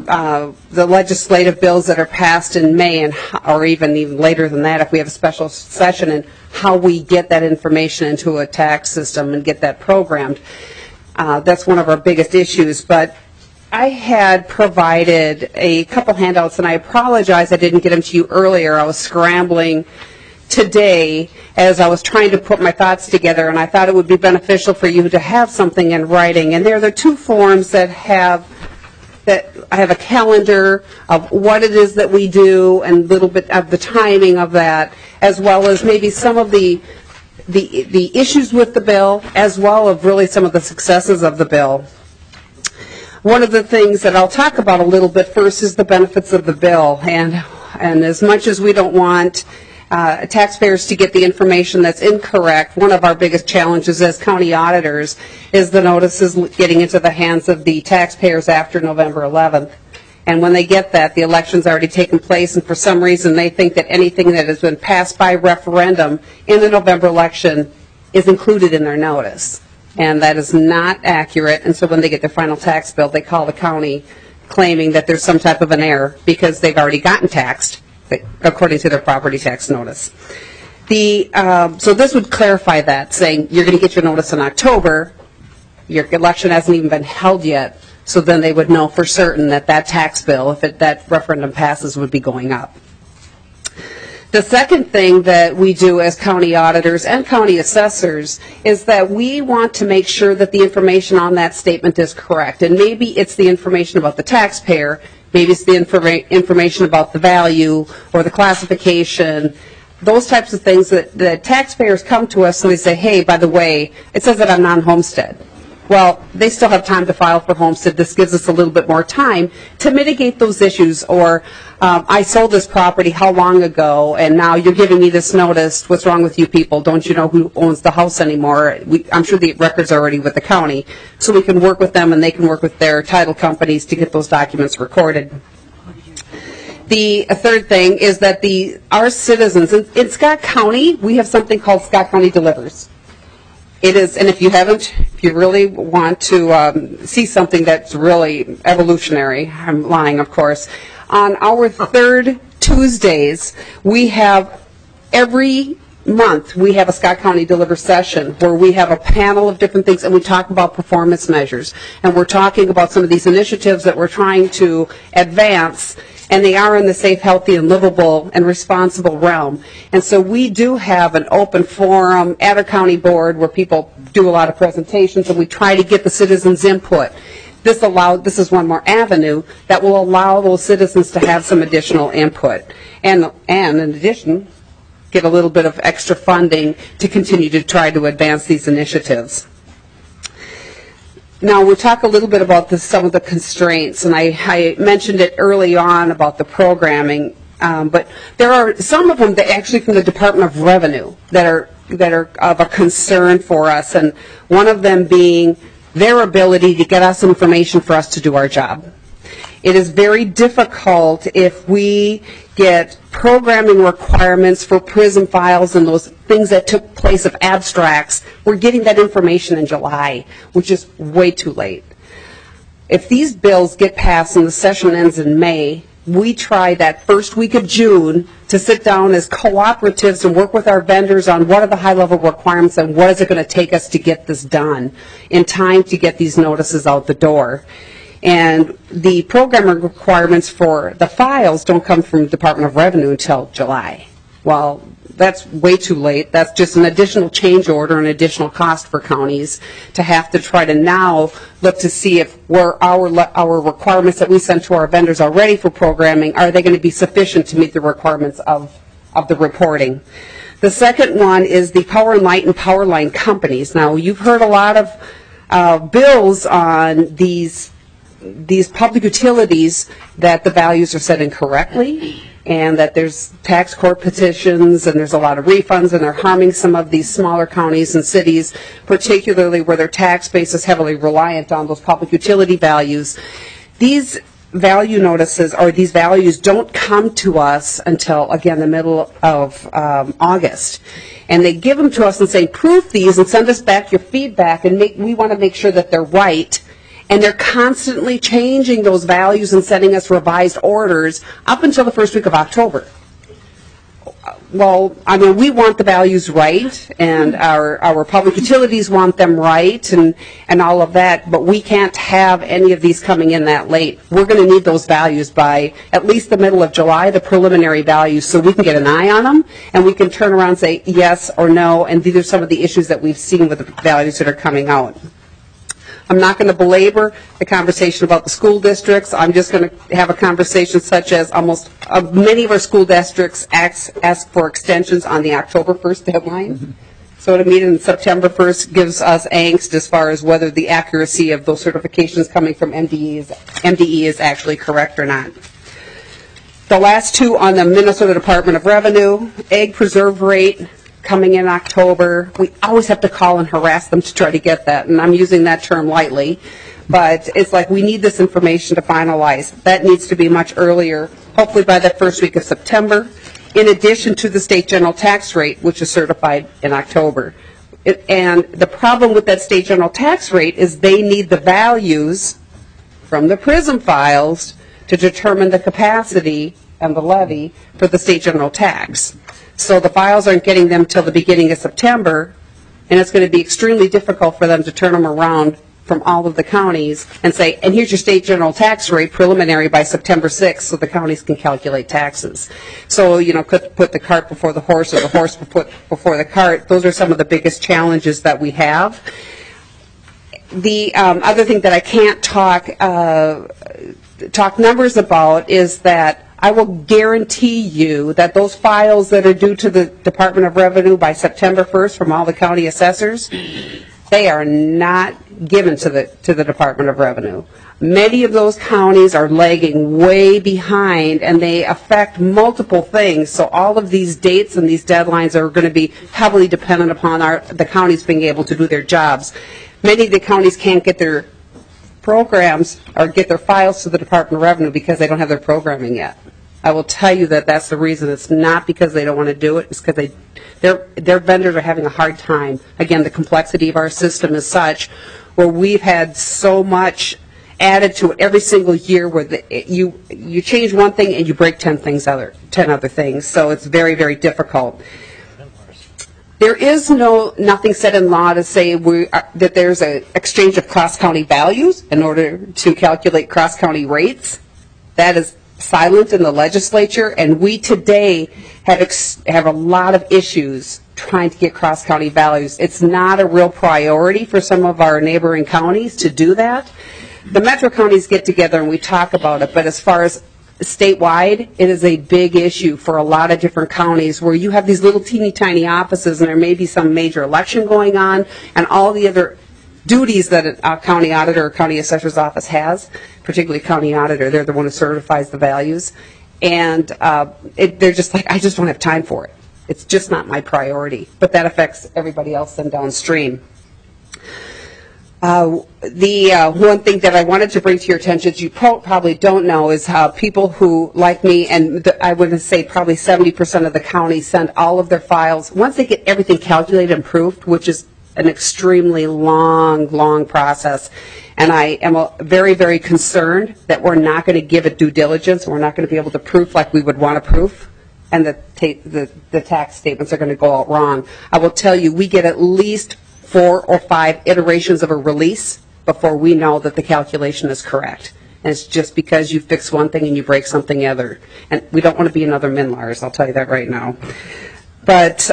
bills that are passed in May, or even later than that if we have a special session, and how we get that information into a tax system and get that programmed. That's one of our biggest issues. But I had provided a couple handouts, and I apologize I didn't get them to you earlier. I was scrambling today as I was trying to put my thoughts together, and I thought it would be beneficial for you to have something in writing. And there are two forms that I have a calendar of what it is that we do and a little bit of the timing of that, as well as maybe some of the issues with the bill, as well as really some of the successes of the bill. One of the things that I'll talk about a little bit first is the benefits of the bill. And as much as we don't want taxpayers to get the information that's incorrect, one of our biggest challenges as county auditors is the notices getting into the hands of the taxpayers after November 11th. And when they get that, the election's already taken place, and for some reason they think that anything that has been passed by referendum in the November election is included in their notice. And that is not accurate, and so when they get their final tax bill, they call the county claiming that there's some type of an error because they've already gotten taxed according to their property tax notice. So this would clarify that, saying you're going to get your notice in October, your election hasn't even been held yet, so then they would know for certain that that tax bill, if that referendum passes, would be going up. The second thing that we do as county auditors and county assessors is that we want to make sure that the information on that statement is correct. And maybe it's the information about the taxpayer, maybe it's the information about the value or the classification, those types of things that the taxpayers come to us and they say, hey, by the way, it says that I'm non-homestead. Well, they still have time to file for homestead. This gives us a little bit more time to mitigate those issues. Or I sold this property how long ago, and now you're giving me this notice. What's wrong with you people? Don't you know who owns the house anymore? I'm sure the records are already with the county. So we can work with them, and they can work with their title companies to get those documents recorded. The third thing is that our citizens, in Scott County, we have something called Scott County Delivers. It is, and if you really want to see something that's really evolutionary, I'm lying, of course, on our third Tuesdays, we have every month, we have a Scott County Deliver session where we have a panel of different things and we talk about performance measures. And we're talking about some of these initiatives that we're trying to advance, and they are in the safe, healthy, and livable and responsible realm. And so we do have an open forum at our county board where people do a lot of presentations, and we try to get the citizens' input. This is one more avenue that will allow those citizens to have some additional input. And in addition, get a little bit of extra funding to continue to try to advance these initiatives. Now, we'll talk a little bit about some of the constraints, and I mentioned it early on about the programming, but there are some of them that actually from the Department of Revenue that are of a concern for us, and one of them being their ability to get us information for us to do our job. It is very difficult if we get programming requirements for PRISM files and those things that took place of abstracts. We're getting that information in July, which is way too late. If these bills get passed and the session ends in May, we try that first week of June to sit down as cooperatives and work with our vendors on what are the high-level requirements and what is it going to take us to get this done in time to get these notices out the door. And the programming requirements for the files don't come from the Department of Revenue until July. Well, that's way too late. That's just an additional change order, an additional cost for counties to have to try to now look to see if our requirements that we send to our vendors already for programming, are they going to be sufficient to meet the requirements of the reporting. The second one is the Power and Light and Power Line companies. Now, you've heard a lot of bills on these public utilities that the values are set incorrectly and that there's tax court petitions and there's a lot of refunds and they're harming some of these smaller counties and cities, particularly where their tax base is heavily reliant on those public utility values. These value notices or these values don't come to us until, again, the middle of August. And they give them to us and say, proof these and send us back your feedback, and we want to make sure that they're right. And they're constantly changing those values and sending us revised orders up until the first week of October. Well, I mean, we want the values right, and our public utilities want them right, and all of that, but we can't have any of these coming in that late. We're going to need those values by at least the middle of July, the preliminary values, so we can get an eye on them, and we can turn around and say yes or no, and these are some of the issues that we've seen with the values that are coming out. I'm not going to belabor the conversation about the school districts. I'm just going to have a conversation such as many of our school districts ask for extensions on the October 1st deadline. So to meet in September 1st gives us angst as far as whether the accuracy of those certifications coming from MDE is actually correct or not. The last two on the Minnesota Department of Revenue, egg preserve rate, coming in October. We always have to call and harass them to try to get that, and I'm using that term lightly, but it's like we need this information to finalize. That needs to be much earlier, hopefully by the first week of September, in addition to the state general tax rate, which is certified in October. And the problem with that state general tax rate is they need the values from the PRISM files to determine the capacity and the levy for the state general tax. So the files aren't getting them till the beginning of September, and it's going to be extremely difficult for them to turn them around from all of the counties and say, and here's your state general tax rate preliminary by September 6th so the counties can calculate taxes. So, put the cart before the horse or the horse before the cart. Those are some of the biggest challenges that we have. The other thing that I can't talk numbers about is that I will guarantee you that those files that are due to the Department of Revenue by September 1st from all the county assessors, they are not given to the Department of Revenue. Many of those counties are lagging way behind, and they affect multiple things. So all of these dates and these deadlines are going to be heavily dependent upon the counties being able to do their jobs. Many of the counties can't get their programs or get their files to the Department of Revenue because they don't have their programming yet. I will tell you that that's the reason. It's not because they don't want to do it. It's because their vendors are having a hard time. Again, the complexity of our system is such where we've had so much added to it every single year where you change one thing and you break 10 other things. So it's very, very difficult. There is nothing said in law to say that there's an exchange of cross-county values in order to calculate cross-county rates. That is silent in the legislature, and we today have a lot of issues trying to get cross-county values. It's not a real priority for some of our neighboring counties to do that. The metro counties get together and we talk about it, but as far as statewide, it is a big issue for a lot of different counties where you have these little teeny tiny offices and there may be some major election going on and all the other duties that a county auditor or county assessor's office has, particularly county auditor. They're the one who certifies the values. And they're just like, I just don't have time for it. It's just not my priority. But that affects everybody else then downstream. The one thing that I wanted to bring to your attention that you probably don't know is how people who, like me, and I would say probably 70% of the counties send all of their files, once they get everything calculated and proofed, which is an extremely long process. And I am very, very concerned that we're not going to give it due diligence. We're not going to be able to proof like we would want to proof. And the tax statements are going to go out wrong. I will tell you, we get at least 4 or 5 iterations of a release before we know that the calculation is correct. And it's just because you fix one thing and you break something other. And we don't want to be another Minlars, I'll tell you that right now. But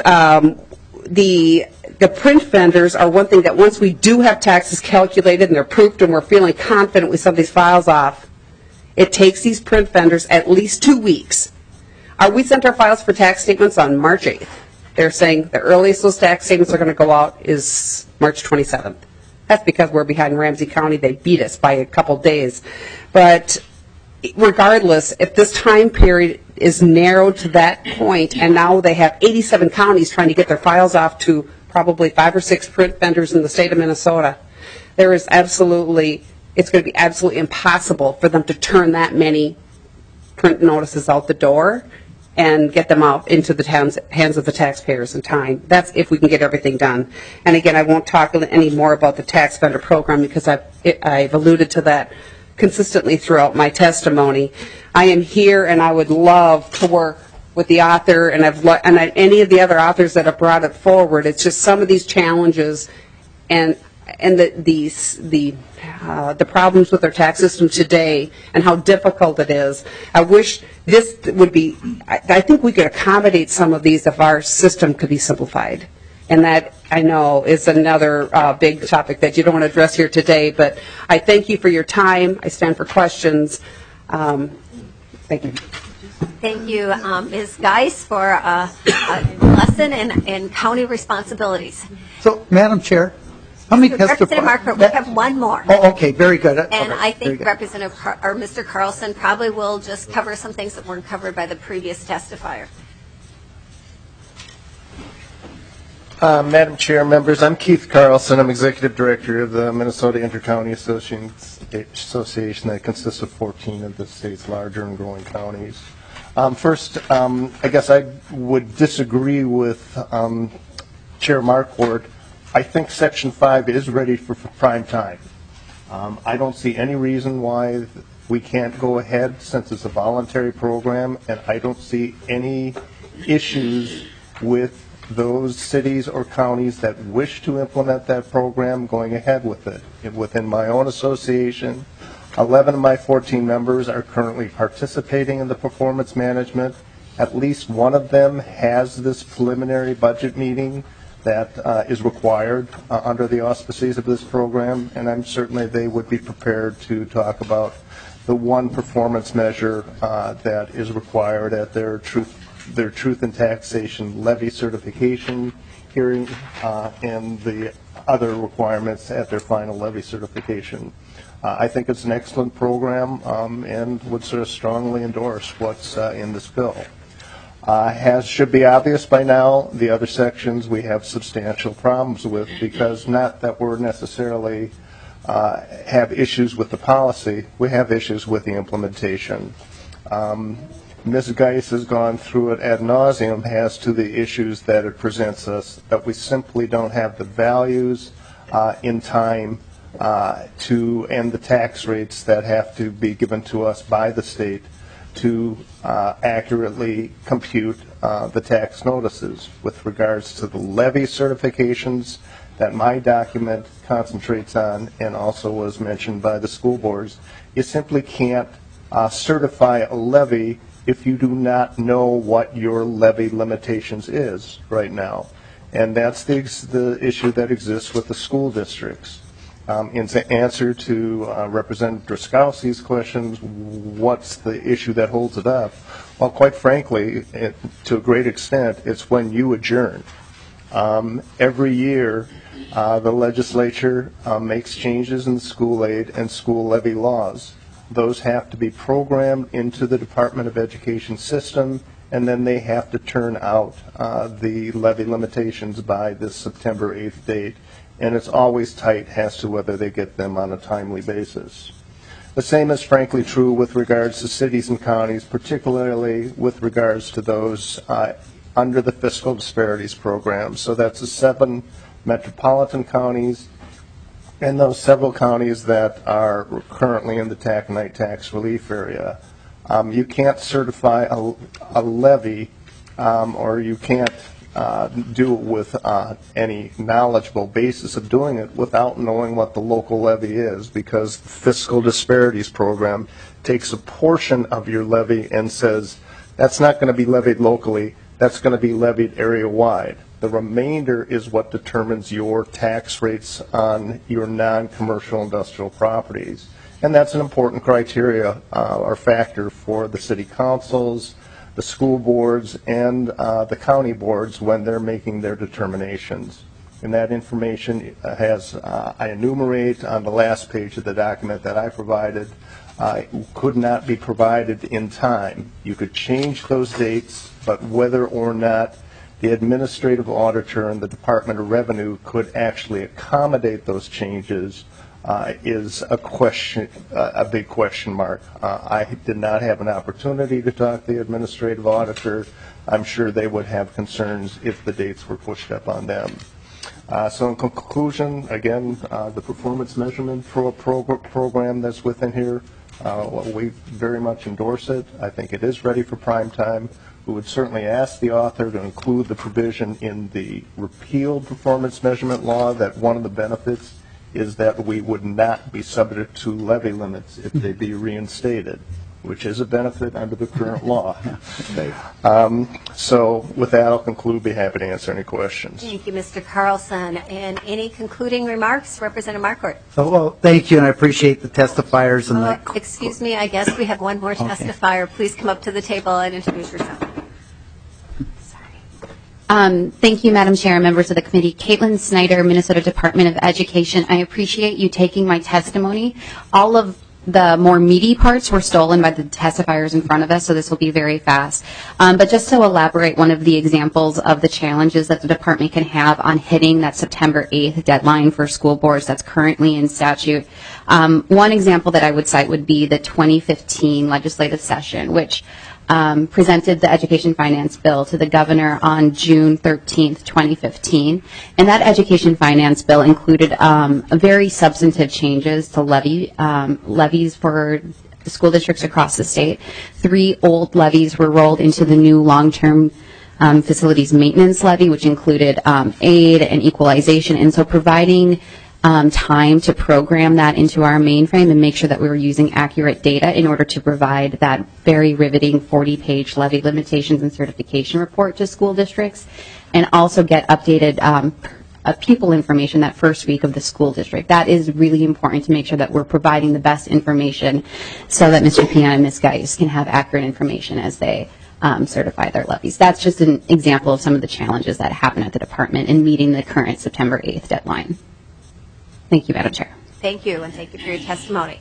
the print vendors are one thing that once we do have taxes calculated and they're proofed and we're feeling confident we send these files off, it takes these print vendors at least 2 weeks. We sent our files for tax statements on March 8th. They're saying the earliest those tax statements are going to go out is March 27th. That's because we're behind Ramsey County. They beat us by a couple days. But regardless, if this time period is narrowed to that point, and now they have 87 counties trying to get their files off to probably 5 or 6 print vendors in the state of Minnesota, it's going to be absolutely impossible for them to turn that many print notices out the door and get them out into the hands of the taxpayers in time. That's if we can get everything done. And again, I won't talk any more about the tax vendor program because I've alluded to that consistently throughout my testimony. I am here and I would love to work with the author and any of the other authors that have brought it forward. It's just some of these challenges and the problems with our tax system today and how difficult it is. I wish this would be, I think we could accommodate some of these if our system could be simplified. And that, I know, is another big topic that you don't want to address here today. But I thank you for your time. I stand for questions. Thank you. Thank you, Ms. Geis, for a lesson in county responsibilities. So, Madam Chair, how many Representative Markert, we have one more. Oh, okay, very good. And I think Mr. Carlson probably will just cover some things that weren't covered by the previous testifier. Madam Chair, members, I'm Keith Carlson. I'm Executive Director of the Minnesota Intercounty Association that consists of 14 of the state's larger and growing counties. First, I guess I would disagree with Chair Marquardt. I think Section 5 is ready for prime time. I don't see any reason why We can't go ahead since it's a voluntary program, and I don't see any issues with those cities or counties that wish to implement that program going ahead with it. Within my own association, 11 of my 14 members are currently participating in the performance management. At least one of them has this preliminary budget meeting that is required under the auspices of this program, and I'm certainly they would be prepared to talk about the one performance measure that is required at their truth in taxation levy certification hearing and the other requirements at their final levy certification. I think it's an excellent program and would sort of strongly endorse what's in this bill. Should be obvious by now, the other sections we have substantial problems with, because not that we're necessarily have issues with the policy, we have issues with the implementation. Ms. Geis has gone through it ad nauseum as to the issues that it presents us, that we simply don't have the values in time and the tax rates that have to be given to us by the state to accurately compute the tax notices. With regards to the levy certifications that my document concentrates on and also was mentioned by the school boards, you simply can't certify a levy if you do not know what your levy limitations is right now. And that's the issue that exists with the school districts. In answer to Representative Drazkowski's questions, what's the issue that holds it up? Well, quite frankly, to a great extent, it's when you adjourn. Every year, the legislature makes changes in the school aid and school levy laws. Those have to be programmed into the Department of Education system, and then they have to turn out the levy limitations by this September 8th date. And it's always tight as to whether they get them on a timely basis. The same is frankly true with regards to cities and counties, particularly with regards to those under the fiscal disparities program. So that's the 7 metropolitan counties and those several counties that are currently in the taconite tax relief area. You can't certify a levy or you can't do it with any knowledgeable basis of doing it without knowing what the local levy is, because the fiscal disparities program takes a portion of your levy and says that's not going to be levied locally, that's going to be levied area-wide. The remainder is what determines your tax rates on your non-commercial industrial properties. And that's an important criteria or factor for the city councils, the school boards, and the county boards when they're making their determinations. And that information I enumerate on the last page of the document that I provided, could not be provided in time. You could change those dates, but whether or not the administrative auditor and the Department of Revenue could actually accommodate those changes is a big question mark. I did not have an opportunity to talk to the administrative auditor. I'm sure they would have concerns if the dates were pushed up on them. So in conclusion, again, the performance measurement program that's within here, we very much endorse it. I think it is ready for prime time. We would certainly ask the author to include the provision in the repealed performance measurement law that one of the benefits is that we would not be subject to levy limits if they be reinstated, which is a benefit under the current law. So with that, I'll conclude. Be happy to answer any questions. Thank you, Mr. Carlson. And any concluding remarks, Representative Marquardt? Well, thank you, and I appreciate the testifiers. And Excuse me, I guess we have one more testifier. Please come up to the table and introduce yourself. Thank you, Madam Chair and members of the committee. Caitlin Snyder, Minnesota Department of Education. I appreciate you taking my testimony. All of the more meaty parts were stolen by the testifiers in front of us, so this will be very fast. But just to elaborate one of the examples of the challenges that the department can have on hitting that September 8th deadline for school boards that's currently in statute, one example that I would cite would be the 2015 legislative session, which presented the Education Finance Bill to the governor on June 13th, 2015. And that Education Finance Bill included very substantive changes to levies for school districts across the state. 3 old levies were rolled into the new long-term facilities maintenance levy, which included aid and equalization. And so providing time to program that into our mainframe and make sure that we were using accurate data in order to provide that very riveting 40-page levy limitations and certification report to school districts, and also get updated pupil information that first week of the school district. That is really important to make sure that we're providing the best information so that Mr. Piana and Ms. Geis can have accurate information as they certify their levies. That's just an example of some of the challenges that happen at the department in meeting the current September 8th deadline. Thank you, Madam Chair. Thank you, and thank you for your testimony.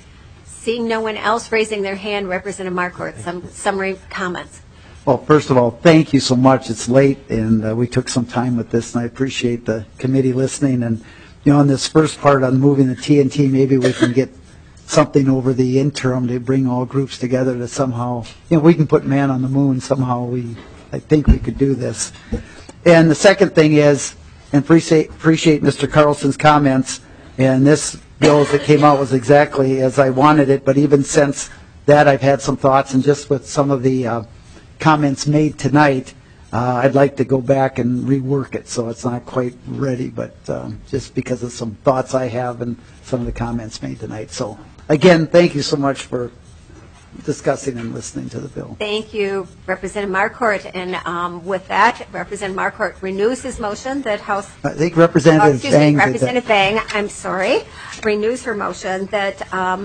Seeing no one else raising their hand, Representative Marquardt, some summary comments. Well, first of all, thank you so much. It's late, and we took some time with this, and I appreciate the committee listening. And, you know, in this first part on moving the TNT, maybe we can get something over the interim to bring all groups together to somehow, you know, we can put man on the moon somehow. I think we could do this. And the second thing is, and appreciate Mr. Carlson's comments, and this bill as it came out was exactly as I wanted it, but even since that I've had some thoughts, and just with some of the comments made tonight, I'd like to go back and rework it so it's not quite ready, but just because of some thoughts I have and some of the comments made tonight. So again, thank you so much for discussing and listening to the bill. Thank you, Representative Marquardt. And with that, Representative Marquardt renews his motion that House... I think Representative Bang... Representative Bang, I'm sorry, renews her motion that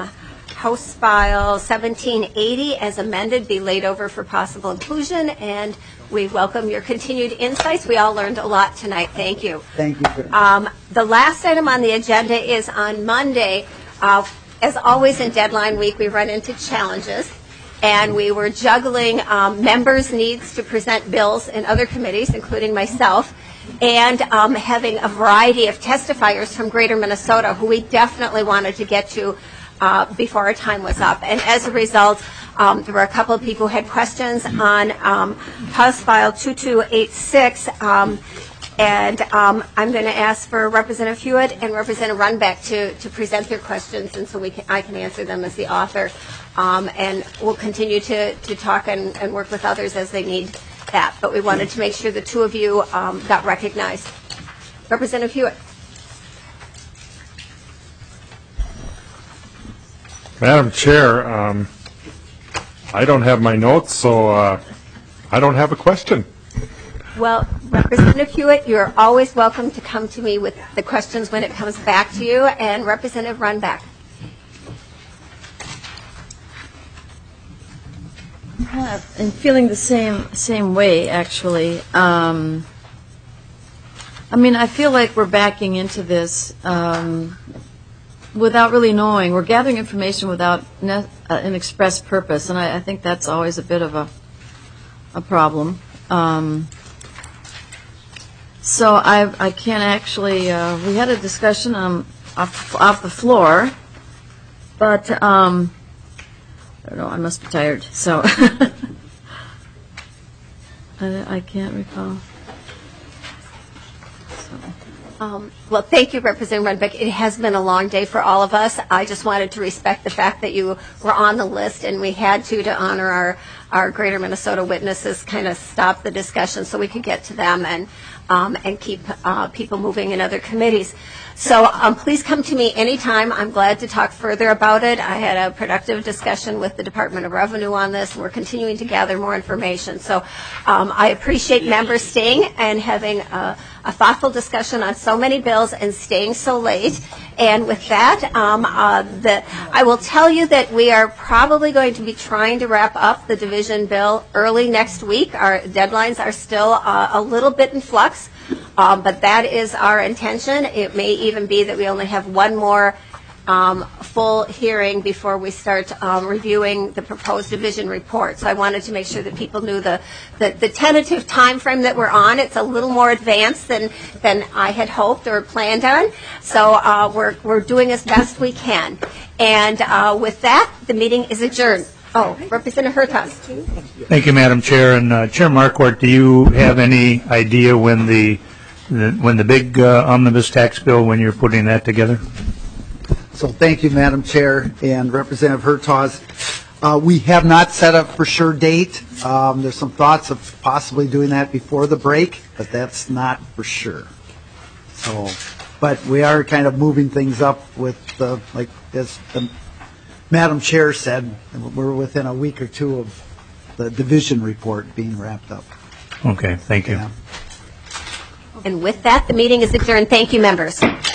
House File 1780 as amended be laid over for possible inclusion, and we welcome your continued insights. We all learned a lot tonight. Thank you. Thank you. The last item on the agenda is on Monday. As always in deadline week, we run into challenges, and we were juggling members' needs to present bills in other committees, including myself, and having a variety of testifiers from Greater Minnesota who we definitely wanted to get to before our time was up. And as a result, there were a couple of people who had questions on House File 2286, and I'm going to ask for Representative Hewitt and Representative Runbeck to present their questions, and so I can answer them as the author. And we'll continue to talk and work with others as they need that. But we wanted to make sure the two of you got recognized. Representative Hewitt. Madam Chair, I don't have my notes, so I don't have a question. Well, Representative Hewitt, you're always welcome to come to me with the questions when it comes back to you. And Representative Runbeck. I'm feeling the same way, actually. I mean, I feel like we're backing into this without really knowing. We're gathering information without an express purpose, and I think that's always a bit of a problem. So I can't actually, we had a discussion off the floor, but I don't know, I must be tired, so I can't recall. Well, thank you, Representative Runbeck. It has been a long day for all of us. I just wanted to respect the fact that you were on the list, and we had to honor our Greater Minnesota witnesses, kind of stop the discussion so we could get to them and keep people moving in other committees. So please come to me anytime. I'm glad to talk further about it. I had a productive discussion with the Department of Revenue on this, and we're continuing to gather more information. So I appreciate members staying and having a thoughtful discussion on so many bills and staying so late. And with that, I will tell you that we are probably going to be trying to wrap up the division bill early next week. Our deadlines are still a little bit in flux, but that is our intention. It may even be that we only have one more full hearing before we start reviewing the proposed division report. So I wanted to make sure that people knew the tentative time frame that we're on. It's a little more advanced than I had hoped or planned on. So we're doing as best we can. And with that, the meeting is adjourned. Oh, Representative Hertaus. Thank you, Madam Chair. And Chair Marquardt, do you have any idea when the big omnibus tax bill, when you're putting that together? So thank you, Madam Chair and Representative Hertaus. We have not set a for sure date. There's some thoughts of possibly doing that before the break, but that's not for sure. So, but we are kind of moving things up with, like as the Madam Chair said, we're within a week or two of the division report being wrapped up. Okay, thank you. Yeah. And with that, the meeting is adjourned. Thank you, members.